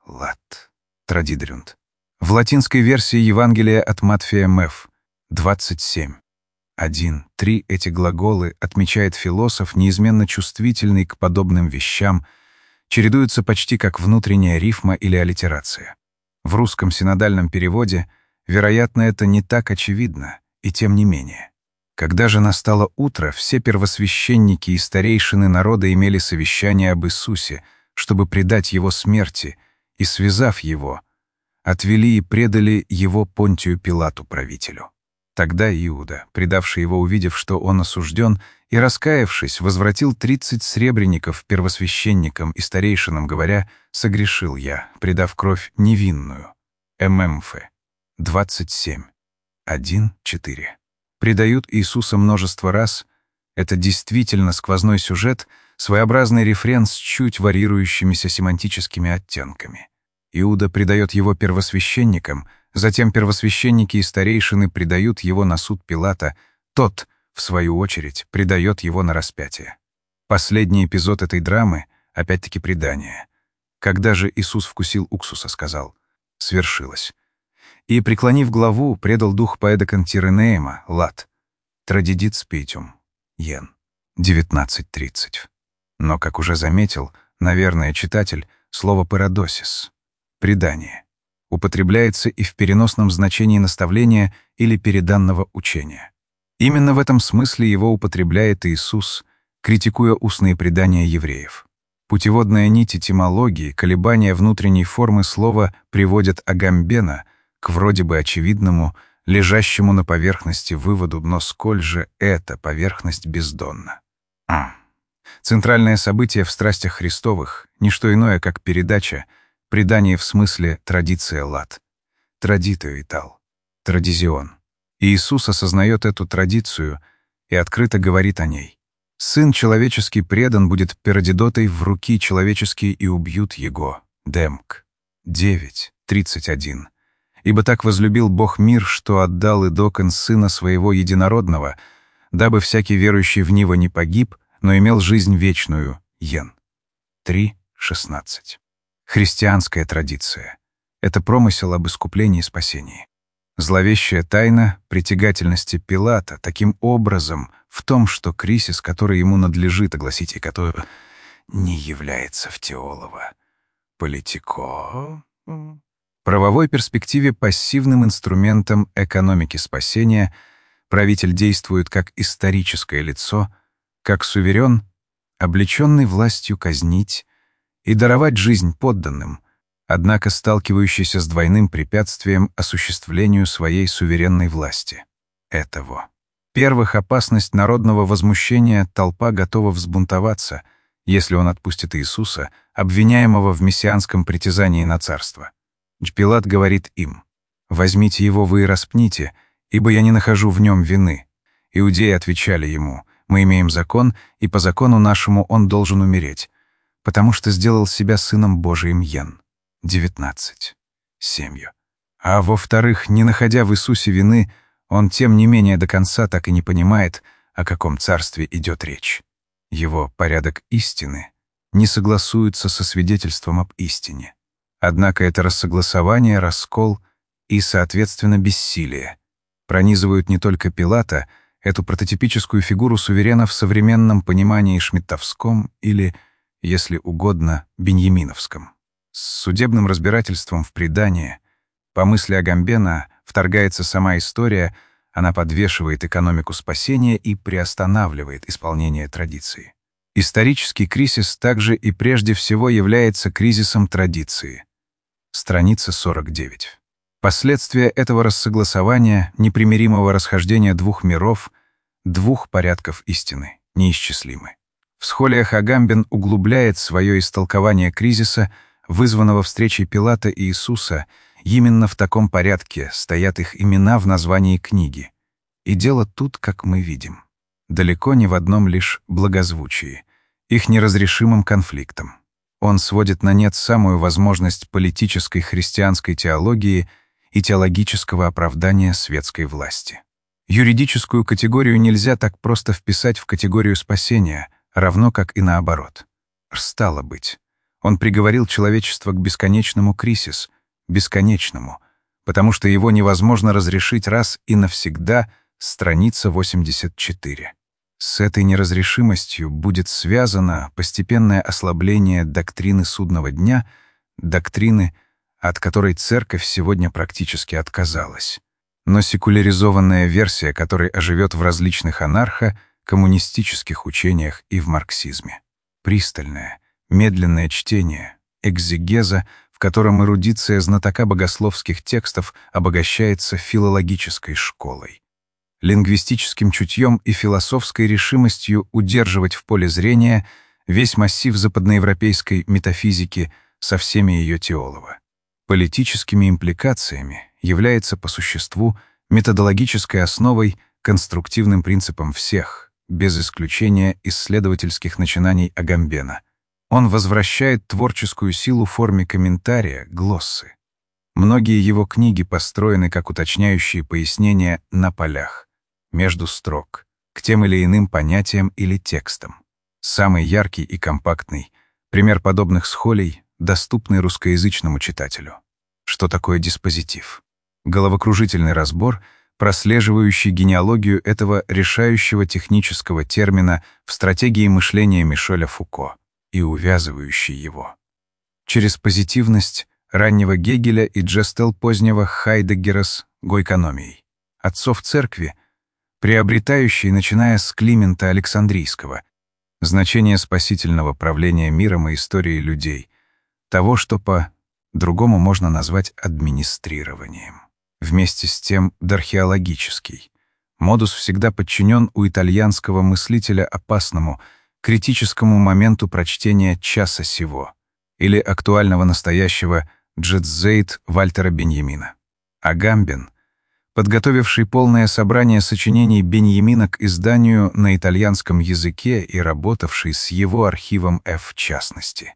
лат. Традидрюнд. В латинской версии Евангелия от Матфея Меф двадцать семь. один три эти глаголы, отмечает философ, неизменно чувствительный к подобным вещам, чередуются почти как внутренняя рифма или аллитерация. В русском синодальном переводе, вероятно, это не так очевидно, и тем не менее. Когда же настало утро, все первосвященники и старейшины народа имели совещание об Иисусе, чтобы предать его смерти, и, связав его, отвели и предали его Понтию Пилату, правителю. Тогда Иуда, предавший его, увидев, что он осужден, и, раскаявшись, возвратил тридцать сребреников первосвященникам и старейшинам, говоря: «Согрешил я, предав кровь невинную». ММФ двадцать семь один четыре. Предают Иисуса множество раз. Это действительно сквозной сюжет, своеобразный рефрен с чуть варьирующимися семантическими оттенками. Иуда предает его первосвященникам, затем первосвященники и старейшины предают его на суд Пилата, тот, в свою очередь, предает его на распятие. Последний эпизод этой драмы — опять-таки предание. Когда же Иисус вкусил уксуса, сказал: «Свершилось». И, преклонив главу, предал дух поэдокон Тиренеема, лат. Традидит спитюм, Йен. девятнадцать тридцать. Но, как уже заметил, наверное, читатель, слово «парадосис» — предание — употребляется и в переносном значении наставления или переданного учения. Именно в этом смысле его употребляет Иисус, критикуя устные предания евреев. Путеводная нить этимологии, колебания внутренней формы слова приводят Агамбена к вроде бы очевидному, лежащему на поверхности выводу, но сколь же эта поверхность бездонна. А. Центральное событие в страстях Христовых — ничто иное, как передача, предание в смысле традиция лат, традитио и тал, традизион. И Иисус осознает эту традицию и открыто говорит о ней. Сын человеческий предан будет перодидотой в руки человеческие и убьют его. Демк девять тридцать один. Ибо так возлюбил Бог мир, что отдал Идокон Сына Своего Единородного, дабы всякий верующий в Него не погиб, но имел жизнь вечную. Йен три шестнадцать. Христианская традиция — это промысел об искуплении и спасении. Зловещая тайна притягательности Пилата таким образом в том, что кризис, который ему надлежит огласить и который не является в теолово. Политико. В правовой перспективе пассивным инструментом экономики спасения правитель действует как историческое лицо, как суверен, облеченный властью казнить и даровать жизнь подданным, однако сталкивающийся с двойным препятствием осуществлению своей суверенной власти. Этого. Первых опасность народного возмущения толпа готова взбунтоваться, если он отпустит Иисуса, обвиняемого в мессианском притязании на царство. Пилат говорит им: «Возьмите его вы и распните, ибо я не нахожу в нем вины». Иудеи отвечали ему: «Мы имеем закон, и по закону нашему он должен умереть, потому что сделал себя сыном Божиим». Йен девятнадцать семью. А во-вторых, не находя в Иисусе вины, он тем не менее до конца так и не понимает, о каком царстве идет речь. Его порядок истины не согласуется со свидетельством об истине. Однако это рассогласование, раскол и, соответственно, бессилие пронизывают не только Пилата, эту прототипическую фигуру суверена в современном понимании шмидтовском или, если угодно, беньяминовском. С судебным разбирательством в предание, по мысли Агамбена, вторгается сама история, она подвешивает экономику спасения и приостанавливает исполнение традиции. Исторический кризис также и прежде всего является кризисом традиции. Страница сорок девять. Последствия этого рассогласования, непримиримого расхождения двух миров, двух порядков истины, неисчислимы. В схолиях Агамбен углубляет свое истолкование кризиса, вызванного встречей Пилата и Иисуса. Именно в таком порядке стоят их имена в названии книги. И дело тут, как мы видим, далеко не в одном лишь благозвучии, их неразрешимым конфликтом. Он сводит на нет самую возможность политической христианской теологии и теологического оправдания светской власти. Юридическую категорию нельзя так просто вписать в категорию спасения, равно как и наоборот. Стало быть, он приговорил человечество к бесконечному кризису, бесконечному, потому что его невозможно разрешить раз и навсегда. Страница восемьдесят четыре. С этой неразрешимостью будет связано постепенное ослабление доктрины судного дня, доктрины, от которой церковь сегодня практически отказалась. Но секуляризованная версия, которой оживет в различных анархо-коммунистических учениях и в марксизме. Пристальное, медленное чтение, экзегеза, в котором эрудиция знатока богословских текстов обогащается филологической школой, лингвистическим чутьем и философской решимостью удерживать в поле зрения весь массив западноевропейской метафизики со всеми ее теолово. Политическими импликациями является по существу методологической основой, конструктивным принципом всех, без исключения исследовательских начинаний Агамбена. Он возвращает творческую силу в форме комментария, глоссы. Многие его книги построены как уточняющие пояснения на полях, между строк, к тем или иным понятиям или текстам. Самый яркий и компактный пример подобных схолей, доступный русскоязычному читателю. Что такое диспозитив? Головокружительный разбор, прослеживающий генеалогию этого решающего технического термина в стратегии мышления Мишеля Фуко и увязывающий его. Через позитивность раннего Гегеля и Джестел позднего Хайдеггера с гойкономией. Отцов церкви, приобретающий, начиная с Климента Александрийского, значение спасительного правления миром и историей людей, того, что по-другому можно назвать администрированием. Вместе с тем дархеологический. Модус всегда подчинен у итальянского мыслителя опасному, критическому моменту прочтения «Часа сего» или актуального настоящего «Джетзейт» Вальтера Беньямина. Агамбен подготовивший полное собрание сочинений Беньямина к изданию на итальянском языке и работавший с его архивом F в частности.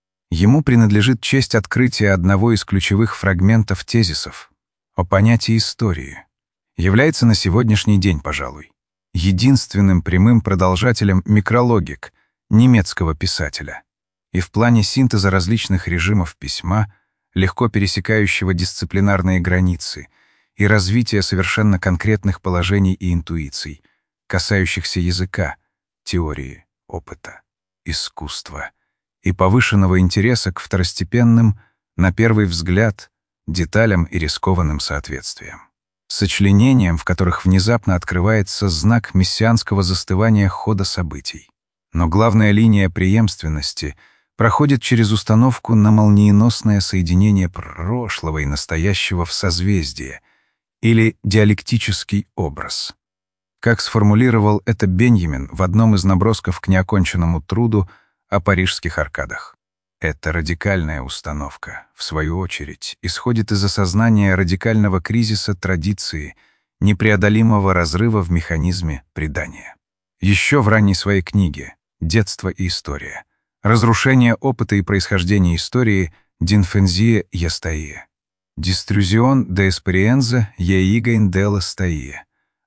Ему принадлежит честь открытия одного из ключевых фрагментов тезисов о понятии истории. Является на сегодняшний день, пожалуй, единственным прямым продолжателем микрологик немецкого писателя. И в плане синтеза различных режимов письма, легко пересекающего дисциплинарные границы, и развития совершенно конкретных положений и интуиций, касающихся языка, теории, опыта, искусства и повышенного интереса к второстепенным, на первый взгляд, деталям и рискованным соответствиям. Сочленениям, в которых внезапно открывается знак мессианского застывания хода событий. Но главная линия преемственности проходит через установку на молниеносное соединение прошлого и настоящего в созвездии, или диалектический образ. Как сформулировал это Беньямин в одном из набросков к неоконченному труду о парижских аркадах. Эта радикальная установка, в свою очередь, исходит из осознания радикального кризиса традиции, непреодолимого разрыва в механизме предания. Еще в ранней своей книге «Детство и история. Разрушение опыта и происхождение истории» Динфензия Ястаие. Диструзион де Эспириенза Яигайн делла Стаие.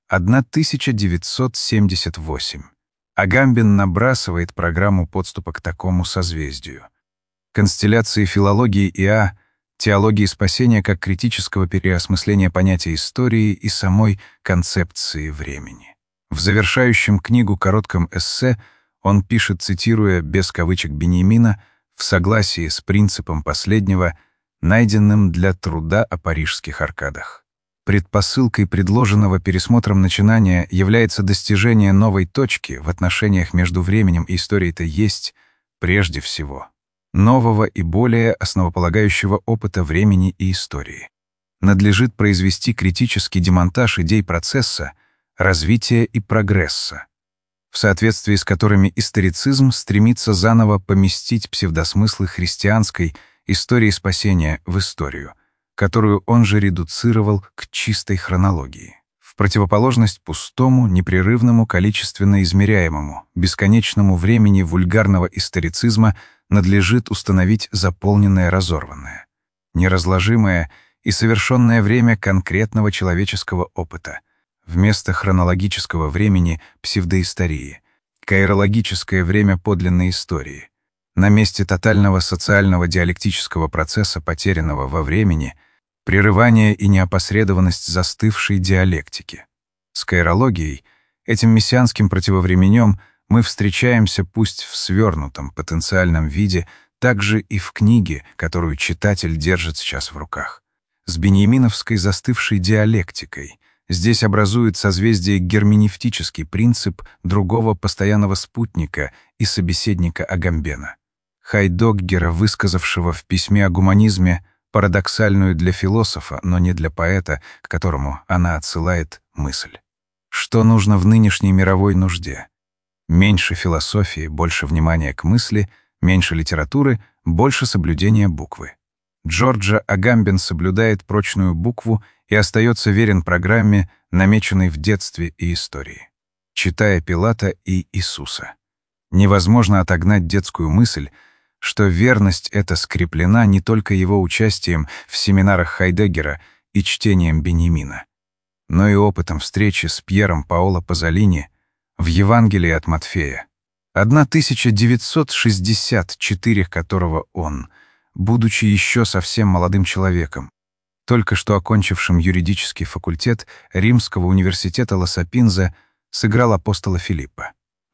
тысяча девятьсот семьдесят восемь. Агамбен набрасывает программу подступа к такому созвездию. Констелляции филологии и а, теологии спасения как критического переосмысления понятия истории и самой концепции времени. В завершающем книгу коротком эссе он пишет, цитируя без кавычек Беньямина, в согласии с принципом последнего, найденным для труда о парижских аркадах. Предпосылкой предложенного пересмотром начинания является достижение новой точки в отношениях между временем и историей-то есть, прежде всего, нового и более основополагающего опыта времени и истории. Надлежит произвести критический демонтаж идей процесса, развития и прогресса, в соответствии с которыми историцизм стремится заново поместить псевдосмыслы христианской истории спасения в историю, которую он же редуцировал к чистой хронологии, в противоположность пустому, непрерывному, количественно измеряемому, бесконечному времени вульгарного историцизма надлежит установить заполненное разорванное, неразложимое и совершенное время конкретного человеческого опыта, вместо хронологического времени псевдоистории, каирологическое время подлинной истории, на месте тотального социального диалектического процесса, потерянного во времени, прерывание и неопосредованность застывшей диалектики. С каирологией, этим мессианским противовременем, мы встречаемся пусть в свернутом потенциальном виде, также и в книге, которую читатель держит сейчас в руках. С беньяминовской застывшей диалектикой. Здесь образует созвездие герменевтический принцип другого постоянного спутника и собеседника Агамбена. Хайдеггера, высказавшего в письме о гуманизме парадоксальную для философа, но не для поэта, к которому она отсылает мысль. Что нужно в нынешней мировой нужде? Меньше философии, больше внимания к мысли, меньше литературы, больше соблюдения буквы. Джорджо Агамбен соблюдает прочную букву и остается верен программе, намеченной в детстве и истории, читая Пилата и Иисуса. Невозможно отогнать детскую мысль, что верность эта скреплена не только его участием в семинарах Хайдеггера и чтением Беньямина, но и опытом встречи с Пьером Паоло Пазолини в Евангелии от Матфея, тысяча девятьсот шестьдесят четыре которого он, будучи еще совсем молодым человеком, только что окончившим юридический факультет Римского университета Ла-Сапинза, сыграл апостола Филиппа.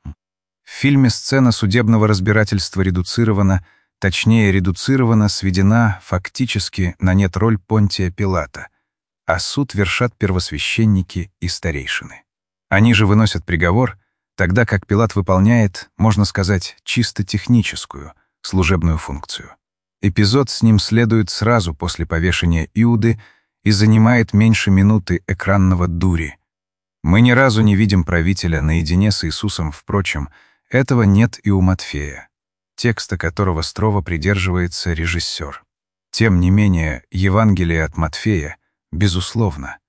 В фильме сцена судебного разбирательства редуцирована, точнее редуцирована, сведена фактически на нет роль Понтия Пилата, а суд вершат первосвященники и старейшины. Они же выносят приговор, тогда как Пилат выполняет, можно сказать, чисто техническую, служебную функцию. Эпизод с ним следует сразу после повешения Иуды и занимает меньше минуты экранного дури. Мы ни разу не видим правителя наедине с Иисусом, впрочем, этого нет и у Матфея, текста которого строго придерживается режиссер. Тем не менее, Евангелие от Матфея, безусловно,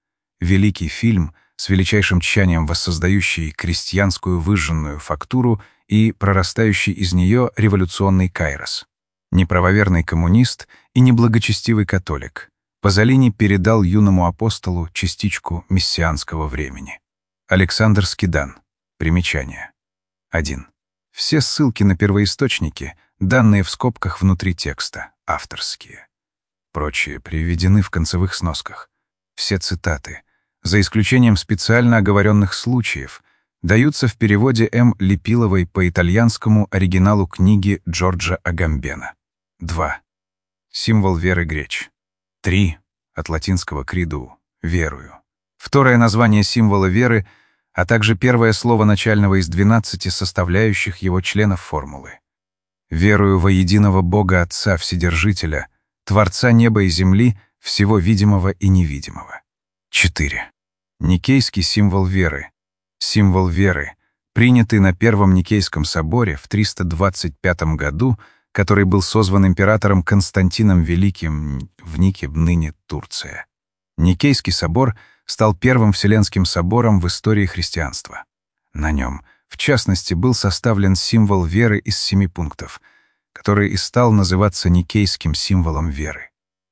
великий фильм, с величайшим тщанием воссоздающий крестьянскую выжженную фактуру и прорастающий из нее революционный кайрос. Неправоверный коммунист и неблагочестивый католик, Пазолини передал юному апостолу частичку мессианского времени. Александр Скидан. Примечание. один. Все ссылки на первоисточники, данные в скобках внутри текста, авторские. Прочие приведены в концевых сносках. Все цитаты, за исключением специально оговоренных случаев, даются в переводе М. Лепиловой по итальянскому оригиналу книги Джорджа Агамбена. два. Символ веры греч. три. От латинского «credo» — «верую». Второе название символа веры, а также первое слово начального из двенадцати составляющих его членов формулы. «Верую во единого Бога Отца Вседержителя, Творца неба и земли, всего видимого и невидимого». четыре. Никейский символ веры. Символ веры, принятый на Первом Никейском соборе в триста двадцать пятом году, который был созван императором Константином Великим в Нике, ныне Турция. Никейский собор стал первым Вселенским собором в истории христианства. На нем, в частности, был составлен символ веры из семи пунктов, который и стал называться Никейским символом веры.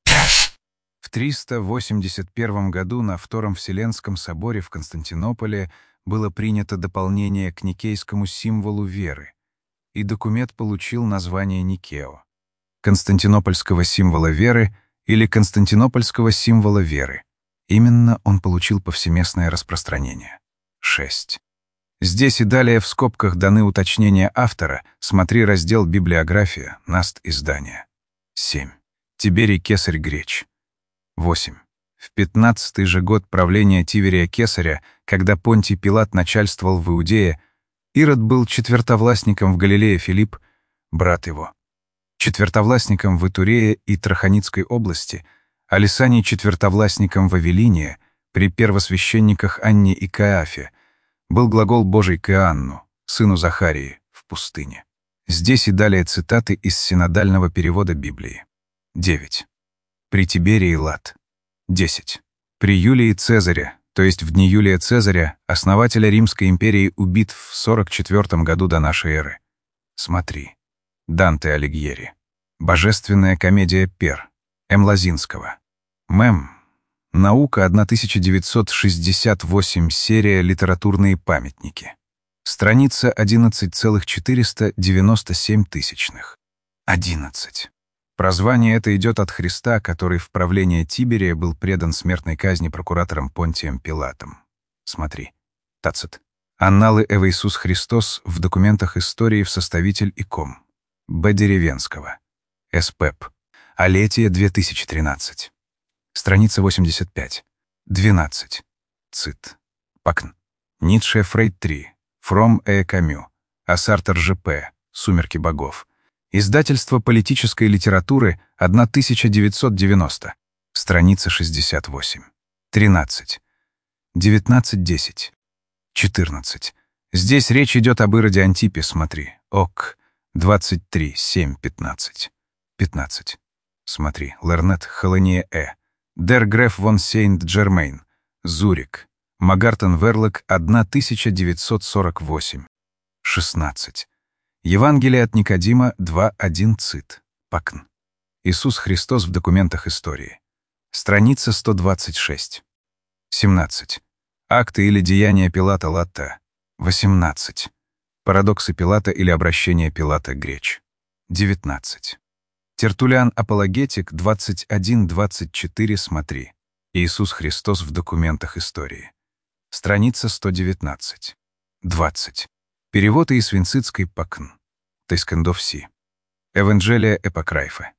В триста восемьдесят первом году на Втором Вселенском соборе в Константинополе было принято дополнение к Никейскому символу веры, и документ получил название Никео — Константинопольского символа веры или Константинопольского символа веры. Именно он получил повсеместное распространение. шесть. Здесь и далее в скобках даны уточнения автора, смотри раздел «Библиография», наст издания. семь. Тиберий Кесарь Греч. восемь. В пятнадцатый же год правления Тиверия Кесаря, когда Понтий Пилат начальствовал в Иудее, Ирод был четвертовластником в Галилее, Филипп — брат его. Четвертовластником в Итурее и Траханицкой области, а Лисаний четвертовластником в Авелине, при первосвященниках Анне и Каафе, был глагол Божий к Иоанну, сыну Захарии, в пустыне. Здесь и далее цитаты из синодального перевода Библии. девять. При Тиберии Лат. десять. При Юлии Цезаре, то есть в дни Юлия Цезаря, основателя Римской империи, убит в сорок четвёртом году до нашей эры. Смотри. Данте Алигьери. Божественная комедия Пер. М. Лозинского. Мем. Наука, тысяча девятьсот шестьдесят восемь, серия «Литературные памятники». Страница одиннадцать целых четыреста девяносто семь тысячных. одиннадцать. Прозвание это идет от Христа, который в правление Тиберия был предан смертной казни прокуратором Понтием Пилатом. Смотри. Тацит. Анналы Эва Иисус Христос в документах истории в составитель иком. Б. Деревенского. СПЭП. Алетия, две тысячи тринадцать. Страница восемьдесят пять. двенадцать. Цит. Пакн. Ницше Фрейд три. Фром Э. Камю. А Сартер Ж П. Сумерки богов. Издательство политической литературы, тысяча девятьсот девяносто. Страница шестьдесят восемь. тринадцать. девятнадцать десять. четырнадцать. Здесь речь идет об Ироде Антипе, смотри. Ок. двадцать три семь пятнадцать. пятнадцать. Смотри. Лернет Холония Э. Дер Греф вон Сейнт-Джермейн. Зурик. Магартен Верлок, тысяча девятьсот сорок восемь. шестнадцать. Евангелие от Никодима два один цит. Пакн. Иисус Христос в документах истории. Страница сто двадцать шесть. семнадцать. Акты или деяния Пилата Латта. восемнадцать. Парадоксы Пилата или обращение Пилата Греч. девятнадцать. Тертулиан Апологетик двадцать один двадцать четыре, смотри. Иисус Христос в документах истории. Страница сто девятнадцать. двадцать. Перевод из Винцицкой Пакн. Тескендов Си. Евангелие Эпокрайфа.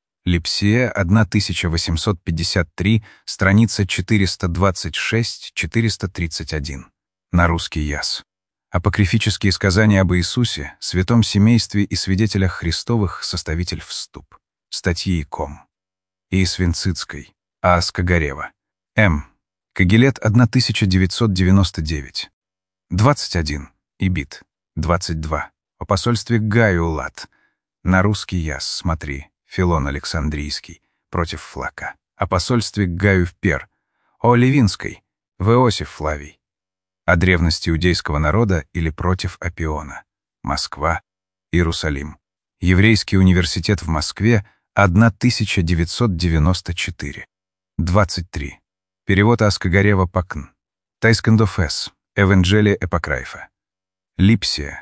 Липсия, тысяча восемьсот пятьдесят три, страница четыреста двадцать шесть четыреста тридцать один. На русский яс. Апокрифические сказания об Иисусе, святом семействе и свидетелях Христовых, составитель вступ. Статьи ком. И из Винцицкой. А. Скагарева. М. Кагилет, тысяча девятьсот девяносто девять. двадцать один. Ибит. двадцать два. О посольстве Гаю Лат. На русский яс, смотри. Филон Александрийский. Против Флака. О посольстве Гаю в Пер. О Левинской. В. Иосиф Флавий. О древности иудейского народа или против Апиона. Москва. Иерусалим. Еврейский университет в Москве, тысяча девятьсот девяносто четыре. двадцать три. Перевод Аскагарева Пакн. Тайскандофес. Евангелие Эпокрайфа. Липсия.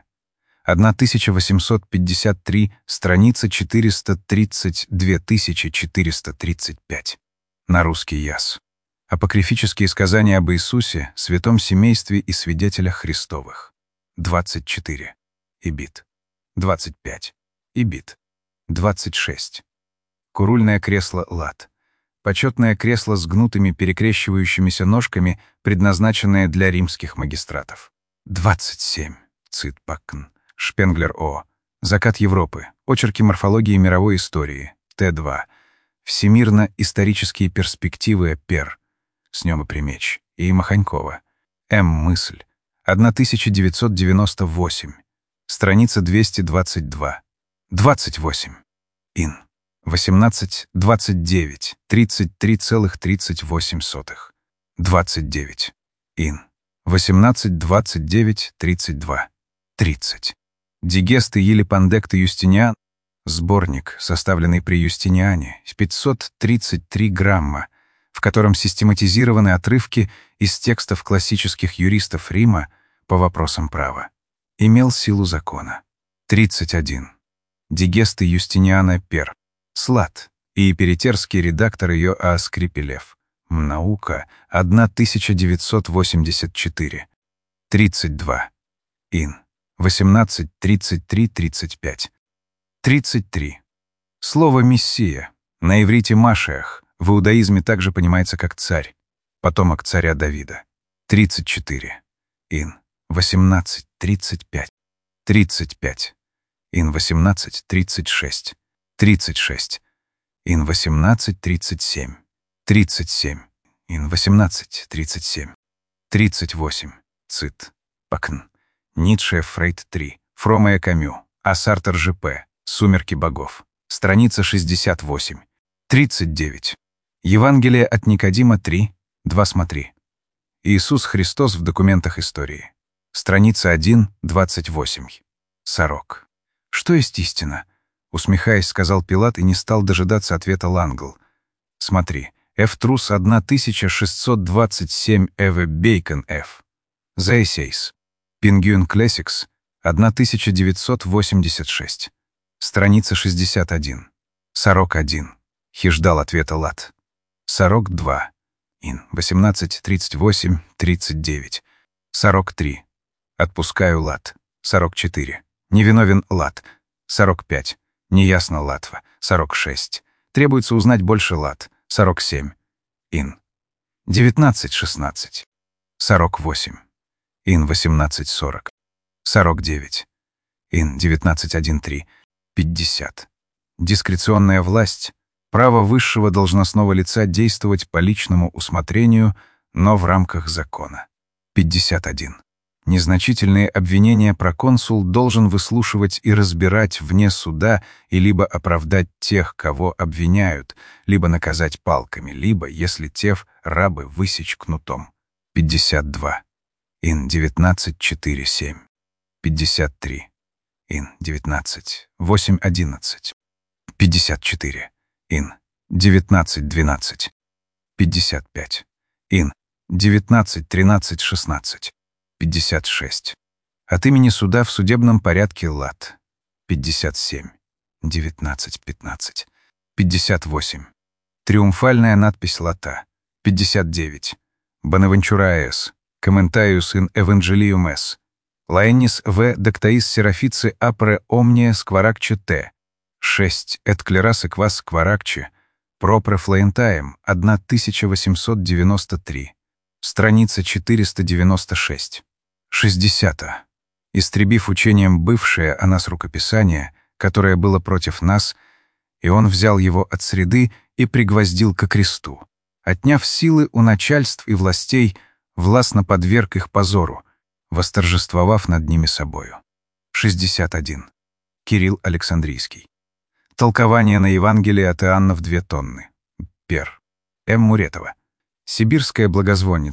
тысяча восемьсот пятьдесят три, страница четыреста тридцать две тысячи четыреста тридцать пять. На русский яс. Апокрифические сказания об Иисусе, святом семействе и свидетелях Христовых. двадцать четыре. Ибит. двадцать пять. Ибит. двадцать шесть. Курульное кресло лат. Почетное кресло с гнутыми перекрещивающимися ножками, предназначенное для римских магистратов. двадцать семь. Цит Пакн. Шпенглер О. Закат Европы. Очерки морфологии мировой истории. Т два. Всемирно-исторические перспективы. Пер. Снема Примеч. И. Маханькова. М. Мысль. тысяча девятьсот девяносто восемь. Страница двести двадцать два. двадцать восемь. Ин. восемнадцать, двадцать девять, тридцать три целых тридцать восемь сотых. двадцать девять. Ин. восемнадцать, двадцать девять, тридцать два. тридцать. Дигесты или Пандекты Юстиниан. Сборник, составленный при Юстиниане, пятьсот тридцать три грамма, в котором систематизированы отрывки из текстов классических юристов Рима по вопросам права. Имел силу закона. тридцать один. Дигесты Юстиниана Пер. Слат. И перетерский редактор ее А. Скрипелев. Наука. тысяча девятьсот восемьдесят четыре. тридцать два. Ин. восемнадцать, тридцать три, тридцать пять. тридцать три. Слово «мессия» на иврите «машиах» в иудаизме также понимается как «царь», потомок царя Давида. тридцать четыре. Ин. восемнадцать, тридцать пять. тридцать пять. Ин. восемнадцать, тридцать шесть. тридцать шесть. Ин. восемнадцать, тридцать семь. тридцать семь. Ин. восемнадцать, тридцать семь. тридцать восемь. Цит. Пакн. Ницше, Фрейд три. Фроме Камю. А. Сартер Ж П. Сумерки богов. Страница шестьдесят восемь. тридцать девять. Евангелие от Никодима три. два смотри. Иисус Христос в документах истории. Страница один, двадцать восемь. Сорок. Что есть истина? Усмехаясь, сказал Пилат и не стал дожидаться ответа Лангл. Смотри. Ф. Трус тысяча шестьсот двадцать семь. Эве Бейкон Ф. Заэсейс. Пингюин Клэссикс. тысяча девятьсот восемьдесят шесть. Страница шестьдесят один. сорок один. Хиждал ответа Лат. сорок два. Ин. восемнадцать, тридцать восемь, тридцать девять. сорок три. Отпускаю Лат. сорок четыре. Невиновен Лат. сорок пять. Неясно Латва. сорок шесть. Требуется узнать больше Лат. сорок семь. Ин. девятнадцать, шестнадцать. сорок восемь. Ин. восемнадцать, сорок. сорок девять. Ин. девятнадцать, один, три. пятьдесят. Дискреционная власть — право высшего должностного лица действовать по личному усмотрению, но в рамках закона. пятьдесят один. Незначительные обвинения проконсул должен выслушивать и разбирать вне суда и либо оправдать тех, кого обвиняют, либо наказать палками, либо, если тев, рабы высечь кнутом. пятьдесят два. Ин. девятнадцать, четыре, семь. пятьдесят три. Ин. девятнадцать, восемь, одиннадцать. пятьдесят четыре. Ин. девятнадцать, двенадцать. пятьдесят пять. Ин. девятнадцать, тринадцать, шестнадцать. пятьдесят шесть. От имени суда в судебном порядке Лат. пятьдесят семь. девятнадцать, пятнадцать. пятьдесят восемь. Триумфальная надпись Лата. пятьдесят девять. Бонавенчура С. Комментариус ин Евангелиум С. Лаеннис В. Доктаис Серафицы Апре Омния Скваракче Т. шесть. Эт Клерасы Квас Скваракче. Пропре Флоентаем. тысяча восемьсот девяносто три. Страница четыреста девяносто шесть. шестьдесят. Истребив учением бывшее о нас рукописание, которое было против нас, и он взял его от среды и пригвоздил ко кресту, отняв силы у начальств и властей, властно подверг их позору, восторжествовав над ними собою. шестьдесят один. Кирилл Александрийский. Толкование на Евангелие от Иоанна в две тонны. Пер. М. Муретова. Сибирская благозвонница.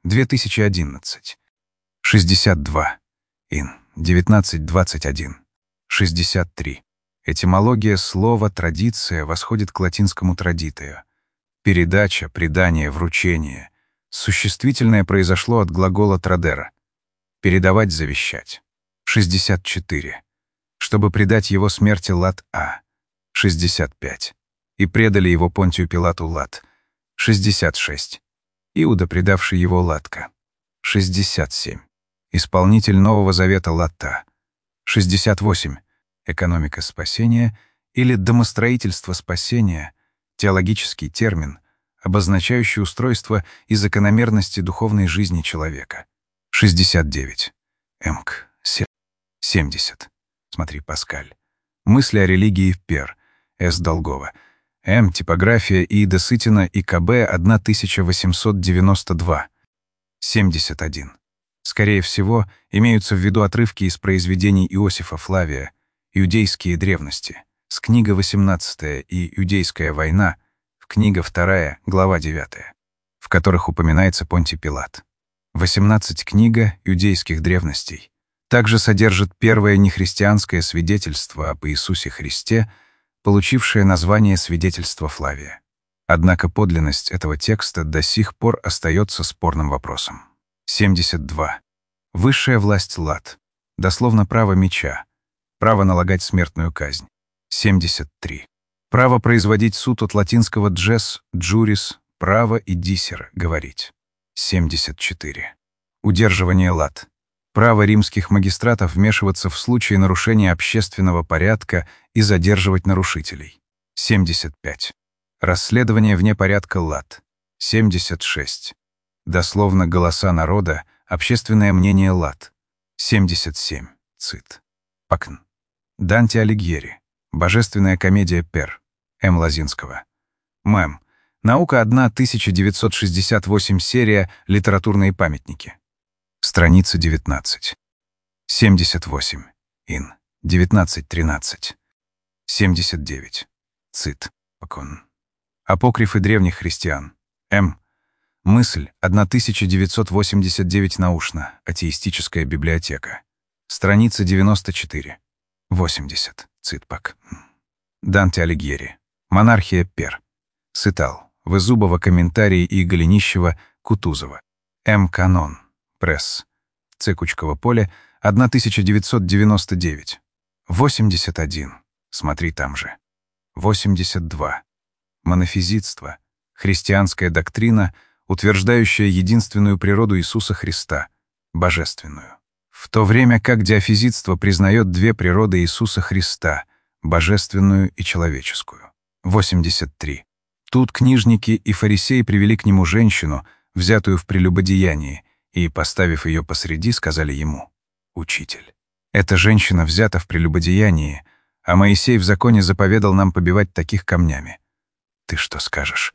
две тысячи одиннадцать. шестьдесят два. Ин. девятнадцать двадцать один. шестьдесят три. Этимология слова «традиция» восходит к латинскому «traditio». Передача, предание, вручение. Существительное произошло от глагола «tradere» — передавать, завещать. шестьдесят четыре. Чтобы предать его смерти лат А. шестьдесят пять. И предали его Понтию Пилату лат. шестьдесят шесть. Иуда, предавший его латка. шестьдесят семь. Исполнитель Нового Завета лата. шестьдесят восемь. Экономика спасения или домостроительство спасения — теологический термин, обозначающий устройство и закономерности духовной жизни человека. шестьдесят девять. Эмк. семьдесят. Смотри, Паскаль. Мысли о религии Пер. С. Долгова. М. Типография Иида Сытина и К Б тысяча восемьсот девяносто два. семьдесят один. Скорее всего, имеются в виду отрывки из произведений Иосифа Флавия «Иудейские древности», с книга восемнадцатая и «Иудейская война», в книга вторая, глава девятая, в которых упоминается Понтий Пилат. восемнадцать книга «Иудейских древностей» также содержит первое нехристианское свидетельство об Иисусе Христе, получившее название «Свидетельство Флавия». Однако подлинность этого текста до сих пор остается спорным вопросом. семьдесят два. Высшая власть лат. Дословно право меча. Право налагать смертную казнь. семьдесят три. Право производить суд от латинского «джес», «джурис», «право» и «дисер» — «говорить». семьдесят четыре. Удерживание лат. Право римских магистратов вмешиваться в случае нарушения общественного порядка и задерживать нарушителей. семьдесят пять. Расследование вне порядка лат. семьдесят шесть. Дословно голоса народа, общественное мнение лат. семьдесят семь. Цит. Пакн. Данте Алигьери. Божественная комедия Пер. М. Лозинского. Мэм. Наука тысяча девятьсот шестьдесят восемь, серия «Литературные памятники». Страница девятнадцать. семьдесят восемь. Ин. девятнадцать тринадцать. семьдесят девять. Цит. Пакон. Апокрифы древних христиан. М. Мысль. тысяча девятьсот восемьдесят девять. Наушно. Атеистическая библиотека. Страница девяносто четыре. восемьдесят. Цитпак. Данте Алигьери. Монархия Пер. Сытал. Вызубова, комментарии и Голенищева, Кутузова. М. Канон. Пресс. Ц. Кучково поле. тысяча девятьсот девяносто девять. восемьдесят один. Смотри там же. восемьдесят два. Монофизитство. Христианская доктрина, утверждающая единственную природу Иисуса Христа, божественную. В то время как диафизитство признает две природы Иисуса Христа, божественную и человеческую. восемьдесят три. Тут книжники и фарисеи привели к нему женщину, взятую в прелюбодеянии, и, поставив ее посреди, сказали ему: «Учитель, эта женщина взята в прелюбодеянии, а Моисей в законе заповедал нам побивать таких камнями. Ты что скажешь?»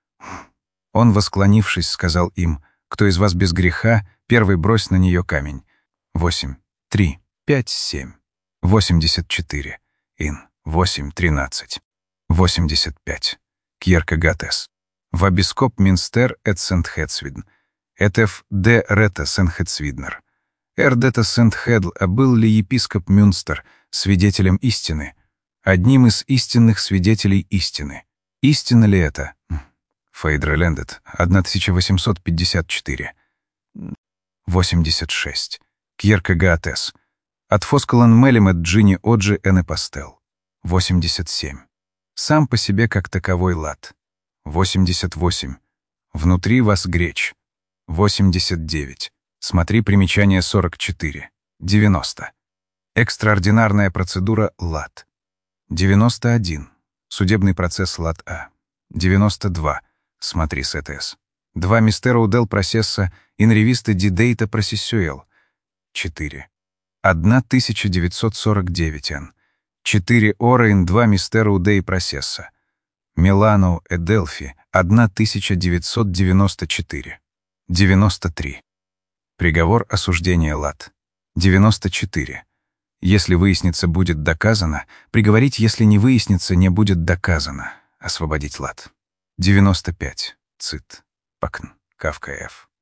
Он, восклонившись, сказал им: «Кто из вас без греха, первый брось на нее камень». восемь, три, пять, семь. восемьдесят четыре. Ин. восемь, тринадцать. восемьдесят пять. Кьеркегатес. Вабископ Минстер эт Сент-Хедсвидн. Этеф де рета Сен-Хедсвиднер. Эр дета Сент-Хедл, а был ли епископ Мюнстер свидетелем истины? Одним из истинных свидетелей истины. Истина ли это? Фейдрелендет, тысяча восемьсот пятьдесят четыре. восемьдесят шесть. Кьеркегатес. От Фоскалан Мелимет Джини Оджи Эне Пастел. восемьдесят семь. Сам по себе как таковой лад. восемьдесят восемь. Внутри вас греч. восемьдесят девять. Смотри примечание сорок четыре. девяносто. Экстраординарная процедура лад. девяносто один. Судебный процесс лад А. девяносто два. Смотри С Т С. два мистеру дел процесса ин ревиста ди дейта процессуэл. четыре. тысяча девятьсот сорок девять н. четыре ора ин два мистеру дей процесса. Милану и Делфи, тысяча девятьсот девяносто четыре. девяносто три. Приговор осуждения лад. девяносто четыре. Если выяснится, будет доказано, приговорить, если не выяснится, не будет доказано, освободить лад. девяносто пять. Цит. Пакн. Кавка Ф.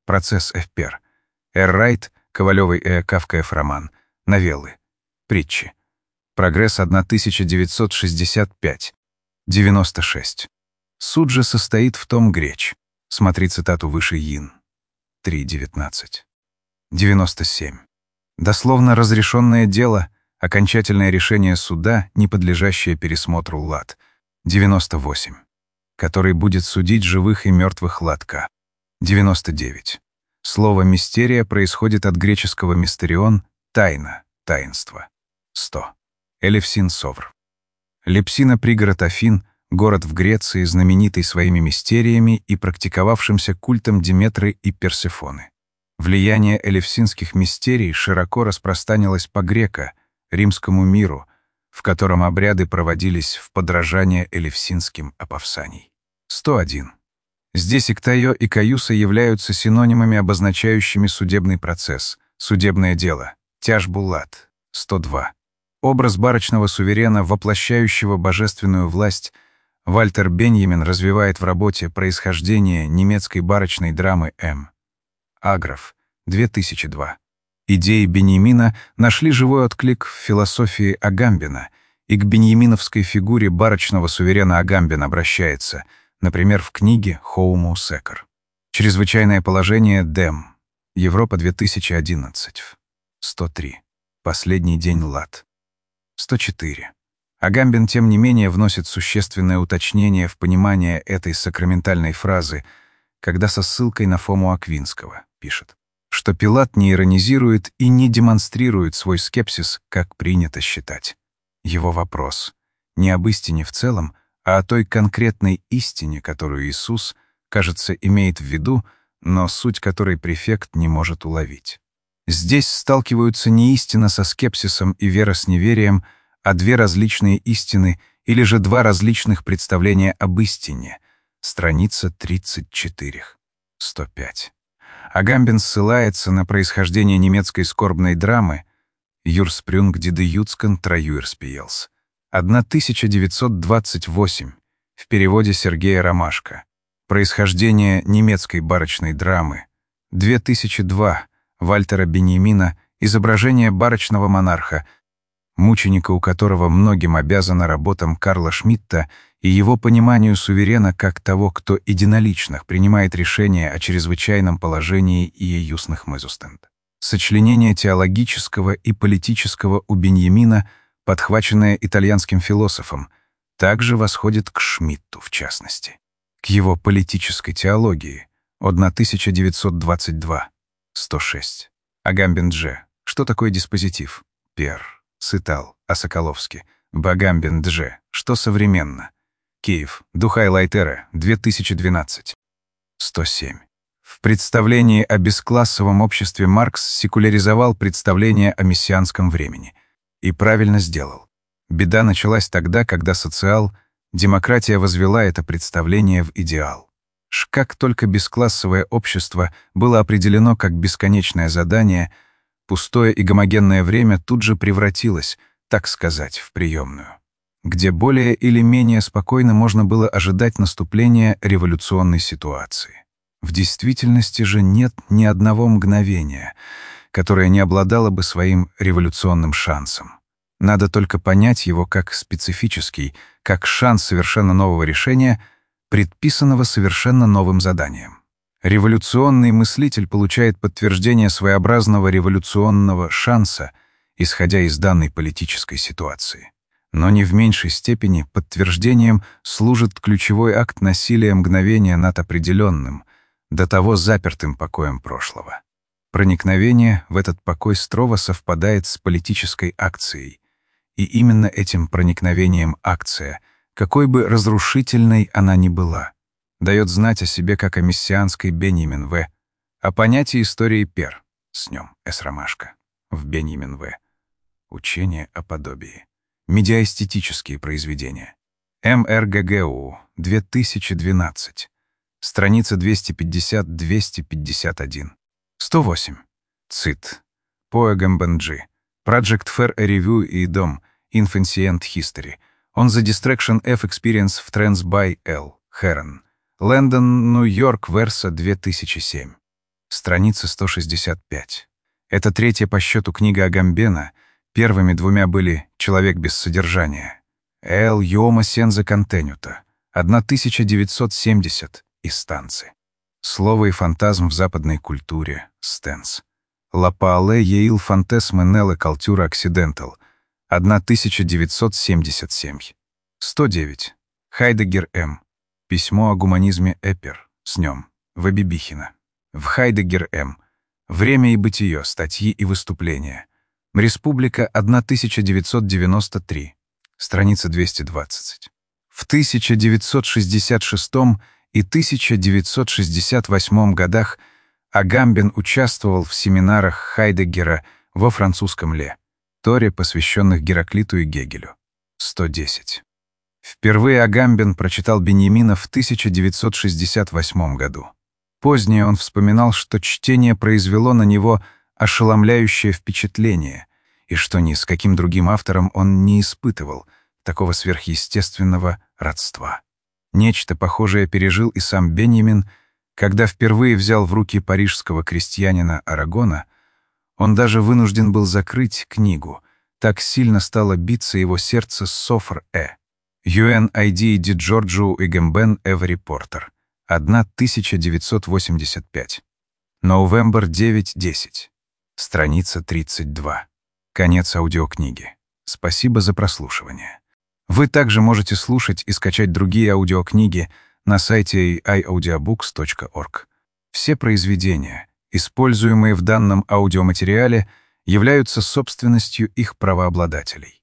Процесс Ф. Пер. Р. Райт, Ковалёвый Э. Кавкаев роман. Новеллы. Притчи. Прогресс тысяча девятьсот шестьдесят пять. девяносто шесть. Суд же состоит в том греч. Смотри цитату выше Йин. три девятнадцать. девяносто семь. Дословно разрешенное дело, окончательное решение суда, не подлежащее пересмотру лад. девяносто восемь. Который будет судить живых и мертвых ладка. девяносто девять. Слово «мистерия» происходит от греческого «мистерион» — «тайна», «таинство». сто. Элевсин Совр. Лепсина — пригород Афин, город в Греции, знаменитый своими мистериями и практиковавшимся культом Диметры и Персефоны. Влияние элевсинских мистерий широко распространилось по греко, римскому миру, в котором обряды проводились в подражание элевсинским апофсаний. сто один. Здесь Иктайо и Каюса являются синонимами, обозначающими судебный процесс, судебное дело, тяжбу лад. сто два. Образ барочного суверена, воплощающего божественную власть, Вальтер Беньямин развивает в работе «Происхождение немецкой барочной драмы М. Аграф, две тысячи два. Идеи Беньямина нашли живой отклик в философии Агамбена, и к беньяминовской фигуре барочного суверена Агамбен обращается, например, в книге «Хоуму Секер». Чрезвычайное положение Дэм. Европа, две тысячи одиннадцать. сто три. Последний день лад. сто четыре. Агамбен, тем не менее, вносит существенное уточнение в понимание этой сакраментальной фразы, когда со ссылкой на Фому Аквинского пишет, что Пилат не иронизирует и не демонстрирует свой скепсис, как принято считать. Его вопрос не об истине в целом, а о той конкретной истине, которую Иисус, кажется, имеет в виду, но суть которой префект не может уловить. Здесь сталкиваются не истина со скепсисом и вера с неверием, а две различные истины или же два различных представления об истине. Страница тридцать четыре. сто пять. Агамбен ссылается на происхождение немецкой скорбной драмы «Юрспрюнг диде Юцкан Траюерспиелс» тысяча девятьсот двадцать восемь в переводе Сергея Ромашко. Происхождение немецкой барочной драмы две тысячи два Вальтера Беньямина, изображение барочного монарха, мученика, у которого многим обязана работам Карла Шмидта и его пониманию суверена как того, кто единолично принимает решение о чрезвычайном положении и «Иеюсных мезустенд». Сочленение теологического и политического у Беньямина, подхваченное итальянским философом, также восходит к Шмидту в частности. К его политической теологии тысяча девятьсот двадцать два. сто шесть. Агамбен Дже. Что такое диспозитив? Пер. Сытал. А Соколовский. Багамбен Дже. Что современно? Киев. Духай Лайтера. две тысячи двенадцать. сто семь. В представлении о бесклассовом обществе Маркс секуляризовал представление о мессианском времени. И правильно сделал. Беда началась тогда, когда социал, демократия возвела это представление в идеал. Ш как только бесклассовое общество было определено как бесконечное задание, пустое и гомогенное время тут же превратилось, так сказать, в приемную, где более или менее спокойно можно было ожидать наступления революционной ситуации. В действительности же нет ни одного мгновения, которое не обладало бы своим революционным шансом. Надо только понять его как специфический, как шанс совершенно нового решения, предписанного совершенно новым заданием. Революционный мыслитель получает подтверждение своеобразного революционного шанса, исходя из данной политической ситуации. Но не в меньшей степени подтверждением служит ключевой акт насилия мгновения над определенным, до того запертым покоем прошлого. Проникновение в этот покой строго совпадает с политической акцией, и именно этим проникновением акция, какой бы разрушительной она ни была, дает знать о себе как о мессианской Беньямин В., о понятии истории Пер, с нем С. Ромашко, в Беньямин В. Учение о подобии. Медиаэстетические произведения. М Р Г Г У, две тысячи двенадцать. Страница двести пятьдесят — двести пятьдесят один. сто восемь. Цит. Поэгамбенджи. Project Fair a Review и Дом. Infancy History. On the Distraction F Experience в Trends by L. Heron. Лэндон, Нью-Йорк, Верса, две тысячи семь. страница сто шестьдесят пять. Это третья по счету книга Агамбена. Первыми двумя были «Человек без содержания». «Эл Йома Сензе Контенюта», тысяча девятьсот семьдесят, и «Станцы». «Слово и фантазм в западной культуре», Стенс. «Ла Паале Еил Фантес Менеле Калтюра Оксидентал», тысяча девятьсот семьдесят семь. сто девять. Хайдеггер М. Письмо о гуманизме Эппер. С нем. В. Бибихина. В Хайдеггер М. Время и бытие. Статьи и выступления. Республика, тысяча девятьсот девяносто три. Страница двести двадцать. В тысяча девятьсот шестьдесят шестом и тысяча девятьсот шестьдесят восьмом годах Агамбен участвовал в семинарах Хайдеггера во французском Ле, Торе, посвященных Гераклиту и Гегелю. сто десять. Впервые Агамбен прочитал Беньямина в тысяча девятьсот шестьдесят восьмом году. Позднее он вспоминал, что чтение произвело на него ошеломляющее впечатление, и что ни с каким другим автором он не испытывал такого сверхъестественного родства. Нечто похожее пережил и сам Беньямин, когда впервые взял в руки парижского крестьянина Арагона. Он даже вынужден был закрыть книгу, так сильно стало биться его сердце Софр-э. ю эн ай ди Ди Джорджу и Гембен Эвери Портер. тысяча девятьсот восемьдесят пять. Новембр девять десять. Страница тридцать два. Конец аудиокниги. Спасибо за прослушивание. Вы также можете слушать и скачать другие аудиокниги на сайте эй ай аудиобукс точка орг. Все произведения, используемые в данном аудиоматериале, являются собственностью их правообладателей.